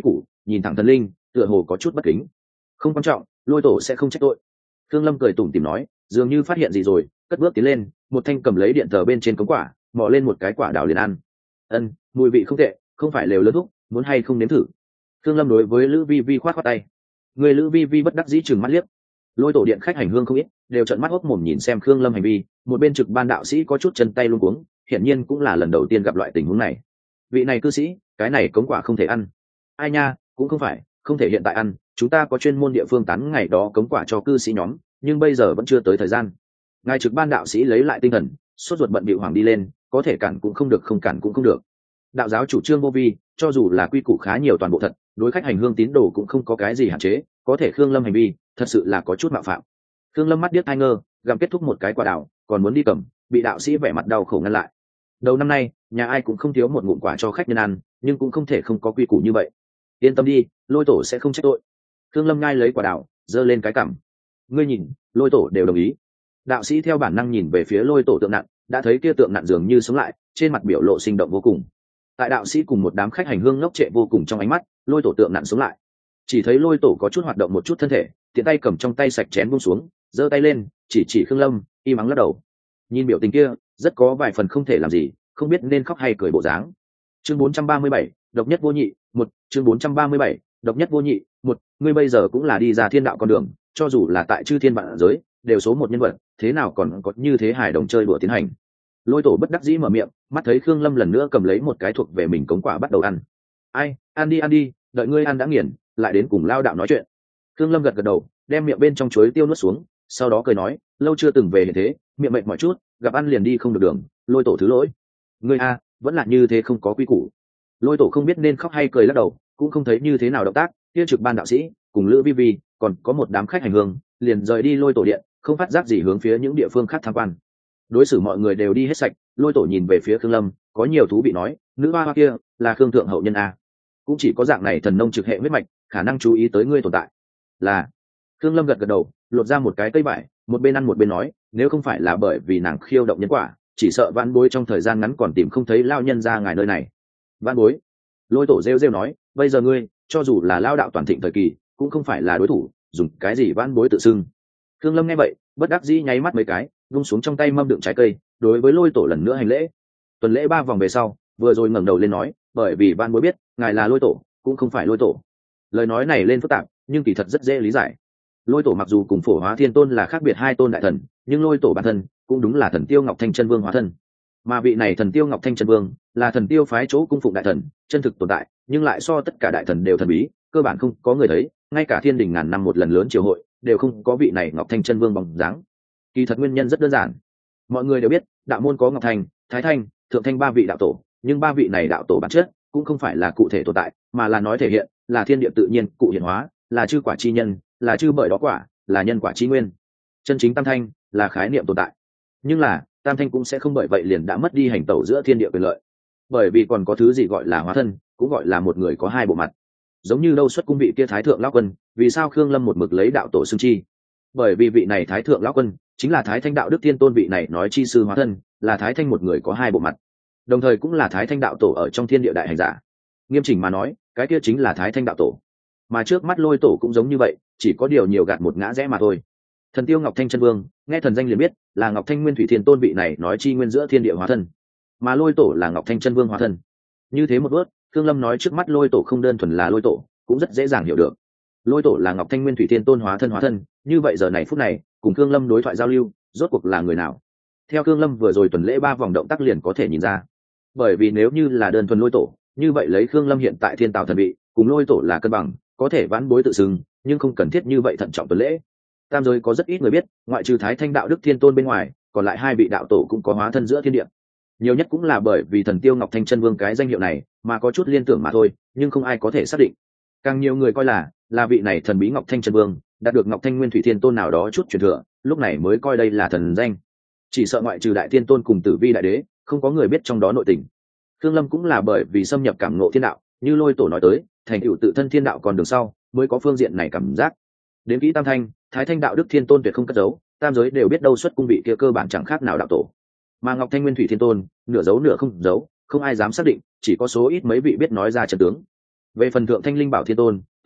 nhìn thẳng thần linh tựa hồ có chút bất kính. Không quan trọng, lôi tổ sẽ không trách tội. Thương Lâm cười tủm tỉm nói, dường như phát hiện gì rồi, cất bước tiến lên, một thanh cầm lấy điện tờ bên trên cống quả, mò lên một cái quả đào liền ăn. Ân, mùi vị không tệ, không phải lều lớn thuốc, muốn hay không nếm thử. Thương Lâm đối với Lữ Vi Vi khoát khoát tay. Người Lữ Vi Vi bất đắc dĩ chừng mắt liếc. Lôi tổ điện khách hành hương không ít, đều trợn mắt hốc mồm nhìn xem Khương Lâm hành vi, một bên trực ban đạo sĩ có chút chân tay luống cuống, hiển nhiên cũng là lần đầu tiên gặp loại tình huống này. Vị này cư sĩ, cái này cống quả không thể ăn. Ai nha, cũng không phải, không thể hiện tại ăn, chúng ta có chuyên môn địa phương tán ngày đó cống quả cho cư sĩ nhóm, nhưng bây giờ vẫn chưa tới thời gian. Ngài trực ban đạo sĩ lấy lại tinh thần, sốt ruột bận bịu hoàng đi lên, có thể cản cũng không được, không cản cũng không được. Đạo giáo chủ trương vô vi, cho dù là quy củ khá nhiều toàn bộ thật, đối khách hành hương tín đồ cũng không có cái gì hạn chế, có thể Khương Lâm hành vi thật sự là có chút mạo phạm. Khương Lâm mắt điếc hai ngơ, gặm kết thúc một cái quả đào, còn muốn đi cầm, bị đạo sĩ vẻ mặt đau khổ ngăn lại. Đầu năm nay, nhà ai cũng không thiếu một ngụm quả cho khách nhân ăn, nhưng cũng không thể không có quy củ như vậy. Yên tâm đi, lôi tổ sẽ không trách tội. Khương Lâm ngay lấy quả đào, giơ lên cái cằm. Ngươi nhìn, lôi tổ đều đồng ý. Đạo sĩ theo bản năng nhìn về phía lôi tổ tượng nặng, đã thấy kia tượng nặng dường như sống lại, trên mặt biểu lộ sinh động vô cùng. Tại đạo sĩ cùng một đám khách hành hương ngốc trệ vô cùng trong ánh mắt, lôi tổ tượng nặng sống lại. Chỉ thấy lôi tổ có chút hoạt động một chút thân thể, tiện tay cầm trong tay sạch chén buông xuống, giơ tay lên, chỉ chỉ Khương Lâm, im ắng lắc đầu. Nhìn biểu tình kia, rất có vài phần không thể làm gì, không biết nên khóc hay cười bộ dáng. Chương bốn trăm ba mươi bảy, độc nhất vô nhị, một, chương bốn trăm ba mươi bảy, độc nhất vô nhị, một, ngươi bây giờ cũng là đi ra thiên đạo con đường, cho dù là tại chư thiên vạn giới, đều số một nhân vật, thế nào còn có như thế hài đồng chơi đùa tiến hành. Lôi tổ bất đắc dĩ mở miệng, mắt thấy Khương Lâm lần nữa cầm lấy một cái thuộc về mình cống quả bắt đầu ăn. Ai, ăn đi ăn đi, đợi ngươi ăn đã nghiền, lại đến cùng lao đạo nói chuyện. Khương Lâm gật gật đầu, đem miệng bên trong chuối tiêu nuốt xuống, sau đó cười nói, lâu chưa từng về hiện thế, miệng mệt mỏi chút, gặp ăn liền đi không được đường, lôi tổ thứ lỗi. Ngươi a, vẫn là như thế không có quy củ. Lôi tổ không biết nên khóc hay cười lắc đầu, cũng không thấy như thế nào động tác, kia trực ban đạo sĩ cùng Lữ Vi Vi, còn có một đám khách hành hương, liền rời đi lôi tổ điện, không phát giác gì hướng phía những địa phương khác tham quan. Đối xử mọi người đều đi hết sạch, lôi tổ nhìn về phía Khương Lâm, có nhiều thú vị nói, nữ hoa hoa kia là Khương thượng hậu nhân a, cũng chỉ có dạng này thần nông trực hệ huyết mạch, khả năng chú ý tới ngươi tồn tại. Là. Khương Lâm gật gật đầu, lột ra một cái cây vải, một bên ăn một bên nói, nếu không phải là bởi vì nàng khiêu động nhân quả, chỉ sợ vãn bối trong thời gian ngắn còn tìm không thấy lao nhân ra ngài nơi này. Vãn bối. Lôi tổ rêu rêu nói, bây giờ ngươi, cho dù là lao đạo toàn thịnh thời kỳ, cũng không phải là đối thủ, dùng cái gì vãn bối tự xưng. Khương Lâm nghe vậy, bất đắc dĩ nháy mắt mấy cái, vung xuống trong tay mâm đựng trái cây, đối với lôi tổ lần nữa hành lễ. Tuần lễ ba vòng về sau, vừa rồi ngẩng đầu lên nói, bởi vì vãn bối biết, ngài là lôi tổ, cũng không phải lôi tổ. Lời nói này lên phức tạp, nhưng kỳ thật rất dễ lý giải. Lôi tổ mặc dù cùng Phổ Hóa Thiên Tôn là khác biệt hai tôn đại thần, nhưng lôi tổ bản thân cũng đúng là thần Tiêu Ngọc Thanh Chân Vương hóa thân. Mà vị này thần Tiêu Ngọc Thanh Chân Vương là thần Tiêu phái chỗ cung phụng đại thần, chân thực tồn tại, nhưng lại so tất cả đại thần đều thần bí, cơ bản không có người thấy, ngay cả thiên đình ngàn năm một lần lớn triều hội đều không có vị này Ngọc Thanh Chân Vương bóng dáng. Kỳ thật nguyên nhân rất đơn giản. Mọi người đều biết, đạo môn có Ngọc Thanh, Thái Thanh, Thượng Thanh ba vị đạo tổ, nhưng ba vị này đạo tổ bản chất cũng không phải là cụ thể tồn tại, mà là nói thể hiện, là thiên địa tự nhiên cụ hiện hóa, là chư quả chi nhân, là chư bởi đó quả, là nhân quả chi nguyên. Chân chính tam thanh là khái niệm tồn tại, nhưng là tam thanh cũng sẽ không bởi vậy liền đã mất đi hành tẩu giữa thiên địa quyền lợi, bởi vì còn có thứ gì gọi là hóa thân, cũng gọi là một người có hai bộ mặt. Giống như đâu xuất cung vị kia thái thượng lão quân, vì sao Khương Lâm một mực lấy đạo tổ xưng chi? Bởi vì vị này thái thượng lão quân chính là thái thanh đạo đức thiên tôn, vị này nói chi sư hóa thân, là thái thanh một người có hai bộ mặt, đồng thời cũng là thái thanh đạo tổ ở trong thiên địa đại hành giả. Nghiêm chỉnh mà nói, cái kia chính là thái thanh đạo tổ, mà trước mắt lôi tổ cũng giống như vậy, chỉ có điều nhiều gạt một ngã rẽ mà thôi. Thần Tiêu Ngọc Thanh Chân Vương, nghe thần danh liền biết là Ngọc Thanh Nguyên Thủy Thiên Tôn vị này nói chi nguyên giữa thiên địa hóa thân, mà lôi tổ là Ngọc Thanh Chân Vương hóa thân. Như thế một bước, Thương Lâm nói trước mắt lôi tổ không đơn thuần là lôi tổ, cũng rất dễ dàng hiểu được. Lôi tổ là Ngọc Thanh Nguyên Thủy Thiên Tôn hóa thân hóa thân, như vậy giờ này phút này, cùng Thương Lâm đối thoại giao lưu, rốt cuộc là người nào? Theo Thương Lâm vừa rồi tuần lễ ba vòng động tác liền có thể nhìn ra. Bởi vì nếu như là đơn thuần lôi tổ, như vậy lấy Thương Lâm hiện tại thiên tào thần vị, cùng lôi tổ là cân bằng, có thể vãn bối tự xưng, nhưng không cần thiết như vậy thận trọng tuần lễ. Tam giới có rất ít người biết, ngoại trừ Thái Thanh đạo đức thiên tôn bên ngoài, còn lại hai vị đạo tổ cũng có hóa thân giữa thiên địa. Nhiều nhất cũng là bởi vì thần Tiêu Ngọc Thanh Chân Vương cái danh hiệu này mà có chút liên tưởng mà thôi, nhưng không ai có thể xác định. Càng nhiều người coi là là vị này thần bí Ngọc Thanh Chân Vương đạt được Ngọc Thanh Nguyên Thủy Thiên Tôn nào đó chút truyền thừa, lúc này mới coi đây là thần danh. Chỉ sợ ngoại trừ Đại Thiên Tôn cùng Tử Vi đại đế, không có người biết trong đó nội tình. Thương Lâm cũng là bởi vì xâm nhập cảm ngộ thiên đạo, như lôi tổ nói tới, thành tựu tự thân thiên đạo còn đường sau, mới có phương diện này cảm giác. Đến kỹ tam thanh, Thái Thanh đạo đức thiên tôn tuyệt không cất giấu, tam giới đều biết đâu xuất cung vị kia cơ bản chẳng khác nào đạo tổ. Mà Ngọc Thanh Nguyên Thủy Thiên Tôn, nửa giấu nửa không giấu, không ai dám xác định, chỉ có số ít mấy vị biết nói ra trận tướng. Về phần Thượng Thanh Linh Bảo Thiên Tôn,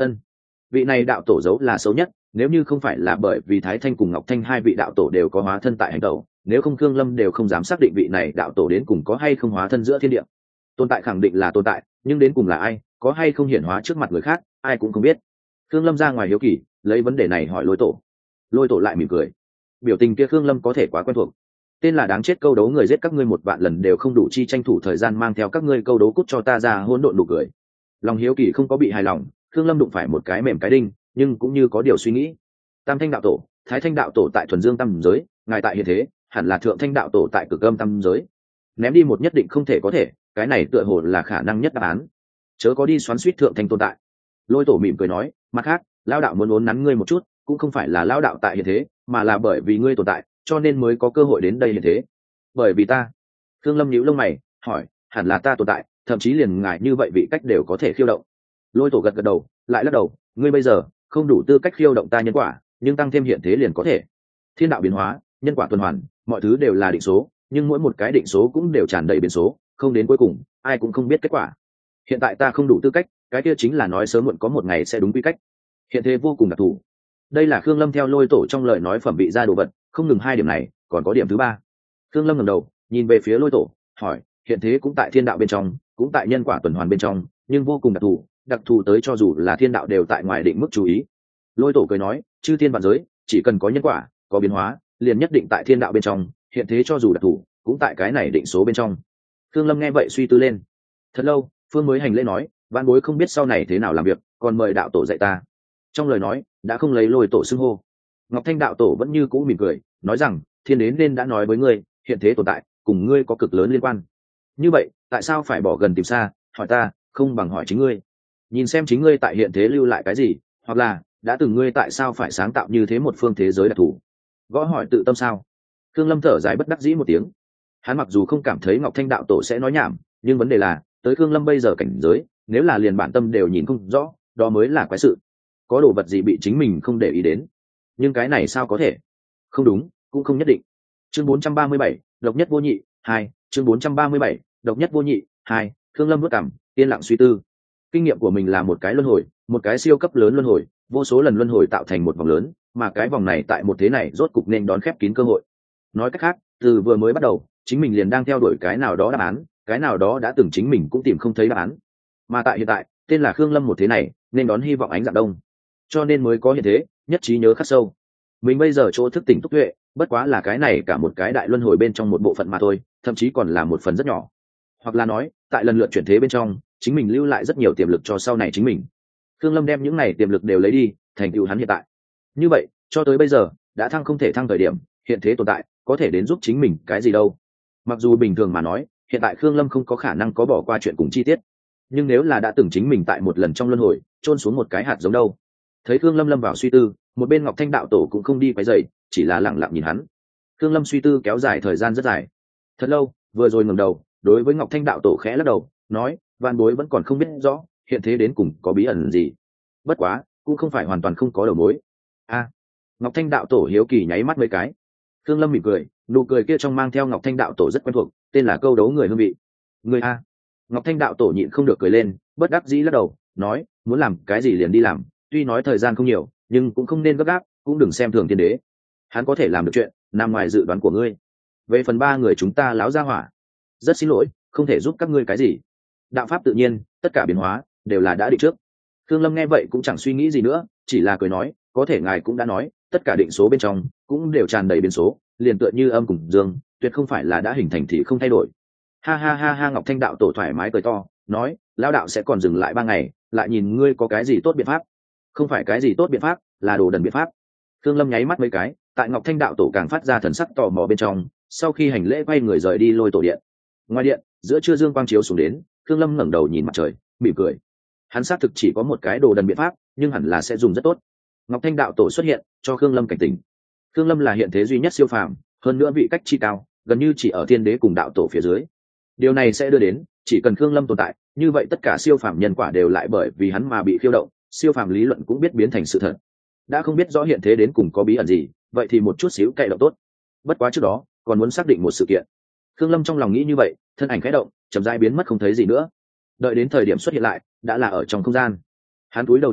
ân vị này đạo tổ giấu là xấu nhất, nếu như không phải là bởi vì Thái Thanh cùng Ngọc Thanh hai vị đạo tổ đều có hóa thân tại hành tẩu, nếu không Khương Lâm đều không dám xác định vị này đạo tổ đến cùng có hay không hóa thân giữa thiên địa. Tồn tại khẳng định là tồn tại, nhưng đến cùng là ai, có hay không hiển hóa trước mặt người khác, ai cũng không biết. Khương Lâm ra ngoài hiếu kỳ, lấy vấn đề này hỏi Lôi Tổ. Lôi Tổ lại mỉm cười. Biểu tình kia Khương Lâm có thể quá quen thuộc. Tên là đáng chết câu đấu người giết các ngươi một vạn lần đều không đủ chi tranh thủ thời gian mang theo các ngươi câu đấu cút cho ta ra hỗn độn đủ cười. Lòng hiếu kỳ không có bị hài lòng, Khương Lâm đụng phải một cái mềm cái đinh, nhưng cũng như có điều suy nghĩ. Tam Thanh đạo tổ, Thái Thanh đạo tổ tại thuần dương tam giới, ngài tại hiện thế, hẳn là Thượng Thanh đạo tổ tại cực âm tam giới. Ném đi một nhất định không thể có thể, cái này tựa hồ là khả năng nhất đáp án. Chớ có đi xoắn xuýt Thượng Thanh tồn tại. Lôi Tổ mỉm cười nói, mặt khác, lão đạo muốn uốn nắn ngươi một chút, cũng không phải là lão đạo tại hiện thế, mà là bởi vì ngươi tồn tại, cho nên mới có cơ hội đến đây hiện thế. Bởi vì ta. Khương Lâm nhíu lông mày, hỏi, hẳn là ta tồn tại, thậm chí liền ngài như vậy vị cách đều có thể khiêu động. Lôi Tổ gật gật đầu, lại lắc đầu, ngươi bây giờ không đủ tư cách khiêu động ta nhân quả, nhưng tăng thêm hiện thế liền có thể. Thiên đạo biến hóa, nhân quả tuần hoàn, mọi thứ đều là định số, nhưng mỗi một cái định số cũng đều tràn đầy biến số, không đến cuối cùng, ai cũng không biết kết quả. Hiện tại ta không đủ tư cách, cái kia chính là nói sớm muộn có một ngày sẽ đúng quy cách. Hiện thế vô cùng đặc thù. Đây là Khương Lâm theo Lôi Tổ trong lời nói phẩm bị ra đồ vật, không ngừng hai điểm này, còn có điểm thứ ba. Khương Lâm ngẩng đầu, nhìn về phía Lôi Tổ, hỏi, hiện thế cũng tại thiên đạo bên trong, cũng tại nhân quả tuần hoàn bên trong, nhưng vô cùng đặc thù, đặc thù tới cho dù là thiên đạo đều tại ngoài định mức chú ý. Lôi Tổ cười nói, chư thiên vạn giới, chỉ cần có nhân quả, có biến hóa, liền nhất định tại thiên đạo bên trong, hiện thế cho dù đặc thù, cũng tại cái này định số bên trong. Khương Lâm nghe vậy suy tư lên. Thật lâu, Phương mới hành lễ nói, vạn bối không biết sau này thế nào làm việc, còn mời đạo tổ dạy ta. Trong lời nói, đã không lấy Lôi Tổ xưng hô. Ngọc Thanh đạo tổ vẫn như cũ mỉm cười, nói rằng, thiên đến nên đã nói với ngươi, hiện thế tồn tại, cùng ngươi có cực lớn liên quan. Như vậy, tại sao phải bỏ gần tìm xa, hỏi ta, không bằng hỏi chính ngươi. Nhìn xem chính ngươi tại hiện thế lưu lại cái gì, hoặc là đã từng ngươi tại sao phải sáng tạo như thế một phương thế giới đặc thù. Gõ hỏi tự tâm sao? Khương Lâm thở dài bất đắc dĩ một tiếng. Hắn mặc dù không cảm thấy Ngọc Thanh đạo tổ sẽ nói nhảm, nhưng vấn đề là, tới Khương Lâm bây giờ cảnh giới, nếu là liền bản tâm đều nhìn không rõ, đó mới là quái sự. Có đồ vật gì bị chính mình không để ý đến. Nhưng cái này sao có thể? Không đúng, cũng không nhất định. Chương bốn trăm ba mươi bảy, độc nhất vô nhị, hai, chương bốn trăm ba mươi bảy, độc nhất vô nhị, hai. Khương Lâm bước cằm, yên lặng suy tư. Kinh nghiệm của mình là một cái luân hồi, một cái siêu cấp lớn luân hồi, vô số lần luân hồi tạo thành một vòng lớn, mà cái vòng này tại một thế này rốt cục nên đón khép kín cơ hội. Nói cách khác, từ vừa mới bắt đầu, chính mình liền đang theo đuổi cái nào đó đáp án, cái nào đó đã từng chính mình cũng tìm không thấy đáp án. Mà tại hiện tại, tên là Khương Lâm một thế này, nên đón hy vọng ánh dạng đông. Cho nên mới có hiện thế, nhất trí nhớ khắc sâu. Mình bây giờ chỗ thức tỉnh túc tuệ, bất quá là cái này cả một cái đại luân hồi bên trong một bộ phận mà thôi, thậm chí còn là một phần rất nhỏ. Hoặc là nói, tại lần lượt chuyển thế bên trong, chính mình lưu lại rất nhiều tiềm lực cho sau này chính mình. Khương Lâm đem những này tiềm lực đều lấy đi, thành tựu hắn hiện tại. Như vậy, cho tới bây giờ, đã thăng không thể thăng thời điểm, hiện thế tồn tại, có thể đến giúp chính mình cái gì đâu. Mặc dù bình thường mà nói, hiện tại Khương Lâm không có khả năng có bỏ qua chuyện cùng chi tiết. Nhưng nếu là đã từng chính mình tại một lần trong luân hồi, chôn xuống một cái hạt giống đâu. Thấy Khương Lâm lâm vào suy tư, một bên Ngọc Thanh đạo tổ cũng không đi quấy rầy, chỉ là lặng lặng nhìn hắn. Khương Lâm suy tư kéo dài thời gian rất dài. Thật lâu, vừa rồi ngẩng đầu, đối với Ngọc Thanh đạo tổ khẽ lắc đầu, nói, vạn bối vẫn còn không biết rõ, hiện thế đến cùng có bí ẩn gì. Bất quá, cũng không phải hoàn toàn không có đầu mối. A. Ngọc Thanh đạo tổ hiếu kỳ nháy mắt mấy cái. Khương Lâm mỉm cười, nụ cười kia trong mang theo Ngọc Thanh đạo tổ rất quen thuộc, tên là câu đấu người hương vị. Người a. Ngọc Thanh đạo tổ nhịn không được cười lên, bất đắc dĩ lắc đầu, nói, muốn làm cái gì liền đi làm, tuy nói thời gian không nhiều, nhưng cũng không nên gấp gáp, cũng đừng xem thường thiên đế. Hắn có thể làm được chuyện, nằm ngoài dự đoán của ngươi. Về phần ba người chúng ta láo ra hỏa, rất xin lỗi, không thể giúp các ngươi cái gì. Đạo pháp tự nhiên, tất cả biến hóa đều là đã định trước. Khương Lâm nghe vậy cũng chẳng suy nghĩ gì nữa, chỉ là cười nói, có thể ngài cũng đã nói, tất cả định số bên trong cũng đều tràn đầy biến số, liền tựa như âm cùng dương, tuyệt không phải là đã hình thành thì không thay đổi. Ha ha ha ha. Ngọc Thanh đạo tổ thoải mái cười to, nói, lão đạo sẽ còn dừng lại ba ngày, lại nhìn ngươi có cái gì tốt biện pháp. Không phải cái gì tốt biện pháp, là đồ đần biện pháp. Khương Lâm nháy mắt mấy cái, tại Ngọc Thanh đạo tổ càng phát ra thần sắc tò mò bên trong, sau khi hành lễ quay người rời đi Lôi Tổ điện. Ngoài điện, giữa trưa dương quang chiếu xuống đến, Khương Lâm ngẩng đầu nhìn mặt trời, mỉm cười. Hắn xác thực chỉ có một cái đồ đần biện pháp, nhưng hẳn là sẽ dùng rất tốt. Ngọc Thanh đạo tổ xuất hiện, cho Khương Lâm cảnh tỉnh. Khương Lâm là hiện thế duy nhất siêu phàm, hơn nữa vị cách chi cao, gần như chỉ ở thiên đế cùng đạo tổ phía dưới. Điều này sẽ đưa đến, chỉ cần Khương Lâm tồn tại, như vậy tất cả siêu phàm nhân quả đều lại bởi vì hắn mà bị khiêu động, siêu phàm lý luận cũng biết biến thành sự thật. Đã không biết rõ hiện thế đến cùng có bí ẩn gì, vậy thì một chút xíu cậy động tốt. Bất quá trước đó, còn muốn xác định một sự kiện. Khương Lâm trong lòng nghĩ như vậy, thân ảnh khẽ động, chậm rãi biến mất không thấy gì nữa. Đợi đến thời điểm xuất hiện lại, đã là ở trong không gian. Hắn cúi đầu nhìn lại,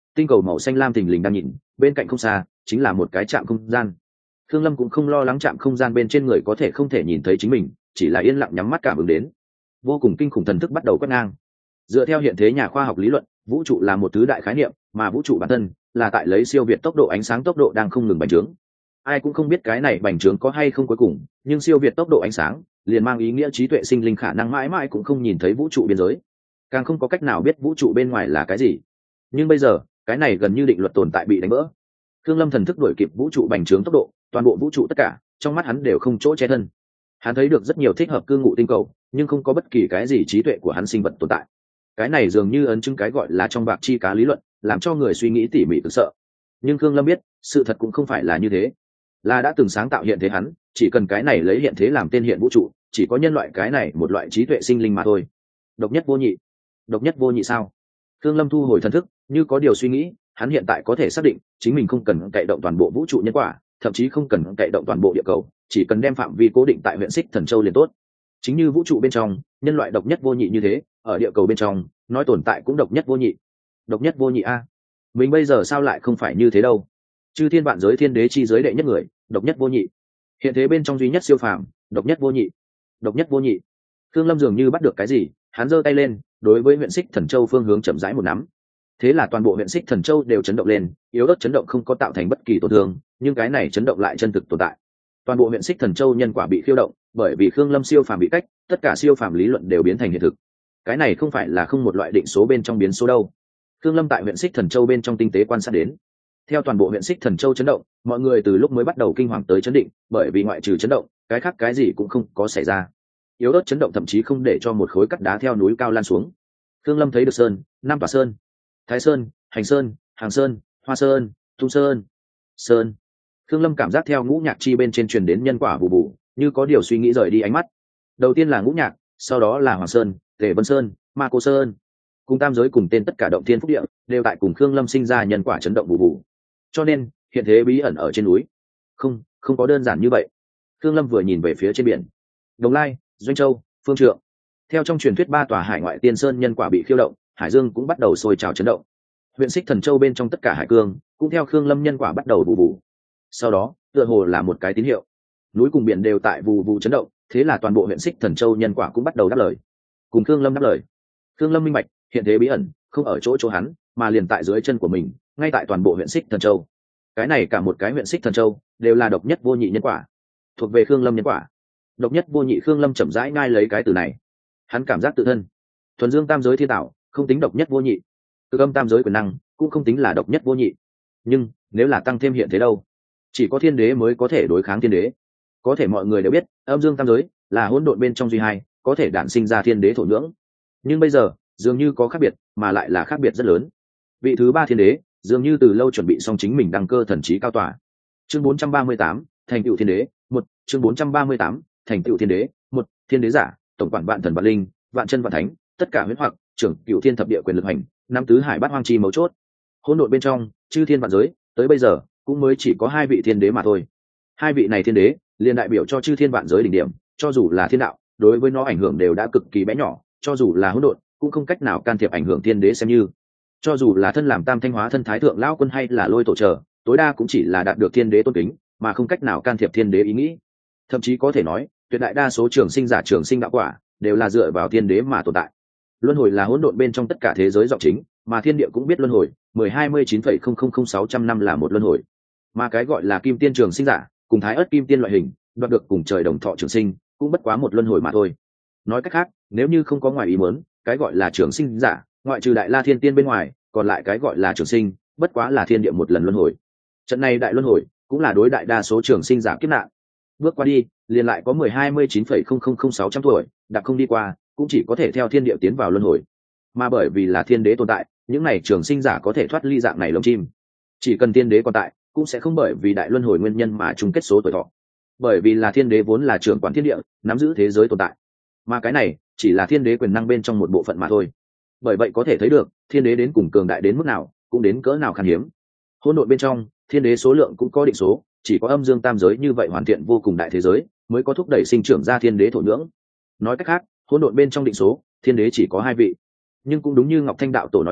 tinh cầu màu xanh lam thình lình đang nhìn, bên cạnh không xa chính là một cái trạm không gian. Khương Lâm cũng không lo lắng trạm không gian bên trên người có thể không thể nhìn thấy chính mình, chỉ là yên lặng nhắm mắt cảm ứng đến. Vô cùng kinh khủng thần thức bắt đầu quét ngang. Dựa theo hiện thế nhà khoa học lý luận, vũ trụ là một thứ đại khái niệm, mà vũ trụ bản thân là tại lấy siêu việt tốc độ ánh sáng tốc độ đang không ngừng bành trướng. Ai cũng không biết cái này bành trướng có hay không cuối cùng, nhưng siêu việt tốc độ ánh sáng liền mang ý nghĩa trí tuệ sinh linh khả năng mãi mãi cũng không nhìn thấy vũ trụ biên giới, càng không có cách nào biết vũ trụ bên ngoài là cái gì. Nhưng bây giờ cái này gần như định luật tồn tại bị đánh vỡ. Khương Lâm thần thức đuổi kịp vũ trụ bành trướng tốc độ, toàn bộ vũ trụ tất cả trong mắt hắn đều không chỗ che thân. Hắn thấy được rất nhiều thích hợp cư ngụ tinh cầu, nhưng không có bất kỳ cái gì trí tuệ của hắn sinh vật tồn tại. Cái này dường như ấn chứng cái gọi là trong bạc chi cá lý luận, làm cho người suy nghĩ tỉ mỉ cực sợ. Nhưng Khương Lâm biết sự thật cũng không phải là như thế, là đã từng sáng tạo hiện thế hắn chỉ cần cái này lấy hiện thế làm tên hiện vũ trụ, chỉ có nhân loại cái này một loại trí tuệ sinh linh mà thôi. Độc nhất vô nhị. Độc nhất vô nhị sao? Khương Lâm thu hồi thần thức, như có điều suy nghĩ. Hắn hiện tại có thể xác định chính mình không cần cậy động toàn bộ vũ trụ nhân quả, thậm chí không cần cậy động toàn bộ địa cầu, chỉ cần đem phạm vi cố định tại huyện Xích Thần Châu liền tốt. Chính như vũ trụ bên trong nhân loại độc nhất vô nhị như thế, ở địa cầu bên trong nói tồn tại cũng độc nhất vô nhị. Độc nhất vô nhị a, mình bây giờ sao lại không phải như thế đâu? Chư thiên vạn giới thiên đế chi giới đệ nhất người, độc nhất vô nhị. Hiện thế bên trong duy nhất siêu phàm, độc nhất vô nhị. Độc nhất vô nhị. Khương Lâm dường như bắt được cái gì, hắn giơ tay lên, đối với huyện Xích Thần Châu phương hướng chậm rãi một nắm. Thế là toàn bộ huyện Xích Thần Châu đều chấn động lên, yếu ớt chấn động không có tạo thành bất kỳ tổn thương, nhưng cái này chấn động lại chân thực tồn tại. Toàn bộ huyện Xích Thần Châu nhân quả bị khiêu động, bởi vì Khương Lâm siêu phàm bị cách, tất cả siêu phàm lý luận đều biến thành hiện thực. Cái này không phải là không một loại định số bên trong biến số đâu. Khương Lâm tại huyện Xích Thần Châu bên trong tinh tế quan sát đến. Theo toàn bộ huyện Xích Thần Châu chấn động, mọi người từ lúc mới bắt đầu kinh hoàng tới chấn định, bởi vì ngoại trừ chấn động, cái khác cái gì cũng không có xảy ra. Yếu ớt chấn động thậm chí không để cho một khối cắt đá theo núi cao lan xuống. Khương Lâm thấy được sơn, năm tòa sơn: Thái Sơn, Hành Sơn, Hàng Sơn, Hoa Sơn, Tung Sơn. Sơn. Khương Lâm cảm giác theo ngũ nhạc chi bên trên truyền đến nhân quả bù bù, như có điều suy nghĩ rời đi ánh mắt. Đầu tiên là ngũ nhạc, sau đó là Hoàng Sơn, Tề Vân Sơn, Ma Cô Sơn. Cùng tam giới cùng tên tất cả động thiên phúc địa đều tại cùng Khương Lâm sinh ra nhân quả chấn động bù bù. Cho nên hiện thế bí ẩn ở trên núi. Không, không có đơn giản như vậy. Khương Lâm vừa nhìn về phía trên biển. Đồng Lai, Doanh Châu, Phương Trượng. Theo trong truyền thuyết ba tòa hải ngoại tiên sơn nhân quả bị khiêu động, hải dương cũng bắt đầu sôi trào chấn động. Huyện Xích Thần Châu bên trong tất cả hải cương cũng theo Khương Lâm nhân quả bắt đầu bù bù. Sau đó tựa hồ là một cái tín hiệu, núi cùng biển đều tại bù bù chấn động, thế là toàn bộ huyện Xích Thần Châu nhân quả cũng bắt đầu đáp lời, cùng Khương Lâm đáp lời. Khương Lâm minh bạch hiện thế bí ẩn không ở chỗ chỗ hắn, mà liền tại dưới chân của mình, ngay tại toàn bộ huyện Xích Thần Châu. Cái này cả một cái huyện Xích Thần Châu đều là độc nhất vô nhị nhân quả, thuộc về Khương Lâm nhân quả. Độc nhất vô nhị. Khương Lâm chậm rãi ngay lấy cái từ này, hắn cảm giác tự thân thuần dương tam giới thiên tạo không tính độc nhất vô nhị, cực âm tam giới quyền năng cũng không tính là độc nhất vô nhị. Nhưng nếu là tăng thêm hiện thế đâu, chỉ có thiên đế mới có thể đối kháng thiên đế. Có thể mọi người đều biết âm dương tam giới là hỗn độn bên trong duy hai có thể đản sinh ra thiên đế thổ nhưỡng, nhưng bây giờ dường như có khác biệt, mà lại là khác biệt rất lớn. Vị thứ ba thiên đế dường như từ lâu chuẩn bị xong chính mình đăng cơ thần trí cao tỏa. Chương bốn trăm ba mươi tám, thành tựu thiên đế một. Chương bốn trăm ba mươi tám, thành tựu thiên đế một. Thiên đế giả, tổng quản vạn thần vạn linh, vạn chân vạn thánh, tất cả huyết hoặc trưởng cựu thiên thập địa quyền lực hành, năm tứ hải bát hoang chi mấu chốt. Hỗn độn bên trong chư thiên vạn giới tới bây giờ cũng mới chỉ có hai vị thiên đế mà thôi. Hai vị này thiên đế liền đại biểu cho chư thiên vạn giới đỉnh điểm, cho dù là thiên đạo đối với nó ảnh hưởng đều đã cực kỳ bé nhỏ, cho dù là hỗn độn cũng không cách nào can thiệp ảnh hưởng thiên đế, xem như cho dù là thân làm tam thanh hóa thân thái thượng lão quân hay là lôi tổ trở, tối đa cũng chỉ là đạt được thiên đế tôn kính, mà không cách nào can thiệp thiên đế ý nghĩ. Thậm chí có thể nói tuyệt đại đa số trường sinh giả trường sinh đạo quả đều là dựa vào thiên đế mà tồn tại. Luân hồi là hỗn độn bên trong tất cả thế giới giọng chính, mà thiên địa cũng biết luân hồi, mười hai mươi chín phẩy không không không sáu trăm năm là một luân hồi. Mà cái gọi là kim tiên trường sinh giả cùng thái ớt kim tiên loại hình đoạt được cùng trời đồng thọ trường sinh cũng bất quá một luân hồi mà thôi. Nói cách khác, nếu như không có ngoài ý muốn, cái gọi là trường sinh giả ngoại trừ đại la thiên tiên bên ngoài, còn lại cái gọi là trường sinh bất quá là thiên địa một lần luân hồi. Trận này đại luân hồi cũng là đối đại đa số trường sinh giả kiếp nạn. Bước qua đi liền lại có mười hai mươi chín phẩy không không không sáu trăm tuổi, đặc không đi qua cũng chỉ có thể theo thiên địa tiến vào luân hồi. Mà bởi vì là thiên đế tồn tại, những này trường sinh giả có thể thoát ly dạng này lông chim. Chỉ cần thiên đế còn tại, cũng sẽ không bởi vì đại luân hồi nguyên nhân mà chung kết số tuổi thọ. Bởi vì là thiên đế vốn là trưởng quản thiên địa, nắm giữ thế giới tồn tại, mà cái này chỉ là thiên đế quyền năng bên trong một bộ phận mà thôi. Bởi vậy có thể thấy được thiên đế đến cùng cường đại đến mức nào, cũng đến cỡ nào khan hiếm. Hỗn độn bên trong thiên đế số lượng cũng có định số, chỉ có âm dương tam giới như vậy hoàn thiện vô cùng đại thế giới mới có thúc đẩy sinh trưởng ra thiên đế thổ nhưỡng. Nói cách khác, hỗn độn bên trong định số thiên đế chỉ có hai vị. Nhưng cũng đúng như Ngọc Thanh đạo tổ nói tới,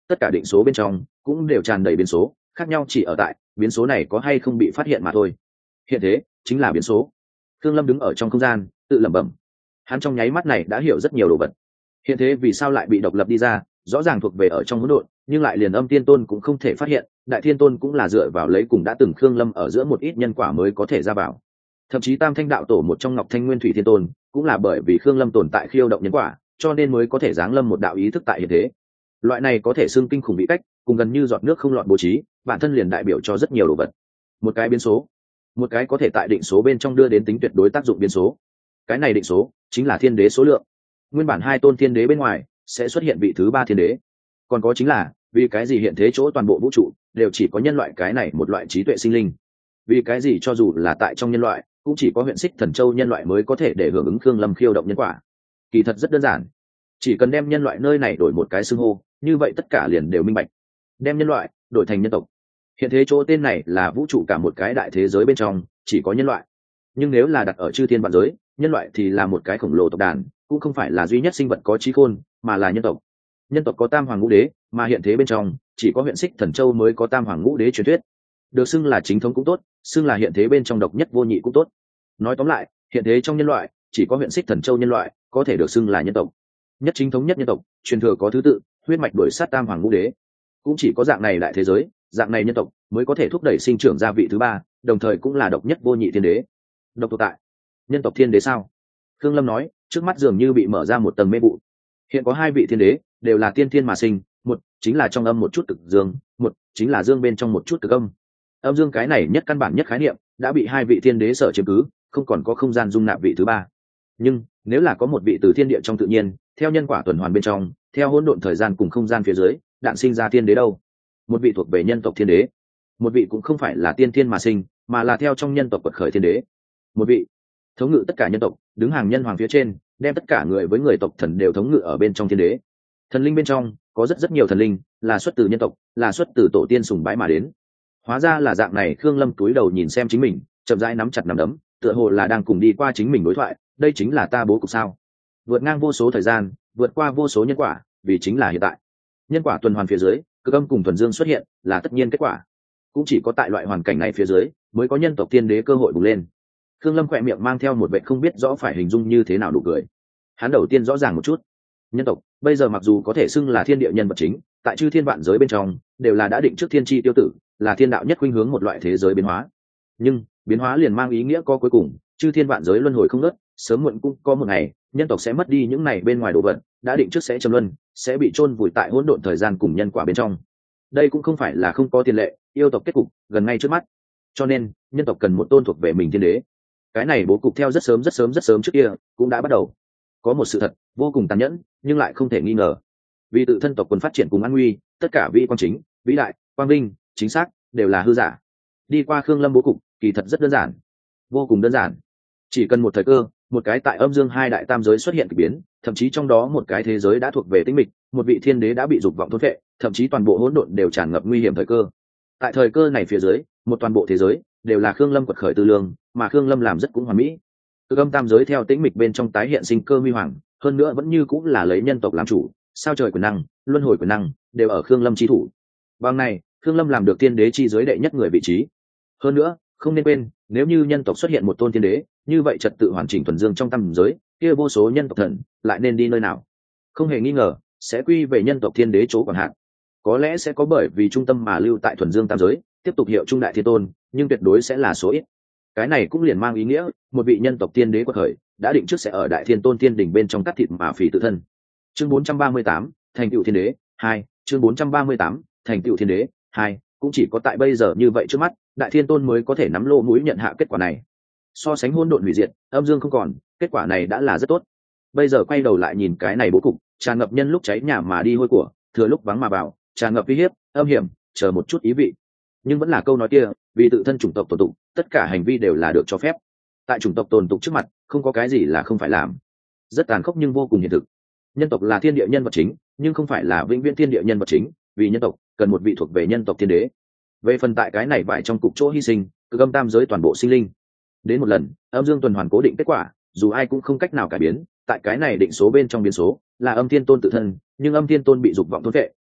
tất cả định số bên trong cũng đều tràn đầy biến số, khác nhau chỉ ở tại biến số này có hay không bị phát hiện mà thôi. Hiện thế chính là biến số. Thương Lâm đứng ở trong không gian tự lẩm bẩm, hắn trong nháy mắt này đã hiểu rất nhiều đồ vật. Hiện thế vì sao lại bị độc lập đi ra, rõ ràng thuộc về ở trong hỗn độn, nhưng lại liền Âm Tiên Tôn cũng không thể phát hiện, Đại Thiên Tôn cũng là dựa vào lấy cùng đã từng Khương Lâm ở giữa một ít nhân quả mới có thể ra vào. Thậm chí Tam Thanh đạo tổ một trong Ngọc Thanh Nguyên Thủy Thiên Tôn cũng là bởi vì Khương Lâm tồn tại khiêu động nhân quả, cho nên mới có thể giáng lâm một đạo ý thức tại hiện thế. Loại này có thể xưng kinh khủng vị cách, cùng gần như giọt nước không lọt bố trí, bản thân liền đại biểu cho rất nhiều đồ vật. Một cái biến số, một cái có thể tại định số bên trong đưa đến tính tuyệt đối tác dụng biến số. Cái này định số chính là thiên đế số lượng. Nguyên bản hai tôn thiên đế bên ngoài sẽ xuất hiện vị thứ ba thiên đế. Còn có chính là vì cái gì hiện thế chỗ toàn bộ vũ trụ đều chỉ có nhân loại cái này một loại trí tuệ sinh linh. Vì cái gì cho dù là tại trong nhân loại cũng chỉ có huyện Xích Thần Châu nhân loại mới có thể để hưởng ứng Khương Lâm khiêu động nhân quả. Kỳ thật rất đơn giản, chỉ cần đem nhân loại nơi này đổi một cái xưng hô, như vậy tất cả liền đều minh bạch. Đem nhân loại đổi thành nhân tộc. Hiện thế chỗ tên này là vũ trụ cả một cái đại thế giới bên trong chỉ có nhân loại. Nhưng nếu là đặt ở chư thiên vạn giới, nhân loại thì là một cái khổng lồ tộc đàn, cũng không phải là duy nhất sinh vật có trí khôn, mà là nhân tộc. Nhân tộc có tam hoàng ngũ đế, mà hiện thế bên trong chỉ có huyện Xích Thần Châu mới có tam hoàng ngũ đế truyền thuyết. Được xưng là chính thống cũng tốt, xưng là hiện thế bên trong độc nhất vô nhị cũng tốt. Nói tóm lại, hiện thế trong nhân loại chỉ có huyện Xích Thần Châu nhân loại có thể được xưng là nhân tộc. Nhất chính thống nhất nhân tộc, truyền thừa có thứ tự, huyết mạch đuổi sát tam hoàng ngũ đế. Cũng chỉ có dạng này đại thế giới, dạng này nhân tộc mới có thể thúc đẩy sinh trưởng ra vị thứ ba, đồng thời cũng là độc nhất vô nhị thiên đế. Độc tồn tại nhân tộc thiên đế sao? Khương Lâm nói, trước mắt dường như bị mở ra một tầng mê vụ. Hiện có hai vị thiên đế, đều là tiên thiên mà sinh, một chính là trong âm một chút cực dương, một chính là dương bên trong một chút cực âm. Âm dương cái này nhất căn bản nhất khái niệm đã bị hai vị thiên đế sở chiếm cứ, không còn có không gian dung nạp vị thứ ba. Nhưng nếu là có một vị từ thiên địa trong tự nhiên, theo nhân quả tuần hoàn bên trong, theo hỗn độn thời gian cùng không gian phía dưới, đạn sinh ra thiên đế đâu? Một vị thuộc về nhân tộc thiên đế, một vị cũng không phải là tiên thiên mà sinh, mà là theo trong nhân tộc quật khởi thiên đế. Một vị thống ngự tất cả nhân tộc, đứng hàng nhân hoàng phía trên, đem tất cả người với người tộc thần đều thống ngự ở bên trong thiên đế. Thần linh bên trong có rất rất nhiều thần linh là xuất từ nhân tộc, là xuất từ tổ tiên sùng bái mà đến. Hóa ra là dạng này. Khương Lâm cúi đầu nhìn xem chính mình, chậm rãi nắm chặt nắm đấm, tựa hồ là đang cùng đi qua chính mình đối thoại. Đây chính là ta bố cục sao? Vượt ngang vô số thời gian, vượt qua vô số nhân quả, vì chính là hiện tại. Nhân quả tuần hoàn phía dưới, cực âm cùng thuần dương xuất hiện là tất nhiên kết quả. Cũng chỉ có tại loại hoàn cảnh này phía dưới mới có nhân tộc tiên đế cơ hội bùng lên. Khương Lâm khỏe miệng mang theo một vẻ không biết rõ phải hình dung như thế nào đủ cười. Hắn đầu tiên rõ ràng một chút, nhân tộc bây giờ mặc dù có thể xưng là thiên địa nhân vật chính, tại chư thiên vạn giới bên trong đều là đã định trước thiên tri tiêu tử, là thiên đạo nhất khuynh hướng một loại thế giới biến hóa. Nhưng biến hóa liền mang ý nghĩa có cuối cùng, chư thiên vạn giới luân hồi không ngớt, sớm muộn cũng có một ngày nhân tộc sẽ mất đi những này bên ngoài đồ vật, đã định trước sẽ trầm luân, sẽ bị chôn vùi tại hỗn độn thời gian cùng nhân quả bên trong. Đây cũng không phải là không có tiền lệ, yêu tộc kết cục gần ngay trước mắt, cho nên nhân tộc cần một tôn thuộc về mình thiên đế. Cái này bố cục theo rất sớm rất sớm rất sớm trước kia cũng đã bắt đầu. Có một sự thật vô cùng tàn nhẫn nhưng lại không thể nghi ngờ, vì tự thân tộc quân phát triển cùng an nguy, tất cả vị quan chính, vĩ đại, quang vinh, chính xác đều là hư giả. Đi qua Khương Lâm bố cục kỳ thật rất đơn giản, vô cùng đơn giản. Chỉ cần một thời cơ, một cái tại âm dương hai đại tam giới xuất hiện kỳ biến, thậm chí trong đó một cái thế giới đã thuộc về tĩnh mịch, một vị thiên đế đã bị dục vọng thôn phệ, thậm chí toàn bộ hỗn độn đều tràn ngập nguy hiểm thời cơ. Tại thời cơ này phía dưới, một toàn bộ thế giới đều là Khương Lâm quật khởi tư lương, mà Khương Lâm làm rất cũng hoàn mỹ. Cực âm tam giới theo tĩnh mịch bên trong tái hiện sinh cơ huy hoàng, hơn nữa vẫn như cũng là lấy nhân tộc làm chủ, sao trời quyền năng, luân hồi quyền năng đều ở Khương Lâm chi thủ. Bằng này, Khương Lâm làm được tiên đế chi giới đệ nhất người vị trí. Hơn nữa, không nên quên, nếu như nhân tộc xuất hiện một tôn tiên đế, như vậy trật tự hoàn chỉnh thuần dương trong tam giới, kia vô số nhân tộc thần lại nên đi nơi nào? Không hề nghi ngờ, sẽ quy về nhân tộc thiên đế chỗ quản hạt. Có lẽ sẽ có bởi vì trung tâm mà lưu tại thuần dương tam giới, tiếp tục hiệu trung đại thiên tôn, nhưng tuyệt đối sẽ là số ít. Cái này cũng liền mang ý nghĩa, một vị nhân tộc tiên đế quật khởi, đã định trước sẽ ở đại thiên tôn tiên đỉnh bên trong cắt thịt mà phỉ tự thân. Chương bốn trăm ba mươi tám, thành tựu thiên đế hai. Chương bốn trăm ba mươi tám, thành tựu thiên đế hai. Cũng chỉ có tại bây giờ như vậy trước mắt, đại thiên tôn mới có thể nắm lô mũi nhận hạ kết quả này. So sánh hỗn độn hủy diệt, âm dương không còn, kết quả này đã là rất tốt. Bây giờ quay đầu lại nhìn cái này bố cục, tràn ngập nhân lúc cháy nhà mà đi hôi của, thừa lúc vắng mà vào, tràn ngập uy hiếp, âm hiểm, chờ một chút ý vị. Nhưng vẫn là câu nói kia, vì tự thân chủng tộc tồn tục, tất cả hành vi đều là được cho phép. Tại chủng tộc tồn tục trước mặt, không có cái gì là không phải làm. Rất tàn khốc nhưng vô cùng hiện thực. Nhân tộc là thiên địa nhân vật chính, nhưng không phải là vĩnh viễn thiên địa nhân vật chính, vì nhân tộc cần một vị thuộc về nhân tộc thiên đế. Về phần tại cái này vải trong cục chỗ hy sinh, cực âm tam giới toàn bộ sinh linh. Đến một lần, âm dương tuần hoàn cố định kết quả, dù ai cũng không cách nào cải biến, tại cái này định số bên trong biến số, là âm thiên tôn tự thân, nhưng âm thiên tôn bị dục vọng thôn vệ,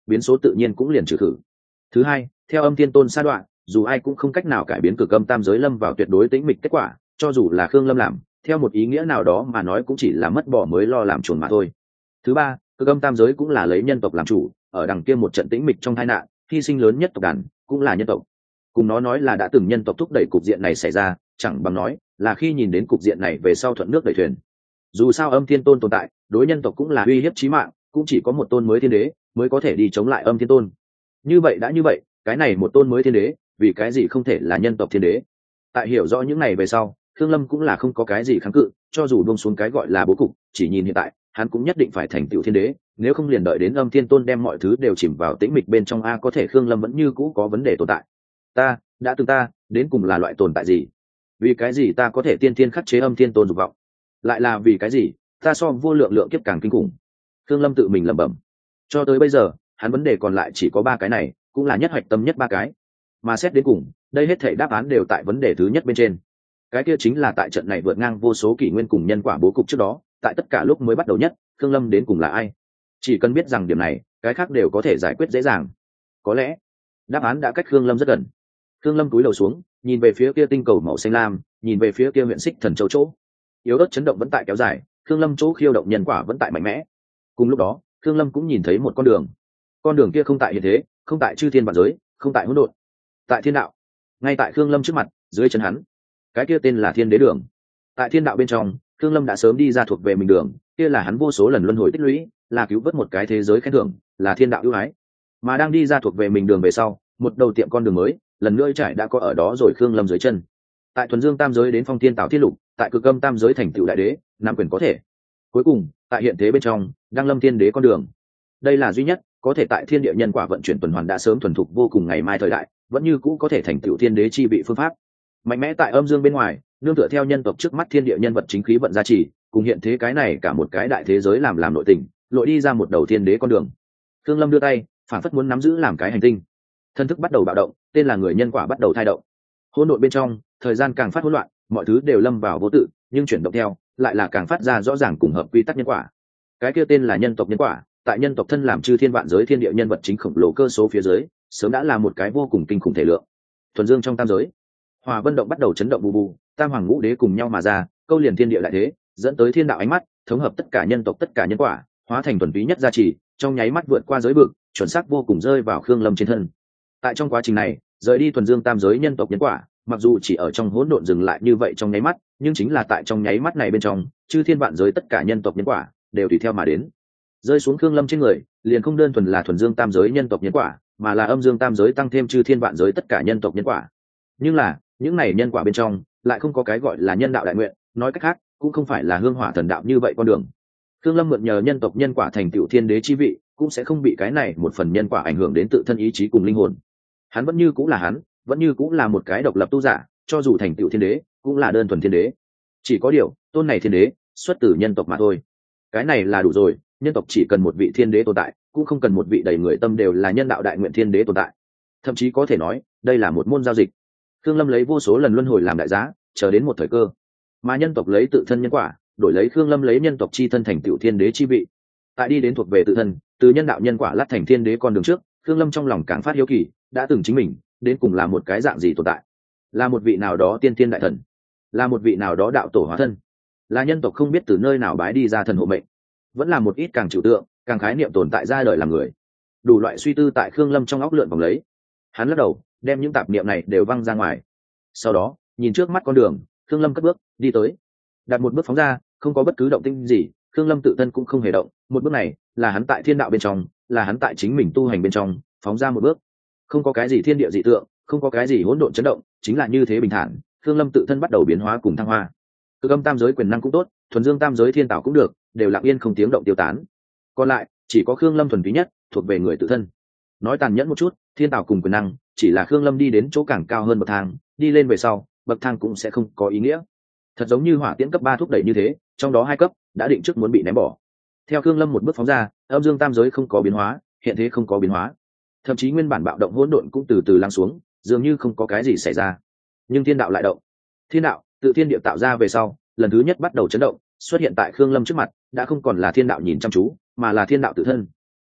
biến số tự nhiên cũng liền trừ khử. Thứ hai, theo âm thiên tôn sa đoạn, dù ai cũng không cách nào cải biến cực âm tam giới lâm vào tuyệt đối tĩnh mịch kết quả, cho dù là Khương Lâm làm, theo một ý nghĩa nào đó mà nói cũng chỉ là mất bỏ mới lo làm chuồn mà thôi. Thứ ba, cực âm tam giới cũng là lấy nhân tộc làm chủ, ở đằng kia một trận tĩnh mịch trong tai nạn, hy sinh lớn nhất tộc đàn cũng là nhân tộc. Cùng nó nói là đã từng nhân tộc thúc đẩy cục diện này xảy ra, chẳng bằng nói là khi nhìn đến cục diện này về sau thuận nước đẩy thuyền. Dù sao âm thiên tôn tồn tại, đối nhân tộc cũng là uy hiếp chí mạng, cũng chỉ có một tôn mới thiên đế mới có thể đi chống lại âm thiên tôn. Như vậy đã như vậy, cái này một tôn mới thiên đế, vì cái gì không thể là nhân tộc thiên đế? Tại hiểu rõ những này về sau, Khương Lâm cũng là không có cái gì kháng cự, cho dù buông xuống cái gọi là bố cục, chỉ nhìn hiện tại, hắn cũng nhất định phải thành tựu thiên đế, nếu không liền đợi đến âm thiên tôn đem mọi thứ đều chìm vào tĩnh mịch bên trong a, có thể Khương Lâm vẫn như cũ có vấn đề tồn tại. Ta, đã từng ta, đến cùng là loại tồn tại gì? Vì cái gì ta có thể tiên thiên khắc chế âm thiên tôn dục vọng? Lại là vì cái gì, ta so vô lượng lượng kiếp càng kinh khủng? Khương Lâm tự mình lẩm bẩm. Cho tới bây giờ, hắn vấn đề còn lại chỉ có ba cái này, cũng là nhất hoạch tâm nhất ba cái. Mà xét đến cùng, đây hết thảy đáp án đều tại vấn đề thứ nhất bên trên. Cái kia chính là tại trận này vượt ngang vô số kỷ nguyên cùng nhân quả bố cục trước đó, tại tất cả lúc mới bắt đầu nhất, Khương Lâm đến cùng là ai? Chỉ cần biết rằng điểm này, cái khác đều có thể giải quyết dễ dàng. Có lẽ, đáp án đã cách Khương Lâm rất gần. Khương Lâm cúi đầu xuống, nhìn về phía kia tinh cầu màu xanh lam, nhìn về phía kia huyện xích thần châu chỗ. Yếu ớt chấn động vẫn tại kéo dài, Khương Lâm chỗ khiêu động nhân quả vẫn tại mạnh mẽ. Cùng lúc đó, Khương Lâm cũng nhìn thấy một con đường. Con đường kia không tại hiện thế, không tại chư thiên vạn giới, không tại hỗn độn, tại thiên đạo. Ngay tại Khương Lâm trước mặt, dưới chân hắn, cái kia tên là thiên đế đường. Tại thiên đạo bên trong, Khương Lâm đã sớm đi ra thuộc về mình đường, kia là hắn vô số lần luân hồi tích lũy, là cứu vớt một cái thế giới khen thưởng, là thiên đạo ưu ái. Mà đang đi ra thuộc về mình đường về sau, một đầu tiệm con đường mới, lần nữa trải đã có ở đó rồi Khương Lâm dưới chân. Tại thuần dương tam giới đến phong thiên tạo thiết lục, tại cực âm tam giới thành tựu đại đế, nam quyền có thể. Cuối cùng, tại hiện thế bên trong, đang lâm thiên đế con đường. Đây là duy nhất có thể tại thiên địa nhân quả vận chuyển tuần hoàn đã sớm thuần thục vô cùng ngày mai thời đại, vẫn như cũ có thể thành tựu thiên đế chi vị phương pháp. Mạnh mẽ tại âm dương bên ngoài, nương tựa theo nhân tộc trước mắt thiên địa nhân vật chính khí vận gia trì, cùng hiện thế cái này cả một cái đại thế giới làm làm nội tình, lội đi ra một đầu thiên đế con đường. Khương Lâm đưa tay, phản phất muốn nắm giữ làm cái hành tinh. Thân thức bắt đầu bạo động, tên là người nhân quả bắt đầu thay động. Hỗn độn bên trong, thời gian càng phát hỗn loạn, mọi thứ đều lâm vào vô tự, nhưng chuyển động theo, lại là càng phát ra rõ ràng cùng hợp quy tắc nhân quả. Cái kia tên là nhân tộc nhân quả, tại nhân tộc thân làm chư thiên vạn giới thiên địa nhân vật chính khổng lồ cơ số phía dưới, sớm đã là một cái vô cùng kinh khủng thể lượng. Thuần dương trong tam giới, Hòa Vân động bắt đầu chấn động bù bù, tam hoàng ngũ đế cùng nhau mà ra, câu liền thiên địa đại thế, dẫn tới thiên đạo ánh mắt, thống hợp tất cả nhân tộc tất cả nhân quả, hóa thành thuần túy nhất gia trì, trong nháy mắt vượt qua giới vực, chuẩn xác vô cùng rơi vào Khương Lâm trên thân. Tại trong quá trình này, rời đi thuần dương tam giới nhân tộc nhân quả, mặc dù chỉ ở trong hỗn độn dừng lại như vậy trong nháy mắt, nhưng chính là tại trong nháy mắt này bên trong, chư thiên vạn giới tất cả nhân tộc nhân quả đều tùy theo mà đến. Rơi xuống Khương Lâm trên người, liền không đơn thuần là thuần dương tam giới nhân tộc nhân quả, mà là âm dương tam giới tăng thêm chư thiên vạn giới tất cả nhân tộc nhân quả. Nhưng là, những này nhân quả bên trong, lại không có cái gọi là nhân đạo đại nguyện, nói cách khác, cũng không phải là hương hỏa thần đạo như vậy con đường. Khương Lâm mượn nhờ nhân tộc nhân quả thành tựu thiên đế chi vị, cũng sẽ không bị cái này một phần nhân quả ảnh hưởng đến tự thân ý chí cùng linh hồn. Hắn vẫn như cũng là hắn, vẫn như cũng là một cái độc lập tu giả, cho dù thành tựu thiên đế, cũng là đơn thuần thiên đế. Chỉ có điều, tôn này thiên đế, xuất từ nhân tộc mà thôi. Cái này là đủ rồi, nhân tộc chỉ cần một vị thiên đế tồn tại, cũng không cần một vị đầy người tâm đều là nhân đạo đại nguyện thiên đế tồn tại. Thậm chí có thể nói, đây là một môn giao dịch. Khương Lâm lấy vô số lần luân hồi làm đại giá, chờ đến một thời cơ, mà nhân tộc lấy tự thân nhân quả, đổi lấy Khương Lâm lấy nhân tộc chi thân thành tựu thiên đế chi vị. Tại đi đến thuộc về tự thân, từ nhân đạo nhân quả lát thành thiên đế con đường trước, Khương Lâm trong lòng càng phát hiếu kỳ, đã từng chính mình, đến cùng là một cái dạng gì tồn tại? Là một vị nào đó tiên thiên đại thần, là một vị nào đó đạo tổ hóa thân, là nhân tộc không biết từ nơi nào bái đi ra thần hộ mệnh, vẫn là một ít càng trừu tượng, càng khái niệm tồn tại ra đời làm người. Đủ loại suy tư tại Khương Lâm trong óc lượn vòng lấy. Hắn lắc đầu, đem những tạp niệm này đều văng ra ngoài. Sau đó, nhìn trước mắt con đường, Khương Lâm cất bước đi tới. Đặt một bước phóng ra, không có bất cứ động tĩnh gì, Khương Lâm tự thân cũng không hề động. Một bước này, là hắn tại thiên đạo bên trong, là hắn tại chính mình tu hành bên trong, phóng ra một bước. Không có cái gì thiên địa dị tượng, không có cái gì hỗn độn chấn động, chính là như thế bình thản. Khương Lâm tự thân bắt đầu biến hóa cùng thăng hoa. Cực âm tam giới quyền năng cũng tốt, thuần dương tam giới thiên tạo cũng được, đều lặng yên không tiếng động tiêu tán. Còn lại, chỉ có Khương Lâm thuần túy nhất, thuộc về người tự thân. Nói tàn nhẫn một chút, thiên tạo cùng quyền năng, chỉ là Khương Lâm đi đến chỗ càng cao hơn bậc thang, đi lên về sau, bậc thang cũng sẽ không có ý nghĩa. Thật giống như hỏa tiễn cấp ba thúc đẩy như thế, trong đó hai cấp đã định trước muốn bị ném bỏ. Theo Khương Lâm một bước phóng ra, âm dương tam giới không có biến hóa, hiện thế không có biến hóa. Thậm chí nguyên bản bạo động hỗn độn cũng từ từ lắng xuống, dường như không có cái gì xảy ra. Nhưng thiên đạo lại động. Thiên đạo, tự thiên địa tạo ra về sau, lần thứ nhất bắt đầu chấn động, xuất hiện tại Khương Lâm trước mặt, đã không còn là thiên đạo nhìn chăm chú, mà là thiên đạo tự thân.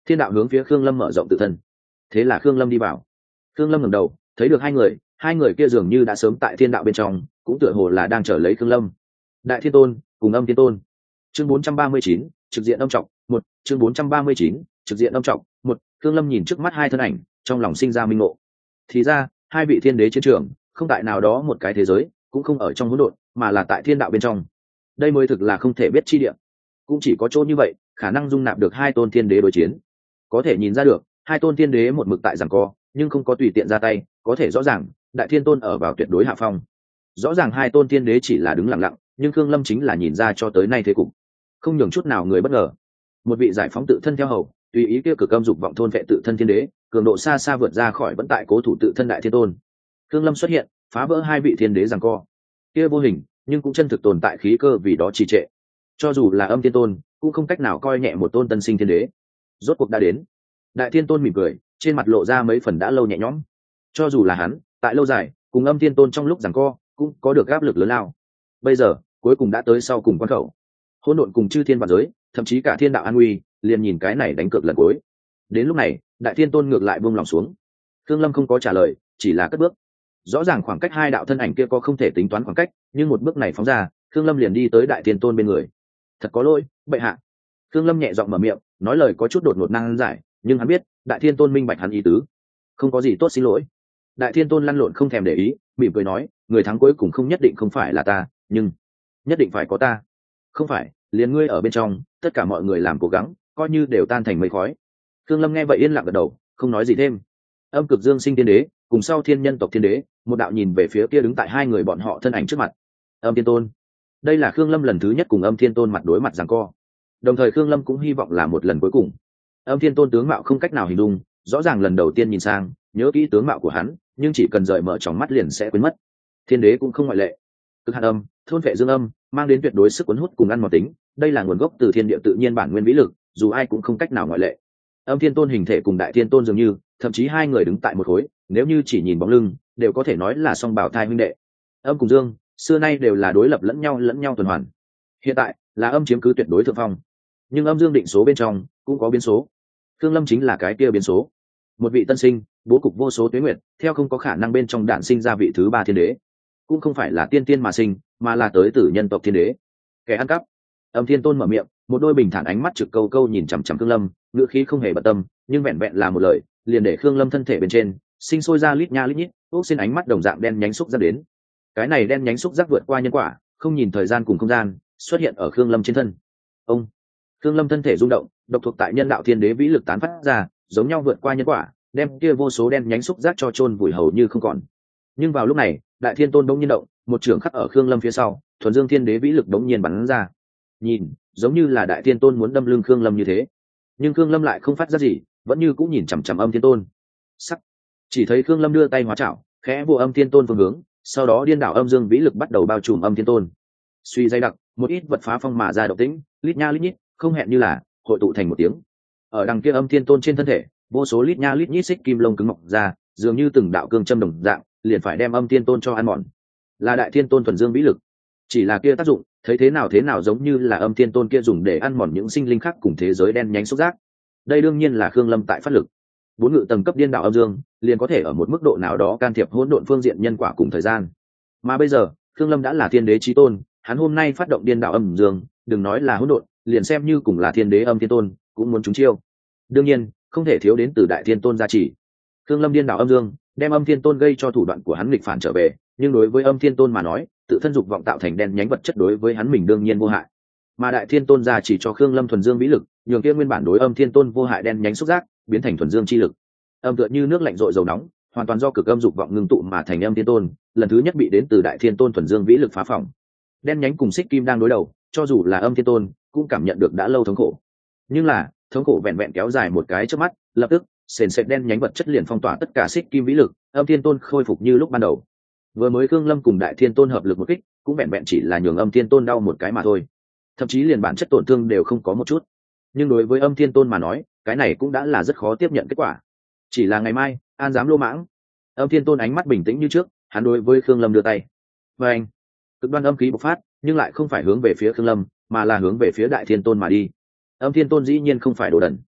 Thiên đạo hướng phía Khương Lâm mở rộng tự thân. Thế là Khương Lâm đi vào. Khương Lâm ngẩng đầu, thấy được hai người, hai người kia dường như đã sớm tại thiên đạo bên trong, cũng tựa hồ là đang chờ lấy Khương Lâm. Đại Thiên Tôn cùng Âm Thiên Tôn. Chương bốn trăm ba mươi chín, trực diện âm trọng, một, chương bốn trăm ba mươi chín, trực diện âm trọng, một. Khương Lâm nhìn trước mắt hai thân ảnh, trong lòng sinh ra minh ngộ. Thì ra, hai vị thiên đế chiến trường, không tại nào đó một cái thế giới, cũng không ở trong hỗn độn, mà là tại thiên đạo bên trong. Đây mới thực là không thể biết chi địa. Cũng chỉ có chỗ như vậy, khả năng dung nạp được hai tôn thiên đế đối chiến. Có thể nhìn ra được, hai tôn thiên đế một mực tại giằng co, nhưng không có tùy tiện ra tay, có thể rõ ràng, Đại Thiên Tôn ở vào tuyệt đối hạ phong. Rõ ràng hai tôn thiên đế chỉ là đứng lặng lặng, nhưng Khương Lâm chính là nhìn ra cho tới nay thế cục, không nhường chút nào người bất ngờ. Một vị giải phóng tự thân theo hầu, tùy ý kia cực âm dục vọng thôn vệ tự thân thiên đế, cường độ xa xa vượt ra khỏi vẫn tại cố thủ tự thân Đại Thiên Tôn. Khương Lâm xuất hiện, phá vỡ hai vị thiên đế giằng co. Kia vô hình, nhưng cũng chân thực tồn tại khí cơ vì đó trì trệ. Cho dù là Âm Thiên Tôn, cũng không cách nào coi nhẹ một tôn tân sinh thiên đế. Rốt cuộc đã đến. Đại Thiên Tôn mỉm cười, trên mặt lộ ra mấy phần đã lâu nhẹ nhõm. Cho dù là hắn, tại lâu dài, cùng Âm Thiên Tôn trong lúc giằng co, cũng có được áp lực lớn lao. Bây giờ, cuối cùng đã tới sau cùng quan khẩu. Hỗn độn cùng chư thiên vạn giới, thậm chí cả thiên đạo an nguy, liền nhìn cái này đánh cược lần cuối. Đến lúc này, Đại Thiên Tôn ngược lại buông lòng xuống. Khương Lâm không có trả lời, chỉ là cất bước. Rõ ràng khoảng cách hai đạo thân ảnh kia có không thể tính toán khoảng cách, nhưng một bước này phóng ra, Khương Lâm liền đi tới Đại Thiên Tôn bên người. Thật có lỗi, bệ hạ. Khương Lâm nhẹ giọng mở miệng, nói lời có chút đột ngột năng giải, nhưng hắn biết, Đại Thiên Tôn minh bạch hắn ý tứ. Không có gì tốt xin lỗi. Đại Thiên Tôn lăn lộn không thèm để ý, mỉm cười nói, người thắng cuối cùng không nhất định không phải là ta, nhưng nhất định phải có ta. Không phải, liền ngươi ở bên trong, tất cả mọi người làm cố gắng, coi như đều tan thành mây khói. Khương Lâm nghe vậy yên lặng gật đầu, không nói gì thêm. Âm Cực Dương Sinh Thiên Đế, cùng sau Thiên Nhân tộc Thiên Đế, một đạo nhìn về phía kia đứng tại hai người bọn họ thân ảnh trước mặt. Âm Thiên Tôn. Đây là Khương Lâm lần thứ nhất cùng Âm Thiên Tôn mặt đối mặt giằng co. Đồng thời Khương Lâm cũng hy vọng là một lần cuối cùng. Âm Thiên Tôn tướng mạo không cách nào hình dung, rõ ràng lần đầu tiên nhìn sang, nhớ kỹ tướng mạo của hắn, nhưng chỉ cần rời mở tròng mắt liền sẽ quên mất. Thiên Đế cũng không ngoại lệ. Cực hạn âm, thôn vệ dương âm, mang đến tuyệt đối sức cuốn hút cùng ăn mòn tính, đây là nguồn gốc từ thiên địa tự nhiên bản nguyên vĩ lực, dù ai cũng không cách nào ngoại lệ. Âm Thiên Tôn hình thể cùng Đại Thiên Tôn dường như, thậm chí hai người đứng tại một khối, nếu như chỉ nhìn bóng lưng, đều có thể nói là song bảo thai huynh đệ. Âm cùng dương, xưa nay đều là đối lập lẫn nhau lẫn nhau tuần hoàn. Hiện tại, là âm chiếm cứ tuyệt đối thượng phong, nhưng âm dương định số bên trong cũng có biến số. Khương Lâm chính là cái kia biến số. Một vị tân sinh, bố cục vô số tuế nguyệt, theo không có khả năng bên trong đạn sinh ra vị thứ ba thiên đế, cũng không phải là tiên tiên mà sinh, mà là tới từ nhân tộc thiên đế. Kẻ ăn cắp. Âm Thiên Tôn mở miệng, một đôi bình thản ánh mắt trực câu câu nhìn chằm chằm Khương Lâm, ngữ khí không hề bận tâm, nhưng vẹn vẹn là một lời, liền để Khương Lâm thân thể bên trên sinh sôi ra lít nha lít nhít, ốc xin ánh mắt đồng dạng đen nhánh xúc giác đến. Cái này đen nhánh xúc giác vượt qua nhân quả, không nhìn thời gian cùng không gian, xuất hiện ở Khương Lâm trên thân. Ông. Khương Lâm thân thể rung động, độc thuộc tại nhân đạo thiên đế vĩ lực tán phát ra, giống nhau vượt qua nhân quả, đem kia vô số đen nhánh xúc giác cho chôn vùi hầu như không còn. Nhưng vào lúc này, Đại Thiên Tôn đống nhiên động, một trường khắc ở Khương Lâm phía sau, thuần dương thiên đế vĩ lực đống nhiên bắn ra. Nhìn, giống như là Đại Thiên Tôn muốn đâm lưng Khương Lâm như thế, nhưng Khương Lâm lại không phát ra gì, vẫn như cũng nhìn chằm chằm Âm Thiên Tôn. Sắc, chỉ thấy Khương Lâm đưa tay hóa chảo, khẽ vụ Âm Thiên Tôn phương hướng, sau đó điên đảo âm dương vĩ lực bắt đầu bao trùm Âm Thiên Tôn. Suy dây đặc, một ít vật phá phong mà ra động tĩnh, lít nha lít nhít, không hẹn như là hội tụ thành một tiếng. Ở đằng kia Âm Thiên Tôn trên thân thể, vô số lít nha lít nhít xích kim lông cứng mọc ra, dường như từng đạo cương châm đồng dạng, liền phải đem Âm Thiên Tôn cho ăn mòn. Là Đại Thiên Tôn thuần dương vĩ lực, chỉ là kia tác dụng, thấy thế nào thế nào giống như là Âm Thiên Tôn kia dùng để ăn mòn những sinh linh khác cùng thế giới đen nhánh xúc giác. Đây đương nhiên là Khương Lâm tại phát lực. Bốn ngự tầng cấp điên đạo âm dương, liền có thể ở một mức độ nào đó can thiệp hỗn độn phương diện nhân quả cùng thời gian. Mà bây giờ, Khương Lâm đã là thiên đế chí tôn, hắn hôm nay phát động điên đạo âm dương, đừng nói là hỗn độn, liền xem như cùng là thiên đế Âm Thiên Tôn, cũng muốn trúng chiêu. Đương nhiên, không thể thiếu đến từ Đại Thiên Tôn gia trì. Khương Lâm điên đạo âm dương, đem Âm Thiên Tôn gây cho thủ đoạn của hắn nghịch phản trở về, nhưng đối với Âm Thiên Tôn mà nói, tự thân dục vọng tạo thành đen nhánh vật chất đối với hắn mình đương nhiên vô hại. Mà Đại Thiên Tôn gia chỉ cho Khương Lâm thuần dương vĩ lực, nhường kia nguyên bản đối Âm Thiên Tôn vô hại đen nhánh xúc giác, biến thành thuần dương chi lực. Âm tựa như nước lạnh rội dầu nóng, hoàn toàn do cực âm dục vọng ngưng tụ mà thành Âm Thiên Tôn, lần thứ nhất bị đến từ Đại Thiên Tôn thuần dương vĩ lực phá phỏng. Đen nhánh cùng xích kim đang đối đầu, cho dù là Âm Thiên Tôn, cũng cảm nhận được đã lâu thống khổ. Nhưng là, thống khổ vẹn vẹn kéo dài một cái chớp mắt, lập tức, sền sệt đen nhánh vật chất liền phong tỏa tất cả xích kim vĩ lực, Âm Thiên Tôn khôi phục như lúc ban đầu. Vừa mới Khương Lâm cùng Đại Thiên Tôn hợp lực một kích, cũng vẹn vẹn chỉ là nhường Âm Thiên Tôn đau một cái mà thôi, thậm chí liền bản chất tổn thương đều không có một chút. Nhưng đối với Âm Thiên Tôn mà nói, cái này cũng đã là rất khó tiếp nhận kết quả. Chỉ là ngày mai, an dám lô mãng. Âm Thiên Tôn ánh mắt bình tĩnh như trước, hắn đối với Khương Lâm đưa tay. Và anh, cực đoan âm khí bộc phát, nhưng lại không phải hướng về phía Khương Lâm, mà là hướng về phía Đại Thiên Tôn mà đi. Âm Thiên Tôn dĩ nhiên không phải đồ đần,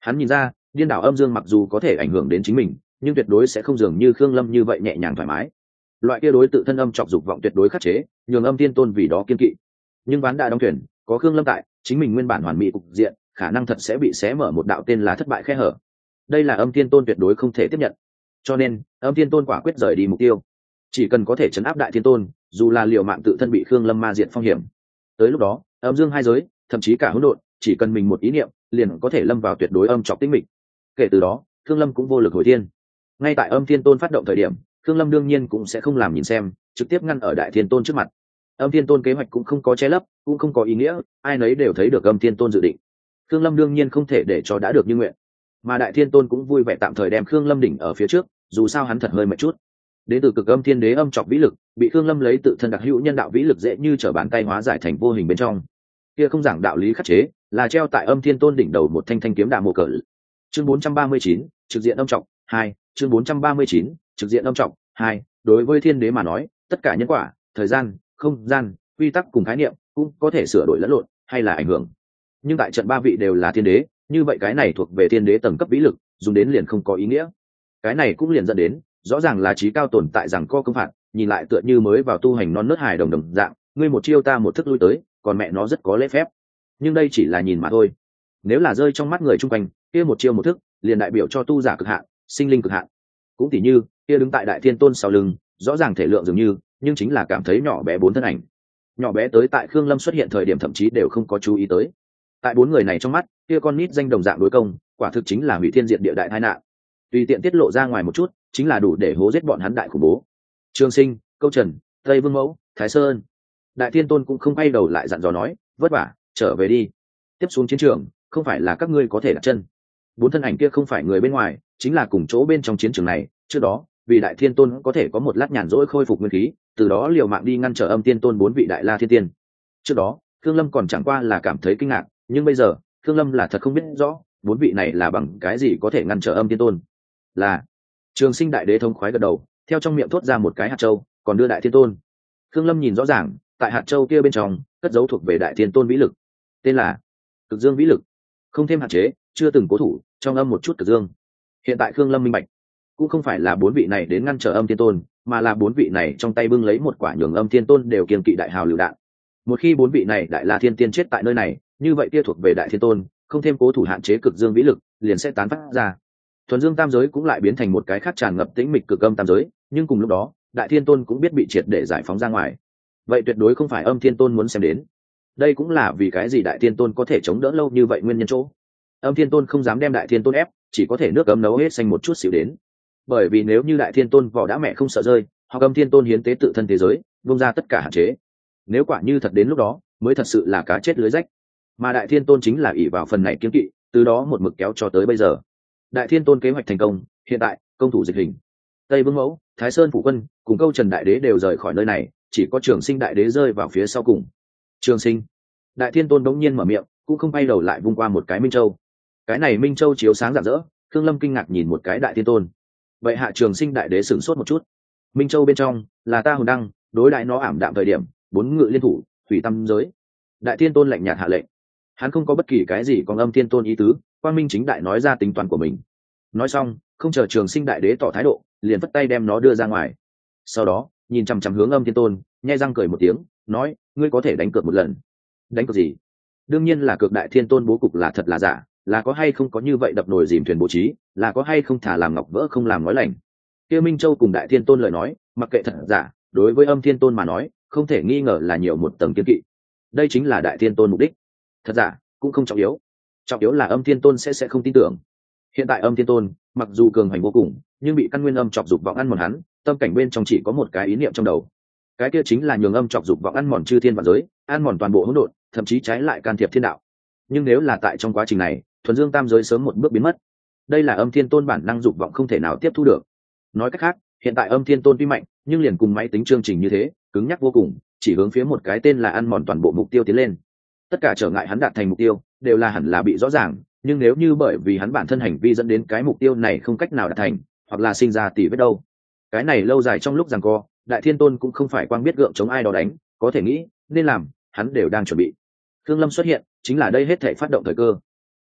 Hắn nhìn ra điên đảo âm dương mặc dù có thể ảnh hưởng đến chính mình, nhưng tuyệt đối sẽ không dường như Khương Lâm như vậy nhẹ nhàng thoải mái. Loại kia đối tự thân âm chọc dục vọng tuyệt đối khắc chế, nhường âm thiên tôn vì đó kiên kỵ. Nhưng ván đã đóng thuyền, có Khương Lâm tại, chính mình nguyên bản hoàn mỹ cục diện khả năng thật sẽ bị xé mở một đạo tên là thất bại khe hở. Đây là âm thiên tôn tuyệt đối không thể tiếp nhận, cho nên âm thiên tôn quả quyết rời đi mục tiêu. Chỉ cần có thể chấn áp đại thiên tôn, dù là liều mạng tự thân bị Khương Lâm ma diện phong hiểm, tới lúc đó âm dương hai giới, thậm chí cả hỗn độn, chỉ cần mình một ý niệm liền có thể lâm vào tuyệt đối âm chọc tĩnh mịch. Kể từ đó Khương Lâm cũng vô lực hồi thiên. Ngay tại âm thiên tôn phát động thời điểm, Khương Lâm đương nhiên cũng sẽ không làm nhìn xem, trực tiếp ngăn ở đại thiên tôn trước mặt. Âm thiên tôn kế hoạch cũng không có che lấp, cũng không có ý nghĩa, ai nấy đều thấy được âm thiên tôn dự định. Khương Lâm đương nhiên không thể để cho đã được như nguyện, mà đại thiên tôn cũng vui vẻ tạm thời đem Khương Lâm đỉnh ở phía trước, dù sao hắn thật hơi mệt chút. Đến từ cực âm thiên đế âm chọc vĩ lực, bị Khương Lâm lấy tự thân đặc hữu nhân đạo vĩ lực dễ như trở bàn tay hóa giải thành vô hình bên trong. Kia không giảng đạo lý khắc chế, là treo tại âm thiên tôn đỉnh đầu một thanh thanh kiếm đà mộ cỡ. Chương bốn trăm ba mươi chín, trực diện âm trọng hai, chương bốn trăm ba mươi chín, trực diện âm trọng hai. Đối với thiên đế mà nói, tất cả nhân quả, thời gian, không gian, quy tắc cùng khái niệm cũng có thể sửa đổi lẫn lộn hay là ảnh hưởng. Nhưng tại trận ba vị đều là thiên đế, như vậy cái này thuộc về thiên đế tầng cấp vĩ lực, dùng đến liền không có ý nghĩa. Cái này cũng liền dẫn đến, rõ ràng là trí cao tồn tại rằng co công phạt, nhìn lại tựa như mới vào tu hành non nớt hài đồng đồng dạng, ngươi một chiêu ta một thức lui tới, còn mẹ nó rất có lễ phép. Nhưng đây chỉ là nhìn mà thôi. Nếu là rơi trong mắt người chung quanh, kia một chiêu một thức liền đại biểu cho tu giả cực hạn, sinh linh cực hạn. Cũng tỉ như kia đứng tại đại thiên tôn sau lưng, rõ ràng thể lượng dường như, nhưng chính là cảm thấy nhỏ bé bốn thân ảnh. Nhỏ bé tới tại Khương Lâm xuất hiện thời điểm thậm chí đều không có chú ý tới. Tại bốn người này trong mắt, kia con nít danh đồng dạng đối công, quả thực chính là hủy thiên diệt địa đại tai nạn. Tùy tiện tiết lộ ra ngoài một chút, chính là đủ để hố giết bọn hắn đại khủng bố. Trường Sinh, Câu Trần, Tây Vương Mẫu, Thái Sơn. Đại thiên tôn cũng không quay đầu lại dặn dò nói, vất vả, trở về đi. Tiếp xuống chiến trường, không phải là các ngươi có thể đặt chân. Bốn thân ảnh kia không phải người bên ngoài, chính là cùng chỗ bên trong chiến trường này. Trước đó, vì đại thiên tôn có thể có một lát nhàn rỗi khôi phục nguyên khí, từ đó liều mạng đi ngăn trở âm tiên tôn bốn vị đại la thiên tiên. Trước đó, Khương Lâm còn chẳng qua là cảm thấy kinh ngạc, nhưng bây giờ, Khương Lâm là thật không biết rõ, bốn vị này là bằng cái gì có thể ngăn trở âm tiên tôn. Là Trường Sinh đại đế thống khoái gật đầu, theo trong miệng thốt ra một cái hạt châu, còn đưa đại thiên tôn. Khương Lâm nhìn rõ ràng, tại hạt châu kia bên trong, cất dấu thuộc về đại thiên tôn vĩ lực, tên là Cực Dương vĩ lực, không thêm hạn chế, chưa từng cố thủ, trong âm một chút cực dương. Hiện tại Khương Lâm minh bạch, cũng không phải là bốn vị này đến ngăn trở âm thiên tôn, mà là bốn vị này trong tay bưng lấy một quả nhường âm thiên tôn đều kiên kỵ đại hào lựu đạn. Một khi bốn vị này đại la thiên tiên chết tại nơi này, như vậy kia thuộc về đại thiên tôn, không thêm cố thủ hạn chế cực dương vĩ lực, liền sẽ tán phát ra. Thuần dương tam giới cũng lại biến thành một cái khác tràn ngập tĩnh mịch cực âm tam giới, nhưng cùng lúc đó, đại thiên tôn cũng biết bị triệt để giải phóng ra ngoài. Vậy tuyệt đối không phải âm thiên tôn muốn xem đến. Đây cũng là vì cái gì đại thiên tôn có thể chống đỡ lâu như vậy nguyên nhân chỗ. Âm thiên tôn không dám đem đại thiên tôn ép, chỉ có thể nước cấm nấu hết xanh một chút xíu đến. Bởi vì nếu như đại thiên tôn vỏ đã mẹ không sợ rơi, hoặc âm thiên tôn hiến tế tự thân thế giới, vung ra tất cả hạn chế. Nếu quả như thật đến lúc đó, mới thật sự là cá chết lưới rách. Mà đại thiên tôn chính là ỷ vào phần này kiên kỵ, từ đó một mực kéo cho tới bây giờ. Đại thiên tôn kế hoạch thành công, hiện tại công thủ dịch hình, Tây Vương Mẫu, Thái Sơn phủ quân cùng Câu Trần đại đế đều rời khỏi nơi này, chỉ có Trường Sinh đại đế rơi vào phía sau cùng. Trường Sinh, đại thiên tôn đống nhiên mở miệng, cũng không bay đầu lại vung qua một cái minh châu. Cái này minh châu chiếu sáng rạng rỡ, Khương Lâm kinh ngạc nhìn một cái đại thiên tôn. Vậy hạ Trường Sinh đại đế sửng sốt một chút. Minh châu bên trong là ta hồn đăng, đối đại nó ảm đạm thời điểm, bốn ngự liên thủ, thủy tâm giới. Đại thiên tôn lạnh nhạt hạ lệnh. Hắn không có bất kỳ cái gì còn âm thiên tôn ý tứ, quang minh chính đại nói ra tính toán của mình. Nói xong, không chờ Trường Sinh đại đế tỏ thái độ, liền vất tay đem nó đưa ra ngoài. Sau đó nhìn chằm chằm hướng âm thiên tôn, nhai răng cười một tiếng, nói, ngươi có thể đánh cược một lần. Đánh cược gì? Đương nhiên là cược đại thiên tôn bố cục là thật là giả, là có hay không có như vậy đập nồi dìm thuyền bố trí, là có hay không thả làm ngọc vỡ không làm nói lành. Kia Minh Châu cùng đại thiên tôn lời nói, mặc kệ thật giả, đối với âm thiên tôn mà nói, không thể nghi ngờ là nhiều một tầng kiên kỵ. Đây chính là đại thiên tôn mục đích. Thật giả cũng không trọng yếu, trọng yếu là âm thiên tôn sẽ sẽ không tin tưởng. Hiện tại âm thiên tôn mặc dù cường hành vô cùng, nhưng bị căn nguyên âm chọc dục vọng ăn mòn hắn, tâm cảnh bên trong chỉ có một cái ý niệm trong đầu, cái kia chính là nhường âm chọc dục vọng ăn mòn chư thiên vạn giới, ăn mòn toàn bộ hỗn độn, thậm chí trái lại can thiệp thiên đạo. Nhưng nếu là tại trong quá trình này, thuần dương tam giới sớm một bước biến mất. Đây là âm thiên tôn bản năng dục vọng không thể nào tiếp thu được. Nói cách khác, hiện tại âm thiên tôn tuy mạnh, nhưng liền cùng máy tính chương trình như thế, cứng nhắc vô cùng, chỉ hướng phía một cái tên là ăn mòn toàn bộ mục tiêu tiến lên. Tất cả trở ngại hắn đạt thành mục tiêu, đều là hẳn là bị rõ ràng, nhưng nếu như bởi vì hắn bản thân hành vi dẫn đến cái mục tiêu này không cách nào đạt thành, hoặc là sinh ra tỷ vết đâu, cái này lâu dài trong lúc giằng co, đại thiên tôn cũng không phải quang biết gượng chống ai đó đánh, có thể nghĩ nên làm, hắn đều đang chuẩn bị. Khương Lâm xuất hiện, chính là đây hết thể phát động thời cơ.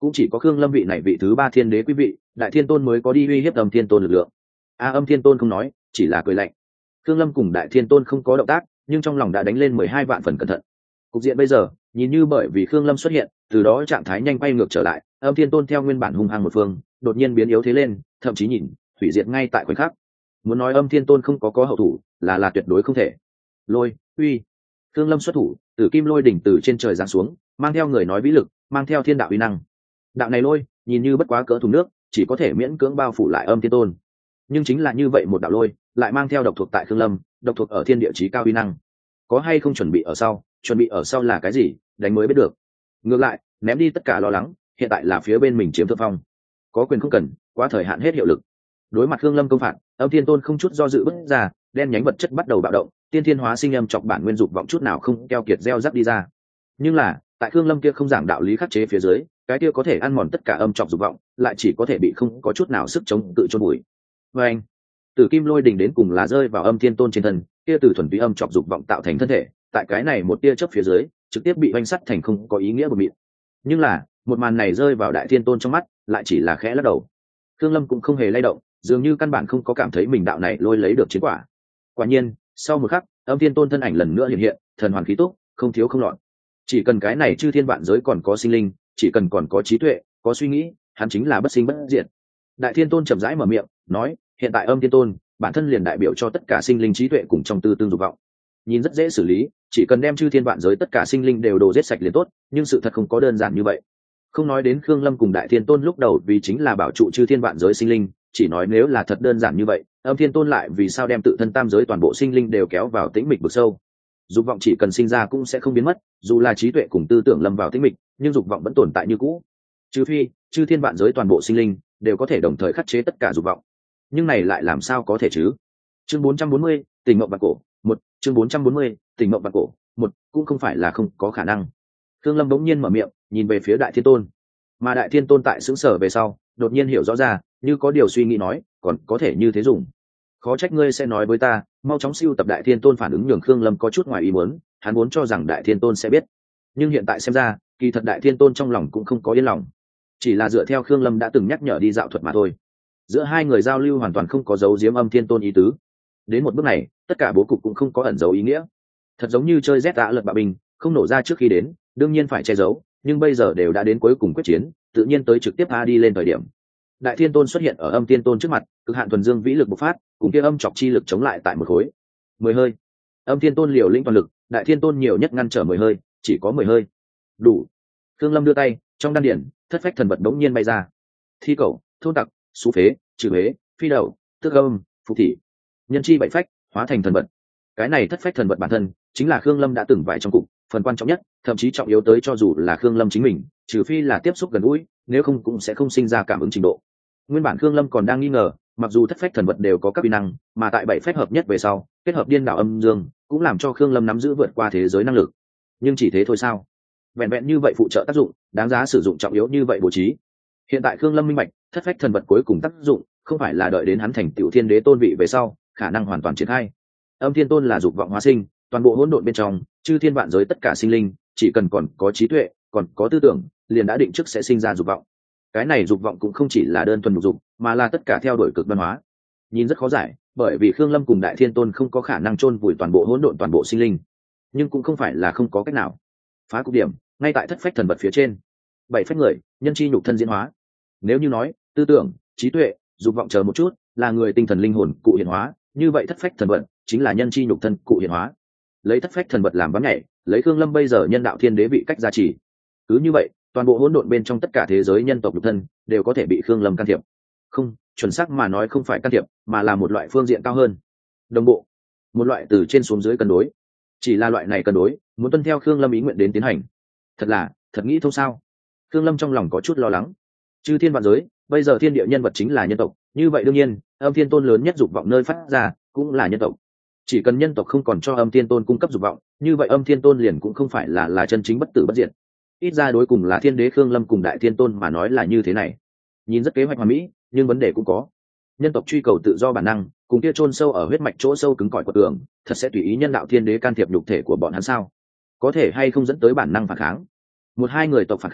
cũng chỉ có khương lâm vị này vị thứ ba thiên đế quý vị đại thiên tôn mới có đi uy hiếp âm thiên tôn lực lượng. a âm thiên tôn không nói, chỉ là cười lạnh. khương lâm cùng đại thiên tôn không có động tác, nhưng trong lòng đã đánh lên mười hai vạn phần cẩn thận. Cục diện bây giờ nhìn như bởi vì khương lâm xuất hiện, từ đó trạng thái nhanh quay ngược trở lại, âm thiên tôn theo nguyên bản hung hăng một phương đột nhiên biến yếu thế lên, thậm chí nhìn hủy diệt ngay tại khoảnh khắc. Muốn nói âm thiên tôn không có có hậu thủ là là tuyệt đối không thể. Lôi uy, khương lâm xuất thủ, tử kim lôi đỉnh từ trên trời giáng xuống, mang theo người nói vĩ lực, mang theo thiên đạo uy năng. Đạo này lôi nhìn như bất quá cỡ thùng nước, chỉ có thể miễn cưỡng bao phủ lại âm thiên tôn, nhưng chính là như vậy một đạo lôi lại mang theo độc thuộc tại khương lâm, độc thuộc ở thiên địa chí cao uy năng. Có hay không chuẩn bị ở sau, chuẩn bị ở sau là cái gì, đánh mới biết được. Ngược lại ném đi tất cả lo lắng, hiện tại là phía bên mình chiếm thượng phong, có quyền không cần, quá thời hạn hết hiệu lực. Đối mặt khương lâm công phạt, âm thiên tôn không chút do dự bước ra, đen nhánh vật chất bắt đầu bạo động, tiên thiên hóa sinh âm chọc bản nguyên dục vọng chút nào không keo kiệt gieo rắc đi ra. Nhưng là tại khương lâm kia không giảng đạo lý khắc chế phía dưới, cái kia có thể ăn mòn tất cả âm chọc dục vọng lại chỉ có thể bị không có chút nào sức chống tự chôn bụi. Và anh tử kim lôi đỉnh đến cùng là rơi vào âm thiên tôn trên thân, kia từ thuần túy âm chọc dục vọng tạo thành thân thể, tại cái này một tia chớp phía dưới trực tiếp bị oanh sắt thành không có ý nghĩa của mịn. Nhưng là một màn này rơi vào đại thiên tôn trong mắt lại chỉ là khẽ lắc đầu. khương lâm cũng không hề lay động, dường như căn bản không có cảm thấy mình đạo này lôi lấy được chiến quả. Quả nhiên sau một khắc, âm thiên tôn thân ảnh lần nữa hiện hiện, thần hoàn khí túc, không thiếu không loạn. Chỉ cần cái này chư thiên vạn giới còn có sinh linh, chỉ cần còn có trí tuệ, có suy nghĩ, hắn chính là bất sinh bất diệt. Đại thiên tôn chậm rãi mở miệng nói, hiện tại âm thiên tôn bản thân liền đại biểu cho tất cả sinh linh trí tuệ cùng trong tư tương dục vọng. Nhìn rất dễ xử lý, chỉ cần đem chư thiên vạn giới tất cả sinh linh đều đồ giết sạch liền tốt, nhưng sự thật không có đơn giản như vậy. Không nói đến khương lâm cùng đại thiên tôn lúc đầu vì chính là bảo trụ chư thiên vạn giới sinh linh, chỉ nói nếu là thật đơn giản như vậy, âm thiên tôn lại vì sao đem tự thân tam giới toàn bộ sinh linh đều kéo vào tĩnh mịch vực sâu. Dục vọng chỉ cần sinh ra cũng sẽ không biến mất, dù là trí tuệ cùng tư tưởng lâm vào tĩnh mịch, nhưng dục vọng vẫn tồn tại như cũ. Trừ phi chư thiên vạn giới toàn bộ sinh linh đều có thể đồng thời khắc chế tất cả dục vọng, nhưng này lại làm sao có thể chứ? Chương bốn trăm bốn mươi, Tình mộng vạn cổ, một, chương bốn trăm bốn mươi, Tình mộng vạn cổ, một, cũng không phải là không có khả năng. Khương Lâm bỗng nhiên mở miệng, nhìn về phía Đại Thiên Tôn. Mà Đại Thiên Tôn tại sững sờ về sau, đột nhiên hiểu rõ ra, như có điều suy nghĩ nói, còn có thể như thế dùng. Khó trách ngươi sẽ nói với ta, mau chóng siêu tập Đại Thiên Tôn phản ứng nhường Khương Lâm có chút ngoài ý muốn, hắn muốn cho rằng Đại Thiên Tôn sẽ biết. Nhưng hiện tại xem ra, kỳ thật Đại Thiên Tôn trong lòng cũng không có yên lòng. Chỉ là dựa theo Khương Lâm đã từng nhắc nhở đi dạo thuật mà thôi. Giữa hai người giao lưu hoàn toàn không có dấu giếm âm Thiên Tôn ý tứ. Đến một bước này, tất cả bố cục cũng không có ẩn dấu ý nghĩa. Thật giống như chơi rét đã lật bạo binh, không nổ ra trước khi đến, đương nhiên phải che giấu, nhưng bây giờ đều đã đến cuối cùng quyết chiến, tự nhiên tới trực tiếp tha đi lên thời điểm. Đại Thiên Tôn xuất hiện ở âm Thiên Tôn trước mặt, cực hạn thuần dương vĩ lực bộc phát, cùng kia âm chọc chi lực chống lại tại một khối. Mười hơi. Âm Thiên Tôn liều lĩnh toàn lực, Đại Thiên Tôn nhiều nhất ngăn trở mười hơi, chỉ có mười hơi. Đủ. Khương Lâm đưa tay, trong đan điển, thất phách thần vật đống nhiên bay ra. Thi cầu, thôn tặc, xú phế, trừ huế, phi đầu, tước âm, phục thị, nhân chi bảy phách, hóa thành thần vật. Cái này thất phách thần vật bản thân chính là Khương Lâm đã từng vải trong cục, phần quan trọng nhất, thậm chí trọng yếu tới cho dù là Khương Lâm chính mình, trừ phi là tiếp xúc gần gũi, nếu không cũng sẽ không sinh ra cảm ứng trình độ. Nguyên bản Khương Lâm còn đang nghi ngờ, mặc dù thất phách thần vật đều có các uy năng, mà tại bảy phách hợp nhất về sau, kết hợp điên đảo âm dương, cũng làm cho Khương Lâm nắm giữ vượt qua thế giới năng lực. Nhưng chỉ thế thôi sao? Vẹn vẹn như vậy phụ trợ tác dụng, đáng giá sử dụng trọng yếu như vậy bố trí. Hiện tại Khương Lâm minh bạch, thất phách thần vật cuối cùng tác dụng, không phải là đợi đến hắn thành tiểu thiên đế tôn vị về sau, khả năng hoàn toàn triển khai. Âm Thiên Tôn là dục vọng hóa sinh, toàn bộ hỗn độn bên trong, chư thiên vạn giới tất cả sinh linh, chỉ cần còn có trí tuệ, còn có tư tưởng, liền đã định trước sẽ sinh ra dục vọng. Cái này dục vọng cũng không chỉ là đơn thuần dục, mà là tất cả theo đuổi cực văn hóa. Nhìn rất khó giải, bởi vì Khương Lâm cùng Đại Thiên Tôn không có khả năng chôn vùi toàn bộ hỗn độn toàn bộ sinh linh, nhưng cũng không phải là không có cách nào. Phá cục điểm, ngay tại thất phách thần vật phía trên. Bảy phách người, nhân chi nhục thân diễn hóa. Nếu như nói, tư tưởng, trí tuệ, dục vọng chờ một chút, là người tinh thần linh hồn cụ hiện hóa, như vậy thất phách thần vật chính là nhân chi nhục thân cụ hiện hóa. Lấy thất phách thần vật làm bắn nhảy, lấy Khương Lâm bây giờ nhân đạo thiên đế vị cách gia trì. Cứ như vậy, toàn bộ hỗn độn bên trong tất cả thế giới nhân tộc nhục thân đều có thể bị Khương Lâm can thiệp. Không, chuẩn xác mà nói không phải can thiệp, mà là một loại phương diện cao hơn. Đồng bộ, một loại từ trên xuống dưới cân đối. Chỉ là loại này cân đối, muốn tuân theo Khương Lâm ý nguyện đến tiến hành. Thật là, thật nghĩ thông sao? Khương Lâm trong lòng có chút lo lắng. Chư thiên vạn giới, bây giờ thiên địa nhân vật chính là nhân tộc, như vậy đương nhiên, âm Thiên Tôn lớn nhất dục vọng nơi phát ra cũng là nhân tộc. Chỉ cần nhân tộc không còn cho âm Thiên Tôn cung cấp dục vọng, như vậy âm Thiên Tôn liền cũng không phải là là chân chính bất tử bất diệt. Ít ra đối cùng là thiên đế Khương Lâm cùng Đại Thiên Tôn mà nói là như thế này. Nhìn rất kế hoạch hoàn mỹ, nhưng vấn đề cũng có. Nhân tộc truy cầu tự do bản năng, cùng kia chôn sâu ở huyết mạch chỗ sâu cứng cỏi của tường, thật sẽ tùy ý nhân đạo thiên đế can thiệp nhục thể của bọn hắn sao? Có thể hay không dẫn tới bản năng phản kháng? Một hai người tộc phản kháng,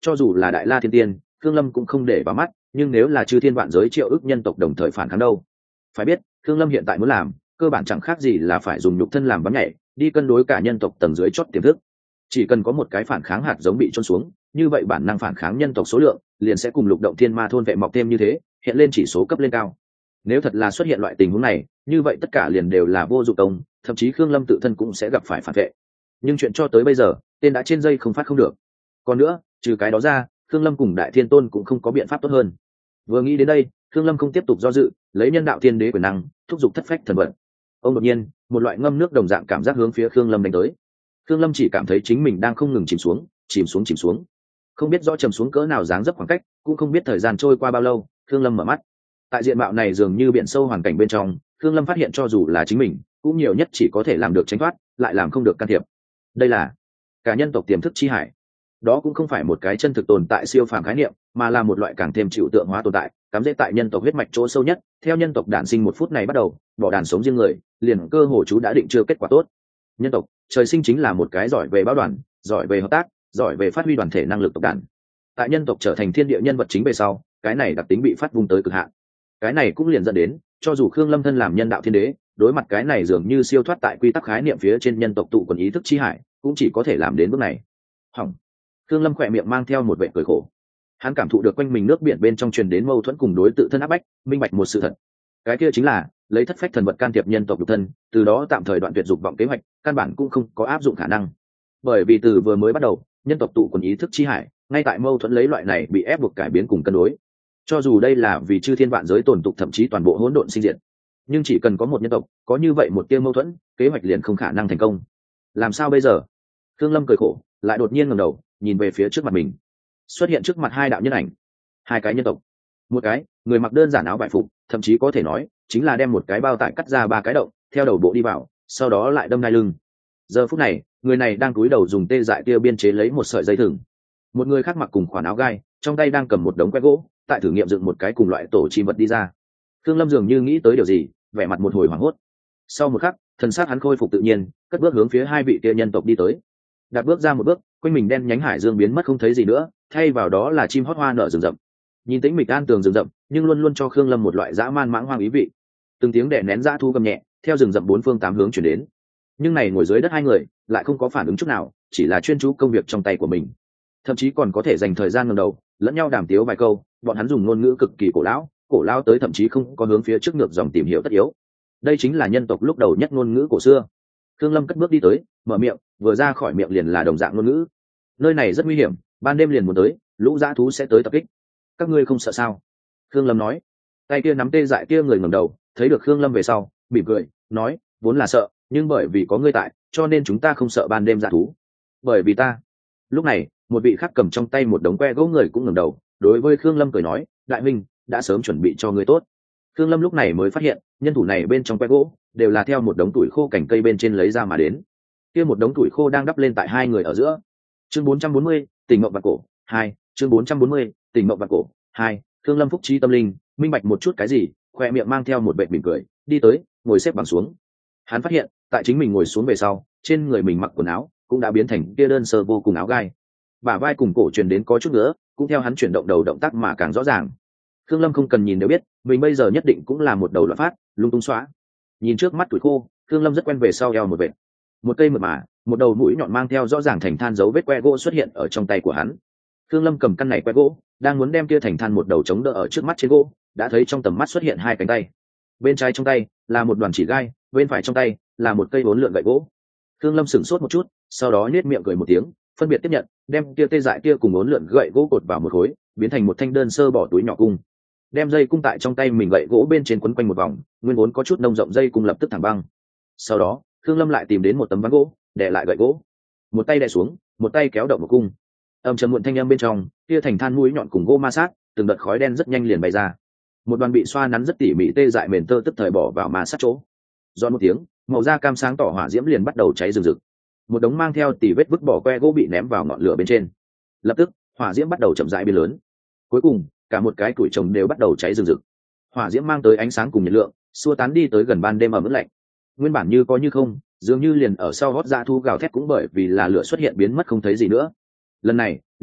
cho dù là đại la thiên tiên Khương Lâm cũng không để vào mắt, nhưng nếu là chư thiên vạn giới triệu ức nhân tộc đồng thời phản kháng đâu? Phải biết Khương Lâm hiện tại muốn làm cơ bản chẳng khác gì là phải dùng nhục thân làm bắn nhảy đi cân đối cả nhân tộc tầng dưới chót tiềm thức. Chỉ cần có một cái phản kháng hạt giống bị trôn xuống, như vậy bản năng phản kháng nhân tộc số lượng liền sẽ cùng lục động thiên ma thôn vệ mọc thêm như thế, hiện lên chỉ số cấp lên cao. Nếu thật là xuất hiện loại tình huống này, như vậy tất cả liền đều là vô dụng công, thậm chí Khương Lâm tự thân cũng sẽ gặp phải phản vệ. Nhưng chuyện cho tới bây giờ, tên đã trên dây không phát không được. Còn nữa, trừ cái đó ra, Khương Lâm cùng Đại Thiên Tôn cũng không có biện pháp tốt hơn. Vừa nghĩ đến đây, Khương Lâm không tiếp tục do dự, lấy nhân đạo thiên đế quyền năng, thúc giục thất phách thần vận. Ông đột nhiên, một loại ngâm nước đồng dạng cảm giác hướng phía Khương Lâm đánh tới. Khương Lâm chỉ cảm thấy chính mình đang không ngừng chìm xuống, chìm xuống chìm xuống. Không biết rõ trầm xuống cỡ nào dáng dấp khoảng cách, cũng không biết thời gian trôi qua bao lâu, Khương Lâm mở mắt. Tại diện mạo này dường như biển sâu hoàn cảnh bên trong, Khương Lâm phát hiện cho dù là chính mình, cũng nhiều nhất chỉ có thể làm được tránh thoát, lại làm không được can thiệp. Đây là cả nhân tộc tiềm thức chi hải. Đó cũng không phải một cái chân thực tồn tại siêu phàm khái niệm, mà là một loại càng thêm chịu tượng hóa tồn tại, cắm rễ tại nhân tộc huyết mạch chỗ sâu nhất. Theo nhân tộc đản sinh một phút này bắt đầu, bỏ đàn sống riêng người, liền cơ hồ chú đã định chưa kết quả tốt. Nhân tộc trời sinh chính là một cái giỏi về báo đoàn, giỏi về hợp tác, giỏi về phát huy đoàn thể năng lực tộc đàn. Tại nhân tộc trở thành thiên địa nhân vật chính về sau, cái này đặc tính bị phát vung tới cực hạn. Cái này cũng liền dẫn đến, cho dù Khương Lâm thân làm nhân đạo thiên đế, đối mặt cái này dường như siêu thoát tại quy tắc khái niệm phía trên nhân tộc tụ quần ý thức chi hải, cũng chỉ có thể làm đến bước này. Hỏng. Khương Lâm khỏe miệng mang theo một vẻ cười khổ. Hắn cảm thụ được quanh mình nước biển bên trong truyền đến mâu thuẫn cùng đối tự thân áp bách, minh bạch một sự thật. Cái kia chính là lấy thất phách thần vật can thiệp nhân tộc nhục thân, từ đó tạm thời đoạn tuyệt dục vọng kế hoạch, căn bản cũng không có áp dụng khả năng. Bởi vì từ vừa mới bắt đầu, nhân tộc tụ quần ý thức chi hải, ngay tại mâu thuẫn lấy loại này bị ép buộc cải biến cùng cân đối. Cho dù đây là vì chư thiên vạn giới tồn tục thậm chí toàn bộ hỗn độn sinh diệt, nhưng chỉ cần có một nhân tộc có như vậy một tia mâu thuẫn, kế hoạch liền không khả năng thành công. Làm sao bây giờ? Khương Lâm cười khổ, lại đột nhiên ngẩng đầu, nhìn về phía trước mặt mình. Xuất hiện trước mặt hai đạo nhân ảnh, hai cái nhân tộc. Một cái, người mặc đơn giản áo vải phục, thậm chí có thể nói chính là đem một cái bao tải cắt ra ba cái động, theo đầu bộ đi vào, sau đó lại đâm đai lưng. Giờ phút này, người này đang cúi đầu dùng tê dại tia biên chế lấy một sợi dây thừng. Một người khác mặc cùng khoản áo gai, trong tay đang cầm một đống que gỗ, tại thử nghiệm dựng một cái cùng loại tổ chim vật đi ra. Khương Lâm dường như nghĩ tới điều gì, vẻ mặt một hồi hoảng hốt. Sau một khắc, thần sắc hắn khôi phục tự nhiên, cất bước hướng phía hai vị kia nhân tộc đi tới. Đạp bước ra một bước, quanh mình đen nhánh hải dương biến mất không thấy gì nữa, thay vào đó là chim hót hoa nở rừng rậm. Nhìn tĩnh mịch an tường rừng rậm, nhưng luôn luôn cho Khương Lâm một loại dã man mãng hoang ý vị. Từng tiếng đè nén dã thu gầm nhẹ, theo rừng rậm bốn phương tám hướng chuyển đến. Nhưng này ngồi dưới đất hai người, lại không có phản ứng chút nào, chỉ là chuyên chú công việc trong tay của mình. Thậm chí còn có thể dành thời gian ngẩng đầu, lẫn nhau đàm tiếu vài câu. Bọn hắn dùng ngôn ngữ cực kỳ cổ lão, cổ lão tới thậm chí không có hướng phía trước ngược dòng tìm hiểu tất yếu. Đây chính là nhân tộc lúc đầu nhất ngôn ngữ cổ xưa. Khương Lâm cất bước đi tới, mở miệng, vừa ra khỏi miệng liền là đồng dạng ngôn ngữ. Nơi này rất nguy hiểm, ban đêm liền muốn tới, lũ dã thú sẽ tới tập kích. Các ngươi không sợ sao? Khương Lâm nói. Tay kia nắm tê dại kia người ngẩng đầu, thấy được Khương Lâm về sau, mỉm cười, nói, vốn là sợ, nhưng bởi vì có ngươi tại, cho nên chúng ta không sợ ban đêm dã thú. Bởi vì ta. Lúc này, một vị khác cầm trong tay một đống que gỗ người cũng ngẩng đầu, đối với Khương Lâm cười nói, đại minh, đã sớm chuẩn bị cho ngươi tốt. Khương Lâm lúc này mới phát hiện, nhân thủ này bên trong que gỗ đều là theo một đống tuổi khô cành cây bên trên lấy ra mà đến. Kia một đống tuổi khô đang đắp lên tại hai người ở giữa. Chương bốn trăm bốn mươi, Tỉnh Mộng Vạn Cổ hai, chương bốn trăm bốn mươi, Tỉnh Mộng Vạn Cổ hai. Khương Lâm phúc trí tâm linh, minh bạch một chút cái gì, khoe miệng mang theo một vệt mỉm cười, đi tới, ngồi xếp bằng xuống. Hắn phát hiện, tại chính mình ngồi xuống về sau, trên người mình mặc quần áo cũng đã biến thành kia đơn sơ vô cùng áo gai. Bả vai cùng cổ truyền đến có chút nữa, cũng theo hắn chuyển động đầu động tác mà càng rõ ràng. Khương Lâm không cần nhìn đều biết, mình bây giờ nhất định cũng là một đầu loạn phát, lung tung xóa. Nhìn trước mắt tuổi khô, Khương Lâm rất quen về sau eo một vệt. Một cây mượt mà, một đầu mũi nhọn mang theo rõ ràng thành than dấu vết que gỗ xuất hiện ở trong tay của hắn. Khương Lâm cầm căn này que gỗ, đang muốn đem kia thành than một đầu chống đỡ ở trước mắt trên gỗ, đã thấy trong tầm mắt xuất hiện hai cánh tay. Bên trái trong tay là một đoàn chỉ gai, bên phải trong tay là một cây bốn lượn gậy gỗ. Khương Lâm sửng sốt một chút, sau đó nhếch miệng cười một tiếng, phân biệt tiếp nhận, đem kia tê dại kia cùng bốn lượn gậy gỗ cột vào một khối, biến thành một thanh đơn sơ bỏ túi nhỏ cung. Đem dây cung tại trong tay mình gậy gỗ bên trên quấn quanh một vòng, nguyên vốn có chút nông rộng dây cung lập tức thẳng băng. Sau đó, Khương Lâm lại tìm đến một tấm ván gỗ, đè lại gậy gỗ, một tay đè xuống, một tay kéo động một cung. Âm trầm muộn thanh âm bên trong, kia thành than mũi nhọn cùng gỗ ma sát, từng đợt khói đen rất nhanh liền bay ra. Một đoàn bị xoa nắn rất tỉ mỉ tê dại mền tơ tức thời bỏ vào ma sát chỗ. Giòn một tiếng, màu da cam sáng tỏ hỏa diễm liền bắt đầu cháy rừng rực. Một đống mang theo tỉ vết vứt bỏ que gỗ bị ném vào ngọn lửa bên trên. Lập tức, hỏa diễm bắt đầu chậm rãi biến lớn. Cuối cùng, cả một cái củi trồng đều bắt đầu cháy rừng rực. Hỏa diễm mang tới ánh sáng cùng nhiệt lượng, xua tán đi tới gần ban đêm ẩm ướt lạnh. Nguyên bản như có như không, dường như liền ở sau gót dã thu gào thét cũng bởi vì là lửa xuất hiện biến mất không thấy gì nữa. Lần này,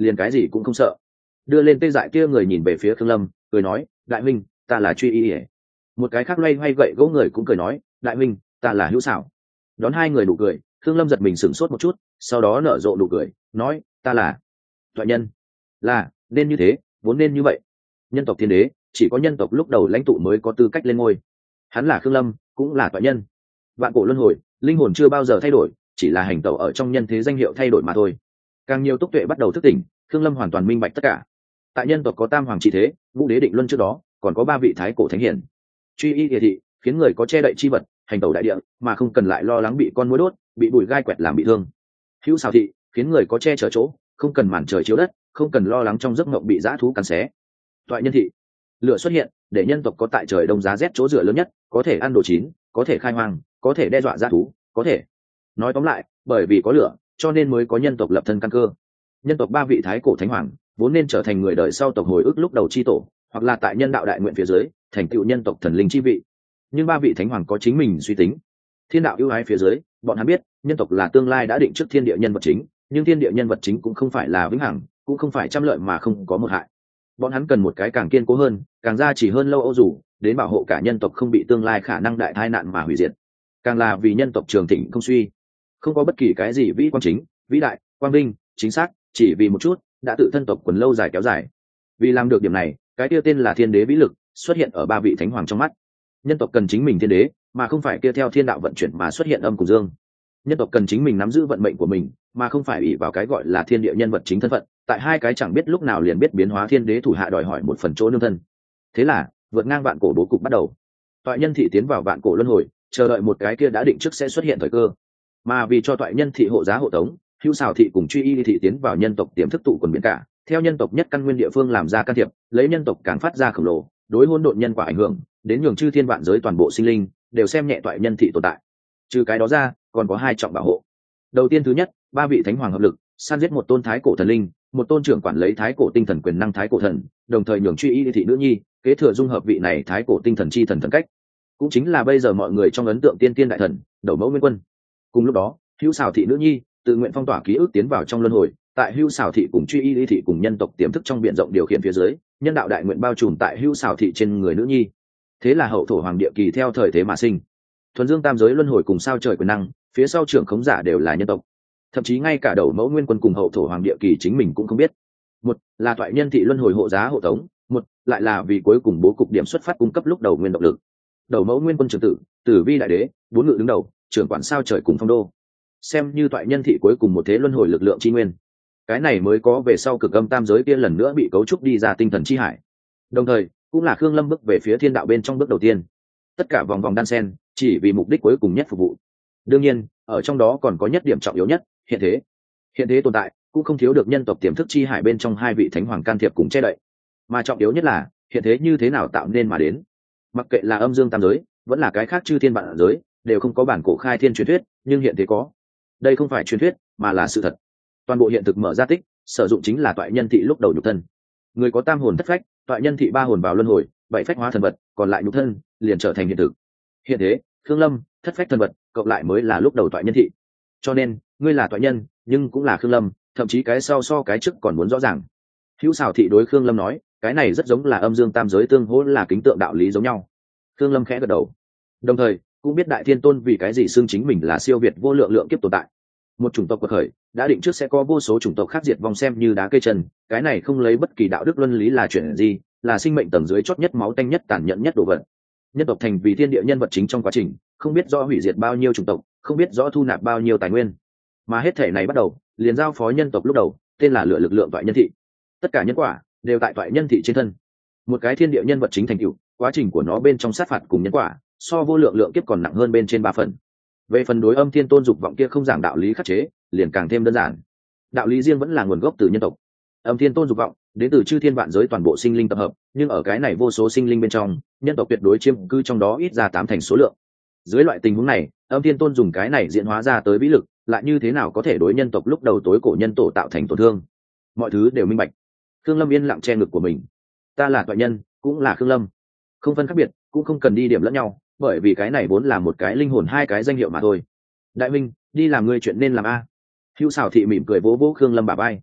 liền cái gì cũng không sợ. Đưa lên tê dại kia người nhìn về phía Khương Lâm, cười nói, đại huynh, ta là Truy Y ỉa. Một cái khác loay hoay gậy gỗ người cũng cười nói, đại huynh, ta là Hữu Xảo. Đón hai người nụ cười, Khương Lâm giật mình sửng sốt một chút, sau đó nở rộ nụ cười, nói, ta là Toại Nhân. Là, nên như thế, vốn nên như vậy. Nhân tộc thiên đế, chỉ có nhân tộc lúc đầu lãnh tụ mới có tư cách lên ngôi. Hắn là Khương Lâm, cũng là Toại Nhân. Vạn cổ luân hồi, linh hồn chưa bao giờ thay đổi, chỉ là hành tẩu ở trong nhân thế danh hiệu thay đổi mà thôi. Càng nhiều túc tuệ bắt đầu thức tỉnh, Khương Lâm hoàn toàn minh bạch tất cả. Tại nhân tộc có tam hoàng trị thế, ngũ đế định luân trước đó, còn có ba vị thái cổ thánh hiển. Truy Y địa thị, khiến người có che đậy chi vật, hành tẩu đại địa, mà không cần lại lo lắng bị con muỗi đốt, bị bụi gai quẹt làm bị thương. Hữu Xảo thị, khiến người có che chở chỗ, không cần màn trời chiếu đất, không cần lo lắng trong giấc mộng bị dã thú cắn xé. Toại Nhân thị, lửa xuất hiện, để nhân tộc có tại trời đông giá rét chỗ dựa lớn nhất, có thể ăn đồ chín, có thể khai hoang, có thể đe dọa dã thú, có thể. Nói tóm lại, bởi vì có lửa, cho nên mới có nhân tộc lập thân căn cơ. Nhân tộc ba vị thái cổ thánh hoàng vốn nên trở thành người đời sau tộc hồi ức lúc đầu chi tổ, hoặc là tại nhân đạo đại nguyện phía dưới thành tựu nhân tộc thần linh chi vị. Nhưng ba vị thánh hoàng có chính mình suy tính. Thiên đạo ưu ái phía dưới, bọn hắn biết nhân tộc là tương lai đã định trước thiên địa nhân vật chính, nhưng thiên địa nhân vật chính cũng không phải là vĩnh hằng, cũng không phải trăm lợi mà không có một hại. Bọn hắn cần một cái càng kiên cố hơn, càng gia trì hơn lâu âu dù, đến bảo hộ cả nhân tộc không bị tương lai khả năng đại tai nạn mà hủy diệt. Càng là vì nhân tộc trường thịnh không suy, không có bất kỳ cái gì vĩ quan chính, vĩ đại, quang vinh, chính xác, chỉ vì một chút đã tự thân tộc quần lâu dài kéo dài. Vì làm được điểm này, cái kia tên là thiên đế vĩ lực xuất hiện ở ba vị thánh hoàng trong mắt. Nhân tộc cần chính mình thiên đế, mà không phải kia theo thiên đạo vận chuyển mà xuất hiện âm cùng dương. Nhân tộc cần chính mình nắm giữ vận mệnh của mình, mà không phải ỷ vào cái gọi là thiên địa nhân vật chính thân phận, tại hai cái chẳng biết lúc nào liền biết biến hóa thiên đế thủ hạ đòi hỏi một phần chỗ nương thân. Thế là vượt ngang vạn cổ bố cục bắt đầu. Toại Nhân thị tiến vào vạn cổ luân hồi, chờ đợi một cái kia đã định trước sẽ xuất hiện thời cơ. Mà vì cho Toại Nhân thị hộ giá hộ tống, Hữu Xảo thị cùng Truy Y thị tiến vào nhân tộc tiềm thức tụ quần biển cả, theo nhân tộc nhất căn nguyên địa phương làm ra can thiệp, lấy nhân tộc càng phát ra khổng lồ, đối hỗn độn nhân quả ảnh hưởng, đến nhường chư thiên vạn giới toàn bộ sinh linh đều xem nhẹ Toại Nhân thị tồn tại. Trừ cái đó ra, còn có hai trọng bảo hộ. Đầu tiên thứ nhất, ba vị thánh hoàng hợp lực, săn giết một tôn thái cổ thần linh, một tôn trưởng quản lấy thái cổ tinh thần quyền năng thái cổ thần, đồng thời nhường Truy Y thị nữ nhi kế thừa dung hợp vị này thái cổ tinh thần chi thần thần cách, cũng chính là bây giờ mọi người trong ấn tượng tiên tiên đại thần, Đầu Mẫu Nguyên Quân. Cùng lúc đó, Hữu Xảo thị nữ nhi tự nguyện phong tỏa ký ức tiến vào trong luân hồi, tại Hữu Xảo thị cùng Truy Y thị cùng nhân tộc tiềm thức trong biển rộng điều khiển phía dưới, nhân đạo đại nguyện bao trùm tại Hữu Xảo thị trên người nữ nhi. Thế là hậu thổ hoàng địa kỳ theo thời thế mà sinh. Thuần dương tam giới luân hồi cùng sao trời quyền năng, phía sau trưởng khống giả đều là nhân tộc. Thậm chí ngay cả Đầu Mẫu Nguyên Quân cùng hậu thổ hoàng địa kỳ chính mình cũng không biết. Một là Toại Nhân thị luân hồi hộ giá hộ tống, một lại là vì cuối cùng bố cục điểm xuất phát cung cấp lúc đầu nguyên động lực. Đầu Mẫu Nguyên Quân trưởng tử, Tử Vi đại đế, bốn ngự đứng đầu, trưởng quản sao trời cùng phong đô, xem như Toại Nhân thị cuối cùng một thế luân hồi lực lượng chi nguyên. Cái này mới có về sau cực âm tam giới kia lần nữa bị cấu trúc đi ra tinh thần chi hải. Đồng thời cũng là Khương Lâm bước về phía thiên đạo bên trong bước đầu tiên. Tất cả vòng vòng đan sen chỉ vì mục đích cuối cùng nhất phục vụ. Đương nhiên ở trong đó còn có nhất điểm trọng yếu nhất, hiện thế. Hiện thế tồn tại cũng không thiếu được nhân tộc tiềm thức chi hải bên trong hai vị thánh hoàng can thiệp cùng che đậy. Mà trọng yếu nhất là hiện thế như thế nào tạo nên mà đến. Mặc kệ là âm dương tam giới vẫn là cái khác chư thiên vạn giới, đều không có bản cổ khai thiên truyền thuyết, nhưng hiện thế có. Đây không phải truyền thuyết mà là sự thật. Toàn bộ hiện thực mở ra tích, sử dụng chính là Toại Nhân thị lúc đầu nhục thân. Người có tam hồn thất phách, Toại Nhân thị ba hồn vào luân hồi, bảy phách hóa thần vật, còn lại nhục thân liền trở thành hiện thực. Hiện thế, Khương Lâm, thất phách thần vật, cộng lại mới là lúc đầu Toại Nhân thị. Cho nên, ngươi là Toại Nhân, nhưng cũng là Khương Lâm, thậm chí cái sau so cái trước còn muốn rõ ràng. Hữu Xảo thị đối Khương Lâm nói, cái này rất giống là âm dương tam giới tương hỗ là kính tượng đạo lý giống nhau. Khương Lâm khẽ gật đầu. Đồng thời, cũng biết Đại Thiên Tôn vì cái gì xưng chính mình là siêu việt vô lượng lượng kiếp tồn tại. Một chủng tộc quật khởi, đã định trước sẽ có vô số chủng tộc khác diệt vong xem như đá cây chân, cái này không lấy bất kỳ đạo đức luân lý là chuyện gì, là sinh mệnh tầng dưới chót nhất, máu tanh nhất, tàn nhẫn nhất đồ vật. Nhân tộc thành vì thiên địa nhân vật chính trong quá trình, không biết rõ hủy diệt bao nhiêu chủng tộc, không biết rõ thu nạp bao nhiêu tài nguyên. Mà hết thể này bắt đầu, liền giao phó nhân tộc lúc đầu, tên là lựa lực lượng Toại Nhân thị. Tất cả nhân quả đều tại Toại Nhân thị trên thân. Một cái thiên địa nhân vật chính thành tựu, quá trình của nó bên trong sát phạt cùng nhân quả, so vô lượng lượng kiếp còn nặng hơn bên trên ba phần. Về phần đối âm thiên tôn dục vọng kia không giảng đạo lý khắc chế, liền càng thêm đơn giản. Đạo lý riêng vẫn là nguồn gốc từ nhân tộc. Âm thiên tôn dục vọng đến từ chư thiên vạn giới toàn bộ sinh linh tập hợp, nhưng ở cái này vô số sinh linh bên trong, nhân tộc tuyệt đối chiếm cư trong đó ít ra tám thành số lượng. Dưới loại tình huống này, âm thiên tôn dùng cái này diễn hóa ra tới vĩ lực, lại như thế nào có thể đối nhân tộc lúc đầu tối cổ nhân tổ tạo thành tổn thương? Mọi thứ đều minh bạch. Khương Lâm yên lặng che ngực của mình. Ta là Toại Nhân, cũng là Khương Lâm, không phân khác biệt, cũng không cần đi điểm lẫn nhau, bởi vì cái này vốn là một cái linh hồn hai cái danh hiệu mà thôi. Đại minh, đi làm ngươi chuyện nên làm a. Hữu Xảo thị mỉm cười vỗ vỗ Khương Lâm bả vai.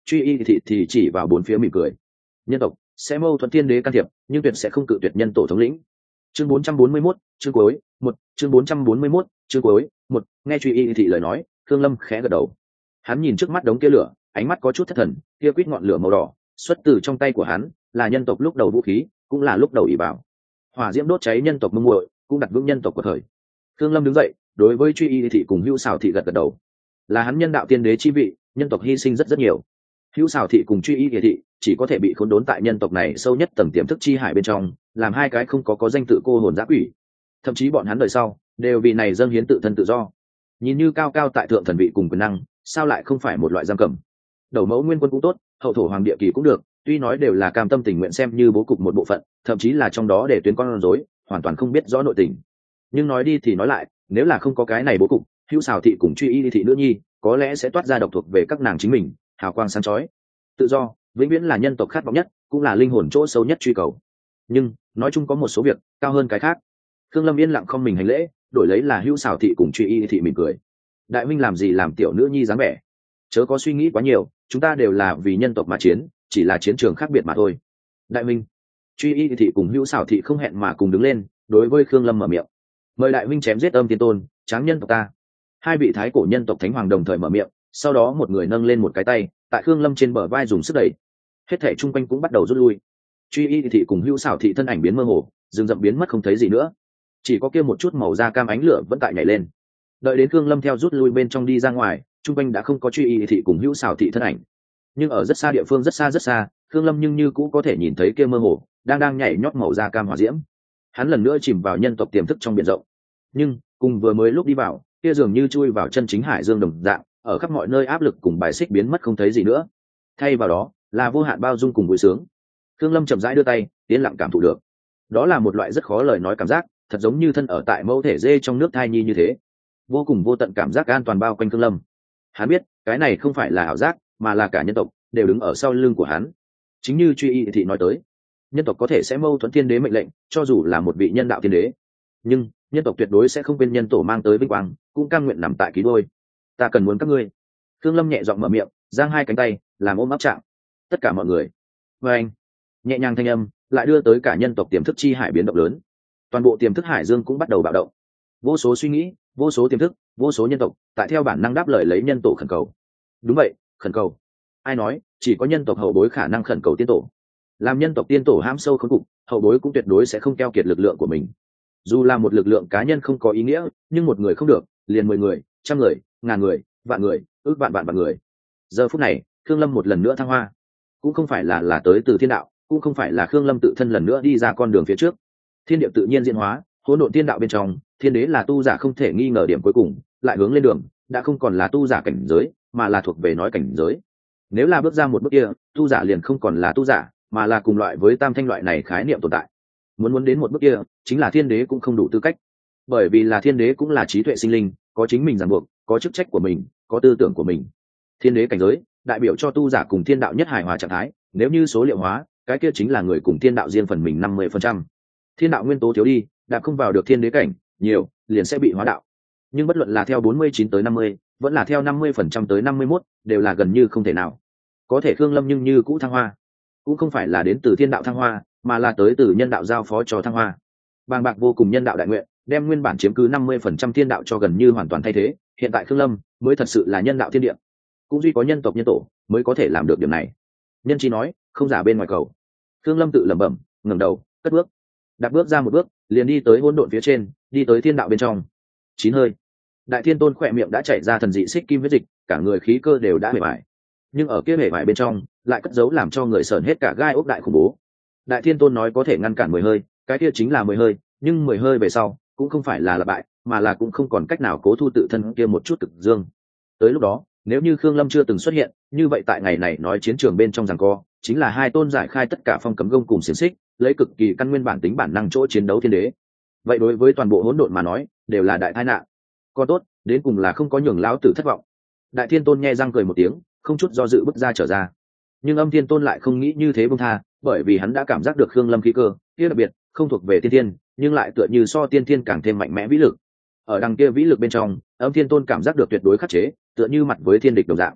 Truy y thị thì chỉ vào bốn phía mỉm cười. Nhân tộc sẽ mâu thuẫn thiên đế can thiệp, nhưng tuyệt sẽ không cự tuyệt nhân tổ thống lĩnh. Chương bốn trăm bốn mươi mốt, chương cuối, một, chương bốn trăm bốn mươi mốt, chương cuối, một. Nghe Truy y thị lời nói, Khương Lâm khẽ gật đầu. Hắn nhìn trước mắt đống kia lửa, ánh mắt có chút thất thần, kia quýt ngọn lửa màu đỏ, xuất từ trong tay của hắn, là nhân tộc lúc đầu vũ khí, cũng là lúc đầu ỷ bảo. Hỏa diễm đốt cháy nhân tộc mông muội, cũng đặt vững nhân tộc của thời. Khương Lâm đứng dậy, đối với Truy y thị cùng Hữu Sào thị gật gật đầu. Là hắn nhân đạo tiên đế chi vị, nhân tộc hy sinh rất rất nhiều. Hữu Sào thị cùng Truy y thị chỉ có thể bị khốn đốn tại nhân tộc này sâu nhất tầng tiềm thức chi hải bên trong, làm hai cái không có có danh tự cô hồn dã quỷ. Thậm chí bọn hắn đời sau đều vì này dâng hiến tự thân tự do. Nhìn như cao cao tại thượng thần vị cùng quyền năng, sao lại không phải một loại giam cầm? Đầu mẫu nguyên quân cũng tốt, hậu thổ hoàng địa kỳ cũng được, tuy nói đều là cam tâm tình nguyện xem như bố cục một bộ phận, thậm chí là trong đó để tuyến con rối, hoàn toàn không biết rõ nội tình. Nhưng nói đi thì nói lại, nếu là không có cái này bố cục, Hữu Sào thị cùng Truy y thị nữ nhi có lẽ sẽ toát ra độc thuộc về các nàng chính mình, hào quang sáng chói. Tự do vĩnh viễn là nhân tộc khát vọng nhất, cũng là linh hồn chỗ sâu nhất truy cầu. Nhưng nói chung có một số việc cao hơn cái khác. Khương Lâm yên lặng không mình hành lễ, đổi lấy là Hữu Sào thị cùng Truy y thị mỉm cười. Đại huynh làm gì làm tiểu nữ nhi dáng vẻ? Chớ có suy nghĩ quá nhiều, chúng ta đều là vì nhân tộc mà chiến, chỉ là chiến trường khác biệt mà thôi. Đại huynh. Truy y thị cùng Hữu Sào thị không hẹn mà cùng đứng lên, đối với Khương Lâm mở miệng. Mời đại huynh chém giết Âm Tiên Tôn, tráng nhân tộc ta. Hai vị thái cổ nhân tộc thánh hoàng đồng thời mở miệng, sau đó một người nâng lên một cái tay, tại Khương Lâm trên bờ vai dùng sức đẩy. Hết thảy chung quanh cũng bắt đầu rút lui. Truy y thị cùng Hữu Sào thị thân ảnh biến mơ hồ, dừng dậm biến mất không thấy gì nữa. Chỉ có kia một chút màu da cam ánh lửa vẫn tại nhảy lên. Đợi đến Khương Lâm theo rút lui bên trong đi ra ngoài, chung quanh đã không có Truy y thị cùng Hữu Sào thị thân ảnh. Nhưng ở rất xa địa phương rất xa rất xa, Khương Lâm nhưng như cũ có thể nhìn thấy kia mơ hồ đang đang nhảy nhót màu da cam hỏa diễm. Hắn lần nữa chìm vào nhân tộc tiềm thức trong biển rộng. Nhưng cùng vừa mới lúc đi vào, kia dường như chui vào chân chính hải dương đồng dạng, ở khắp mọi nơi áp lực cùng bài xích biến mất không thấy gì nữa. Thay vào đó là vô hạn bao dung cùng vui sướng. Khương Lâm chậm rãi đưa tay, tiến lặng cảm thụ được. Đó là một loại rất khó lời nói cảm giác, thật giống như thân ở tại mẫu thể dê trong nước thai nhi như thế. Vô cùng vô tận cảm giác an toàn bao quanh Khương Lâm. Hắn biết, cái này không phải là ảo giác, mà là cả nhân tộc đều đứng ở sau lưng của hắn. Chính như Truy y thị nói tới, nhân tộc có thể sẽ mâu thuẫn thiên đế mệnh lệnh, cho dù là một vị nhân đạo thiên đế, nhưng nhân tộc tuyệt đối sẽ không quên nhân tổ mang tới vinh quang, cũng cam nguyện nằm tại ký đôi. Ta cần muốn các ngươi. Khương Lâm nhẹ giọng mở miệng, giang hai cánh tay, làm ôm ấp chạm. Tất cả mọi người. Và anh, nhẹ nhàng thanh âm, lại đưa tới cả nhân tộc tiềm thức chi hải biến động lớn. Toàn bộ tiềm thức hải dương cũng bắt đầu bạo động. Vô số suy nghĩ, vô số tiềm thức, vô số nhân tộc, tại theo bản năng đáp lời lấy nhân tổ khẩn cầu. Đúng vậy, khẩn cầu. Ai nói, chỉ có nhân tộc hậu bối khả năng khẩn cầu tiên tổ. Làm nhân tộc tiên tổ ham sâu khốn cục, hậu bối cũng tuyệt đối sẽ không keo kiệt lực lượng của mình. Dù là một lực lượng cá nhân không có ý nghĩa, nhưng một người không được, liền mười người, trăm người, ngàn người, vạn người, ước vạn vạn vạn người. Giờ phút này, Khương Lâm một lần nữa thăng hoa, cũng không phải là là tới từ thiên đạo, cũng không phải là Khương Lâm tự thân lần nữa đi ra con đường phía trước. Thiên địa tự nhiên diễn hóa, hỗn độn thiên đạo bên trong, thiên đế là tu giả không thể nghi ngờ điểm cuối cùng, lại hướng lên đường, đã không còn là tu giả cảnh giới, mà là thuộc về nói cảnh giới. Nếu là bước ra một bước kia, tu giả liền không còn là tu giả, mà là cùng loại với tam thanh loại này khái niệm tồn tại. Muốn muốn đến một bước kia, chính là thiên đế cũng không đủ tư cách, bởi vì là thiên đế cũng là trí tuệ sinh linh, có chính mình ràng buộc, có chức trách của mình, có tư tưởng của mình. Thiên đế cảnh giới đại biểu cho tu giả cùng thiên đạo nhất hài hòa trạng thái, nếu như số liệu hóa, cái kia chính là người cùng thiên đạo riêng phần mình năm mươi phần trăm. Thiên đạo nguyên tố thiếu đi, đã không vào được thiên đế cảnh, nhiều liền sẽ bị hóa đạo. Nhưng bất luận là theo bốn mươi chín tới năm mươi, vẫn là theo năm mươi phần trăm tới năm mươi mốt, đều là gần như không thể nào. Có thể Khương Lâm nhưng như cũ thăng hoa, cũng không phải là đến từ thiên đạo thăng hoa, mà là tới từ nhân đạo giao phó cho thăng hoa. Bàng bạc vô cùng nhân đạo đại nguyện, đem nguyên bản chiếm cứ năm mươi phần trăm thiên đạo cho gần như hoàn toàn thay thế, hiện tại Khương Lâm mới thật sự là nhân đạo thiên địa. Cũng duy có nhân tộc nhân tổ mới có thể làm được điểm này. Nhân chi nói, không giả bên ngoài cầu. Khương Lâm tự lẩm bẩm, ngẩng đầu, cất bước. Đạp bước ra một bước, liền đi tới hỗn độn phía trên, đi tới thiên đạo bên trong. Chín hơi. Đại Thiên Tôn khỏe miệng đã chảy ra thần dị xích kim huyết dịch, cả người khí cơ đều đã hề bại. Nhưng ở kia hề bại bên trong, lại cất giấu làm cho người sởn hết cả gai ốc đại khủng bố. Đại Thiên Tôn nói có thể ngăn cản mười hơi, cái kia chính là mười hơi, nhưng mười hơi về sau, cũng không phải là là bại, mà là cũng không còn cách nào cố thu tự thân kia một chút cực dương. Tới lúc đó, nếu như Khương Lâm chưa từng xuất hiện, như vậy tại ngày này nói chiến trường bên trong giằng co, chính là hai tôn giải khai tất cả phong cấm gông cùng xiềng xích, lấy cực kỳ căn nguyên bản tính bản năng chỗ chiến đấu thiên đế. Vậy đối với toàn bộ hỗn độn mà nói, đều là đại tai nạn. Còn tốt, đến cùng là không có nhường lão tử thất vọng. Đại Thiên Tôn nhe răng cười một tiếng, không chút do dự bước ra trở ra. Nhưng Âm Thiên Tôn lại không nghĩ như thế buông tha, bởi vì hắn đã cảm giác được Khương Lâm khí cơ, kia đặc biệt, không thuộc về tiên thiên, nhưng lại tựa như so tiên thiên càng thêm mạnh mẽ vĩ lực. Ở đằng kia vĩ lực bên trong, Âm Thiên Tôn cảm giác được tuyệt đối khắc chế, tựa như mặt với thiên địch đồng dạng.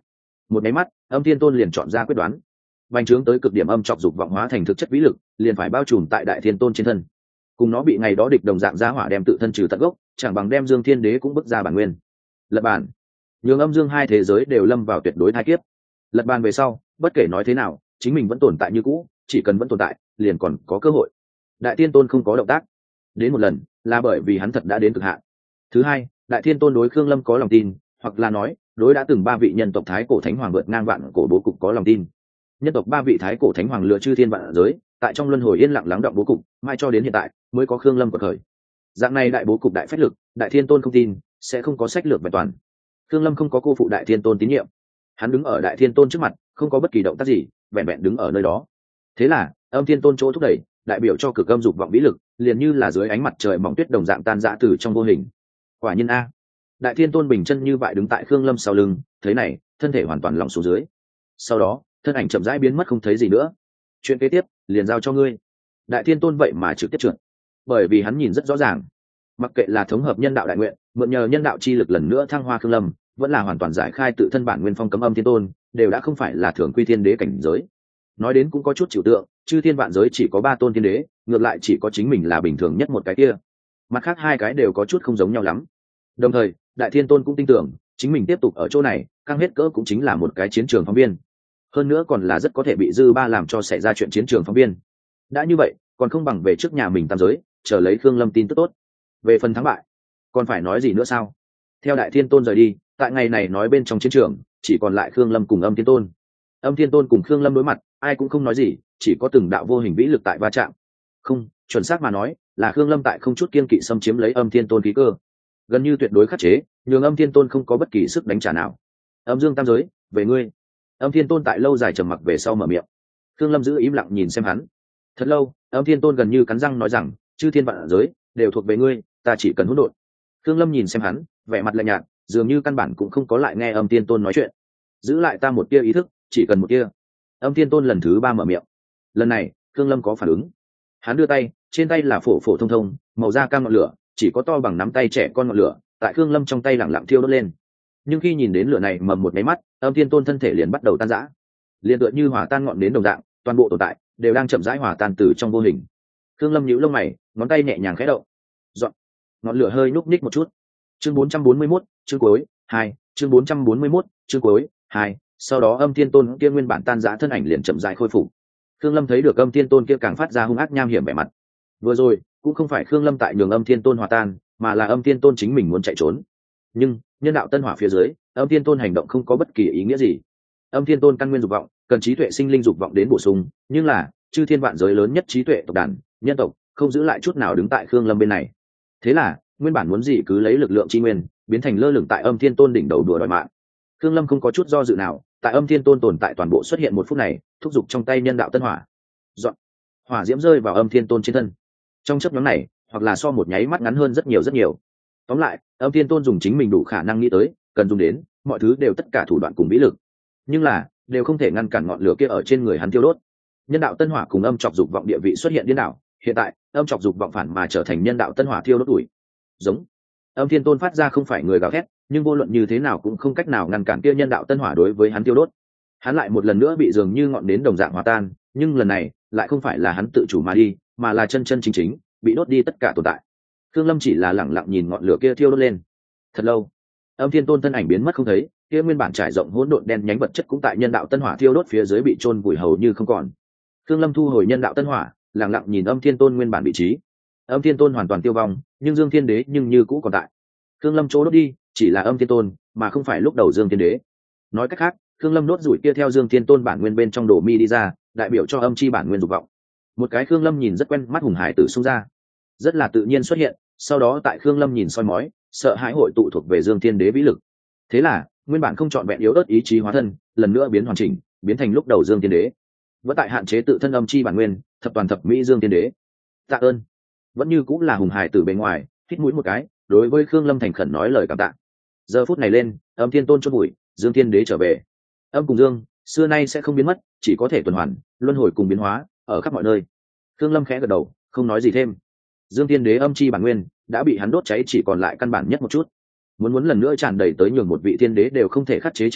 Một máy mắt, âm thiên tôn liền chọn ra quyết đoán. Bành trướng tới cực điểm âm trọc dục vọng hóa thành thực chất vĩ lực, liền phải bao trùm tại đại thiên tôn trên thân. Cùng nó bị ngày đó địch đồng dạng giá hỏa đem tự thân trừ tận gốc, chẳng bằng đem Dương Thiên Đế cũng bức ra bản nguyên. Lật bản, nhường âm dương hai thế giới đều lâm vào tuyệt đối thai kiếp. Lật bàn về sau, bất kể nói thế nào, chính mình vẫn tồn tại như cũ, chỉ cần vẫn tồn tại, liền còn có cơ hội. Đại Thiên Tôn không có động tác, đến một lần, là bởi vì hắn thật đã đến cực hạn. Thứ hai, Đại Thiên Tôn đối Khương Lâm có lòng tin, hoặc là nói, đối đã từng ba vị nhân tộc thái cổ thánh hoàng vượt ngang vạn cổ bố cục có lòng tin. Nhân tộc ba vị thái cổ thánh hoàng lựa chư thiên vạn giới, tại trong luân hồi yên lặng lắng động bố cục, mai cho đến hiện tại mới có Khương Lâm quật khởi. Dạng này đại bố cục đại phách lực, Đại Thiên Tôn không tin, sẽ không có sách lược vẹn toàn. Khương Lâm không có cô phụ Đại Thiên Tôn tín nhiệm, hắn đứng ở Đại Thiên Tôn trước mặt, không có bất kỳ động tác gì, vẹn vẹn đứng ở nơi đó. Thế là, âm Thiên Tôn chỗ thúc đẩy, đại biểu cho cực âm dục vọng vĩ lực, liền như là dưới ánh mặt trời mỏng tuyết đồng dạng tan rã từ trong vô hình. Quả nhiên a. Đại Thiên Tôn bình chân như vậy đứng tại Khương Lâm sau lưng, thế này, thân thể hoàn toàn lỏng xuống dưới. Sau đó, thân ảnh chậm rãi biến mất không thấy gì nữa. Chuyện kế tiếp, liền giao cho ngươi. Đại Thiên Tôn vậy mà trực tiếp trượt, bởi vì hắn nhìn rất rõ ràng, mặc kệ là thống hợp nhân đạo đại nguyện, mượn nhờ nhân đạo chi lực lần nữa thăng hoa Khương Lâm, vẫn là hoàn toàn giải khai tự thân bản nguyên phong cấm âm Thiên Tôn, đều đã không phải là thường quy thiên đế cảnh giới. Nói đến cũng có chút chịu tượng, chư thiên vạn giới chỉ có ba tôn thiên đế, ngược lại chỉ có chính mình là bình thường nhất một cái kia, mặt khác hai cái đều có chút không giống nhau lắm. Đồng thời, Đại Thiên Tôn cũng tin tưởng, chính mình tiếp tục ở chỗ này, căng hết cỡ cũng chính là một cái chiến trường phóng viên, hơn nữa còn là rất có thể bị dư ba làm cho xảy ra chuyện chiến trường phóng viên. Đã như vậy, còn không bằng về trước nhà mình tam giới, chờ lấy Khương Lâm tin tức tốt. Về phần thắng bại, còn phải nói gì nữa sao? Theo Đại Thiên Tôn rời đi, tại ngày này nói bên trong chiến trường, chỉ còn lại Khương Lâm cùng Âm Thiên Tôn. Âm Thiên Tôn cùng Khương Lâm đối mặt, ai cũng không nói gì, chỉ có từng đạo vô hình vĩ lực tại va chạm. Không, chuẩn xác mà nói, là Khương Lâm tại không chút kiên kỵ xâm chiếm lấy Âm Thiên Tôn khí cơ, gần như tuyệt đối khắc chế, nhường Âm Thiên Tôn không có bất kỳ sức đánh trả nào. Âm Dương tam giới, về ngươi. Âm Thiên Tôn tại lâu dài trầm mặc về sau mở miệng. Khương Lâm giữ im lặng nhìn xem hắn. Thật lâu, Âm Thiên Tôn gần như cắn răng nói rằng, chư thiên vạn giới đều thuộc về ngươi, ta chỉ cần hỗn độn. Khương Lâm nhìn xem hắn, vẻ mặt lạnh nhạt, dường như căn bản cũng không có lại nghe Âm Thiên Tôn nói chuyện. Giữ lại ta một tia ý thức, chỉ cần một tia. Âm Thiên Tôn lần thứ ba mở miệng. Lần này, Khương Lâm có phản ứng. Hắn đưa tay, trên tay là phổ phổ thông thông, màu da cam ngọn lửa, chỉ có to bằng nắm tay trẻ con ngọn lửa, tại Khương Lâm trong tay lặng lặng thiêu đốt lên. Nhưng khi nhìn đến lửa này mầm một cái mắt, Âm Thiên Tôn thân thể liền bắt đầu tan rã, liền tựa như hòa tan ngọn nến đồng dạng, toàn bộ tồn tại đều đang chậm rãi hòa tan từ trong vô hình. Khương Lâm nhíu lông mày, ngón tay nhẹ nhàng khẽ động, dọn ngọn lửa hơi nhúc nhích một chút. Chương bốn trăm bốn mươi mốt, chương cuối hai, chương bốn trăm bốn mươi mốt, chương cuối hai. Sau đó Âm Thiên Tôn kia nguyên bản tan rã thân ảnh liền chậm rãi khôi phục. Khương Lâm thấy được Âm Thiên Tôn kia càng phát ra hung ác nham hiểm vẻ mặt. Vừa rồi cũng không phải Khương Lâm tại nhường Âm Thiên Tôn hòa tan, mà là Âm Thiên Tôn chính mình muốn chạy trốn. Nhưng nhân đạo tân hỏa phía dưới, Âm Thiên Tôn hành động không có bất kỳ ý nghĩa gì. Âm Thiên Tôn căn nguyên dục vọng, cần trí tuệ sinh linh dục vọng đến bổ sung, nhưng là chư thiên vạn giới lớn nhất trí tuệ tộc đàn, nhân tộc không giữ lại chút nào đứng tại Khương Lâm bên này. Thế là nguyên bản muốn gì cứ lấy lực lượng chi nguyên, biến thành lơ lửng tại Âm Thiên Tôn đỉnh đầu đùa đòi mạng. Khương Lâm không có chút do dự nào, tại Âm Thiên Tôn tồn tại toàn bộ xuất hiện một phút này, thúc giục trong tay nhân đạo tân hỏa. Dọn hỏa diễm rơi vào Âm Thiên Tôn trên thân. Trong chớp nhoáng này, hoặc là so một nháy mắt ngắn hơn rất nhiều rất nhiều. Tóm lại, Âm Thiên Tôn dùng chính mình đủ khả năng nghĩ tới, cần dùng đến, mọi thứ đều tất cả thủ đoạn cùng vĩ lực, nhưng là đều không thể ngăn cản ngọn lửa kia ở trên người hắn tiêu đốt. Nhân đạo tân hỏa cùng âm trọc dục vọng địa vị xuất hiện điên đảo, hiện tại âm trọc dục vọng phản mà trở thành nhân đạo tân hỏa thiêu đốt tuổi. Giống. Âm Thiên Tôn phát ra không phải người gào thét, nhưng vô luận như thế nào cũng không cách nào ngăn cản kia nhân đạo tân hỏa đối với hắn tiêu đốt. Hắn lại một lần nữa bị dường như ngọn nến đồng dạng hòa tan, nhưng lần này lại không phải là hắn tự chủ mà đi, mà là chân chân chính chính bị đốt đi tất cả tồn tại. Khương Lâm chỉ là lẳng lặng nhìn ngọn lửa kia thiêu đốt lên. Thật lâu, Âm Thiên Tôn thân ảnh biến mất không thấy, kia nguyên bản trải rộng hỗn độn đen nhánh vật chất cũng tại nhân đạo tân hỏa thiêu đốt phía dưới bị chôn vùi hầu như không còn. Khương Lâm thu hồi nhân đạo tân hỏa, lặng lặng nhìn Âm Thiên Tôn nguyên bản vị trí. Âm Thiên Tôn hoàn toàn tiêu vong, nhưng Dương Thiên Đế nhưng như cũ còn tại. Khương Lâm chỗ đốt đi, chỉ là Âm Thiên Tôn, mà không phải lúc đầu Dương Thiên Đế. Nói cách khác, Khương Lâm đốt rủi kia theo Dương Thiên Tôn bản nguyên bên trong đồ mi đi ra, đại biểu cho âm chi bản nguyên dục vọng. Một cái Khương Lâm nhìn rất quen mắt hùng hải tử xung ra, rất là tự nhiên xuất hiện, sau đó tại Khương Lâm nhìn soi mói, sợ hãi hội tụ thuộc về Dương Thiên Đế vĩ lực. Thế là, nguyên bản không chọn vẹn yếu ớt ý chí hóa thân, lần nữa biến hoàn chỉnh, biến thành lúc đầu Dương Thiên Đế. Vẫn tại hạn chế tự thân âm chi bản nguyên, thập toàn thập mỹ Dương Thiên Đế. Tạ ơn. Vẫn như cũng là hùng hải tử bên ngoài, hít mũi một cái, đối với Khương Lâm thành khẩn nói lời cảm tạ. Giờ phút này lên, Âm Thiên Tôn chôn bụi, Dương Thiên Đế trở về. Âm cùng Dương, xưa nay sẽ không biến mất, chỉ có thể tuần hoàn, luân hồi cùng biến hóa, ở khắp mọi nơi. Khương Lâm khẽ gật đầu, không nói gì thêm. Dương Thiên Đế âm chi bản nguyên đã bị hắn đốt cháy chỉ còn lại căn bản nhất một chút. Muốn muốn lần nữa tràn đầy tới nhường một vị thiên đế đều không thể khắc chế trình độ,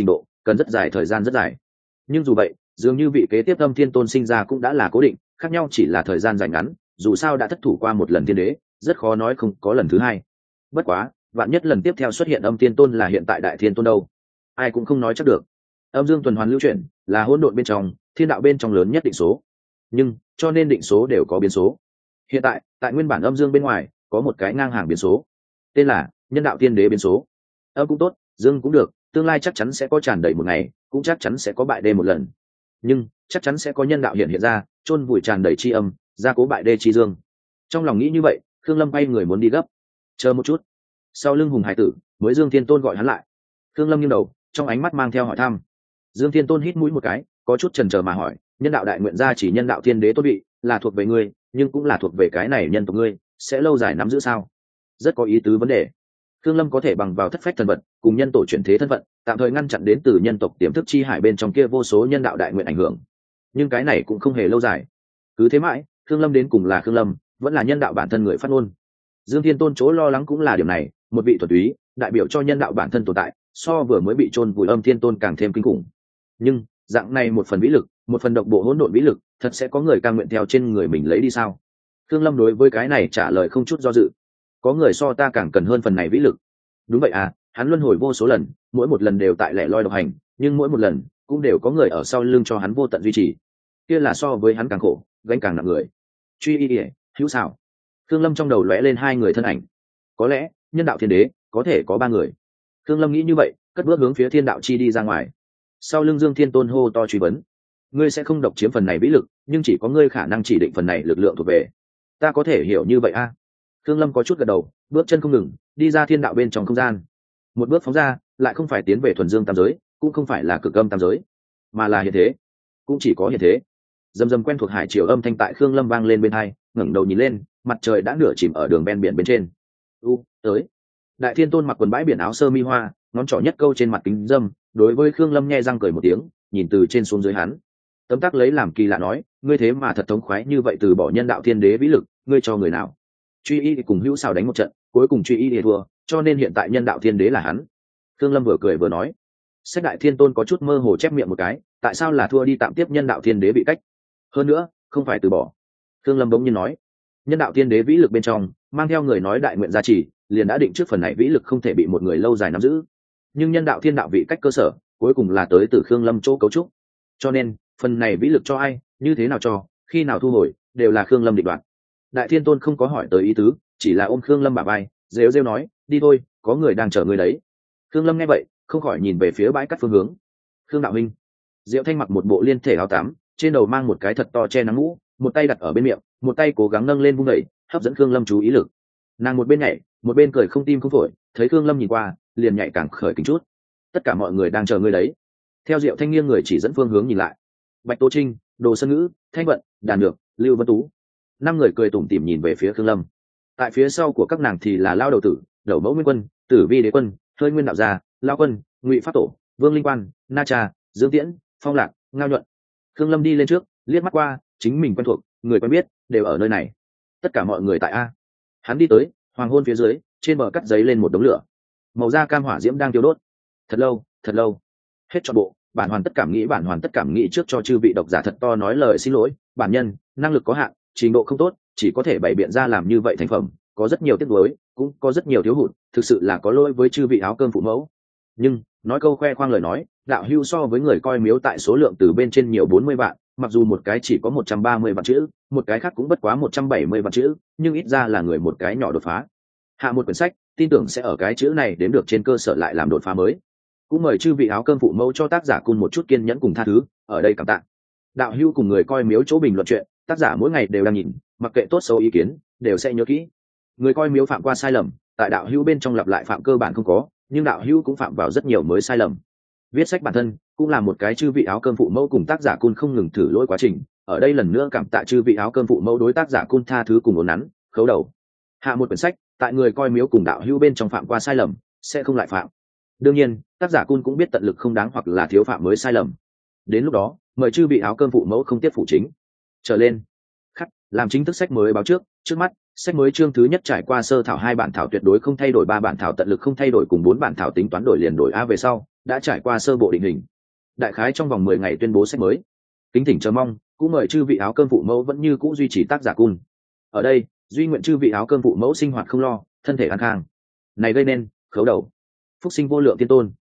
cần rất dài thời gian rất dài. Nhưng dù vậy dường như vị kế tiếp âm thiên tôn sinh ra cũng đã là cố định, khác nhau chỉ là thời gian dài ngắn, dù sao đã thất thủ qua một lần thiên đế, rất khó nói không có lần thứ hai. Bất quá vạn nhất lần tiếp theo xuất hiện âm thiên tôn là hiện tại đại thiên tôn đâu, ai cũng không nói chắc được. Âm dương tuần hoàn lưu chuyển là hỗn độn bên trong, thiên đạo bên trong lớn nhất định số, nhưng cho nên định số đều có biến số. Hiện tại tại nguyên bản âm dương bên ngoài có một cái ngang hàng biến số, tên là nhân đạo thiên đế biến số. Âm cũng tốt, dương cũng được, tương lai chắc chắn sẽ có tràn đầy một ngày, cũng chắc chắn sẽ có bại đê một lần, nhưng chắc chắn sẽ có nhân đạo hiện hiện ra, chôn vùi tràn đầy chi âm, gia cố bại đê chi dương. Trong lòng nghĩ như vậy, Khương Lâm bay người muốn đi gấp. Chờ một chút. Sau lưng hùng hải tử mới Dương Thiên Tôn gọi hắn lại. Khương Lâm nghiêng đầu, trong ánh mắt mang theo hỏi thăm. Dương Thiên Tôn hít mũi một cái, có chút chần chờ mà hỏi, nhân đạo đại nguyện gia chỉ nhân đạo thiên đế tốt vị, là thuộc về ngươi, nhưng cũng là thuộc về cái này nhân tộc ngươi, sẽ lâu dài nắm giữ sao? Rất có ý tứ vấn đề. Khương Lâm có thể bằng vào thất phách thần vật cùng nhân tổ chuyển thế thân phận, tạm thời ngăn chặn đến từ nhân tộc tiềm thức chi hải bên trong kia vô số nhân đạo đại nguyện ảnh hưởng, nhưng cái này cũng không hề lâu dài. Cứ thế mãi, Khương Lâm đến cùng là Khương Lâm, vẫn là nhân đạo bản thân người phát ngôn. Dương Thiên Tôn chỗ lo lắng cũng là điểm này, một vị thuần túy đại biểu cho nhân đạo bản thân tồn tại, so vừa mới bị chôn vùi âm thiên tôn càng thêm kinh khủng. Nhưng dạng này một phần vĩ lực, một phần độc bộ hỗn độn vĩ lực, thật sẽ có người cam nguyện theo trên người mình lấy đi sao? Khương Lâm đối với cái này trả lời không chút do dự. Có người so ta càng cần hơn phần này vĩ lực. Đúng vậy à, hắn luân hồi vô số lần, mỗi một lần đều tại lẻ loi độc hành, nhưng mỗi một lần cũng đều có người ở sau lưng cho hắn vô tận duy trì. Kia là so với hắn càng khổ, gánh càng nặng người. Truy y ỉa, hữu xảo. Khương Lâm trong đầu lóe lên hai người thân ảnh. Có lẽ nhân đạo thiên đế có thể có ba người. Khương Lâm nghĩ như vậy, cất bước hướng phía thiên đạo chi đi ra ngoài. Sau lưng Dương Thiên Tôn hô to truy vấn, ngươi sẽ không độc chiếm phần này vĩ lực, nhưng chỉ có ngươi khả năng chỉ định phần này lực lượng thuộc về. Ta có thể hiểu như vậy a? À? Khương Lâm có chút gật đầu, bước chân không ngừng, đi ra thiên đạo bên trong không gian. Một bước phóng ra, lại không phải tiến về thuần dương tam giới, cũng không phải là cực âm tam giới, mà là hiện thế, cũng chỉ có hiện thế. Dầm dầm quen thuộc hải triều âm thanh tại Khương Lâm vang lên bên tai, ngẩng đầu nhìn lên, mặt trời đã nửa chìm ở đường ven biển bên trên. U, tới. Đại Thiên Tôn mặc quần bãi biển áo sơ mi hoa, ngón trỏ nhất câu trên mặt kính dâm, đối với Khương Lâm nhe răng cười một tiếng, nhìn từ trên xuống dưới hắn. Tấm tắc lấy làm kỳ lạ nói, ngươi thế mà thật thống khoái như vậy từ bỏ nhân đạo thiên đế vĩ lực, ngươi cho người nào? Truy y cùng hữu xào đánh một trận, cuối cùng truy y để thua, cho nên hiện tại nhân đạo thiên đế là hắn. Khương Lâm vừa cười vừa nói. Sách Đại Thiên Tôn có chút mơ hồ chép miệng một cái, tại sao là thua đi tạm tiếp nhân đạo thiên đế bị cách? Hơn nữa, không phải từ bỏ. Khương Lâm bỗng nhiên nói, nhân đạo thiên đế vĩ lực bên trong mang theo người nói đại nguyện gia trì, liền đã định trước phần này vĩ lực không thể bị một người lâu dài nắm giữ. Nhưng nhân đạo thiên đạo vị cách cơ sở, cuối cùng là tới từ Khương Lâm chỗ cấu trúc. Cho nên, phần này vĩ lực cho ai, như thế nào cho, khi nào thu hồi, đều là Khương Lâm định đoạt. Đại Thiên Tôn không có hỏi tới ý tứ, chỉ là ôm Khương Lâm bả vai, rêu rêu nói, đi thôi, có người đang chờ người đấy. Khương Lâm nghe vậy, không khỏi nhìn về phía bãi cát phương hướng. Khương đạo huynh. Diệu Thanh mặc một bộ liên thể áo tắm, trên đầu mang một cái thật to che nắng mũ, một tay đặt ở bên miệng, một tay cố gắng nâng lên vung đẩy, hấp dẫn Khương Lâm chú ý lực. Nàng một bên nhảy, một bên cười không tim không phổi, thấy Khương Lâm nhìn qua, liền nhảy càng khởi kính chút. Tất cả mọi người đang chờ ngươi đấy. Theo Diệu Thanh nghiêng người chỉ dẫn phương hướng nhìn lại. Bạch Tố Trinh, Đồ Sơn Ngữ, Thanh Vận, Đàn Nhược, Lưu Vân Tú, năm người cười tủm tỉm nhìn về phía Khương Lâm. Tại phía sau của các nàng thì là Lao Đầu Tử, Đầu Mẫu Nguyên Quân, Tử Vi Đế Quân, Hơi Nguyên Đạo Gia, Lao Quân, Ngụy Pháp Tổ, Vương Linh Quan, Na Cha, Dương Tiễn, Phong Lạc, Ngao Nhuận. Khương Lâm đi lên trước, liếc mắt qua, chính mình quen thuộc, người quen biết, đều ở nơi này. Tất cả mọi người tại a. Hắn đi tới, hoàng hôn phía dưới, trên bờ cắt giấy lên một đống lửa, màu da cam hỏa diễm đang tiêu đốt. Thật lâu, thật lâu. Hết trọn bộ, bản hoàn tất cảm nghĩ bản hoàn tất cảm nghĩ trước cho chư vị độc giả thật to nói lời xin lỗi, bản nhân năng lực có hạn, trình độ không tốt, chỉ có thể bày biện ra làm như vậy thành phẩm, có rất nhiều tiếc nuối, cũng có rất nhiều thiếu hụt, thực sự là có lỗi với chư vị áo cơm phụ mẫu. Nhưng nói câu khoe khoang lời nói, đạo hưu so với người coi miếu tại số lượng từ bên trên nhiều bốn mươi vạn, mặc dù một cái chỉ có một trăm ba mươi vạn chữ, một cái khác cũng bất quá một trăm bảy mươi vạn chữ, nhưng ít ra là người một cái nhỏ đột phá. Hạ một quyển sách, tin tưởng sẽ ở cái chữ này đến được trên cơ sở lại làm đột phá mới. Cũng mời chư vị áo cơm phụ mẫu cho tác giả cùng một chút kiên nhẫn cùng tha thứ, ở đây cảm tạ. Đạo hưu cùng người coi miếu chỗ bình luận chuyện, tác giả mỗi ngày đều đang nhìn, mặc kệ tốt xấu ý kiến, đều sẽ nhớ kỹ. Người coi miếu phạm qua sai lầm, tại đạo hưu bên trong lặp lại phạm cơ bản không có, nhưng đạo hưu cũng phạm vào rất nhiều mới sai lầm. Viết sách bản thân cũng là một cái chư vị áo cơm phụ mẫu cùng tác giả cun không ngừng thử lỗi quá trình, ở đây lần nữa cảm tạ chư vị áo cơm phụ mẫu đối tác giả cun tha thứ cùng ổn nắn, khấu đầu. Hạ một quyển sách, tại người coi miếu cùng đạo hưu bên trong phạm qua sai lầm, sẽ không lại phạm. Đương nhiên, tác giả cun cũng biết tận lực không đáng hoặc là thiếu phạm mới sai lầm. Đến lúc đó, mời chư vị áo cơm phụ mẫu không tiếp phụ chính. Trở lên. Khắc, làm chính thức sách mới báo trước, trước mắt, sách mới chương thứ nhất trải qua sơ thảo hai bản thảo tuyệt đối không thay đổi, ba bản thảo tận lực không thay đổi cùng bốn bản thảo tính toán đổi liền đổi a về sau, đã trải qua sơ bộ định hình, đại khái trong vòng mười ngày tuyên bố sách mới. Kính thỉnh chờ mong, cũng mời chư vị áo cơm phụ mẫu vẫn như cũ duy trì tác giả cun. Ở đây, duy nguyện chư vị áo cơm phụ mẫu sinh hoạt không lo, thân thể an khang. Này gây nên khấu đầu, phúc sinh vô lượng tiên tôn.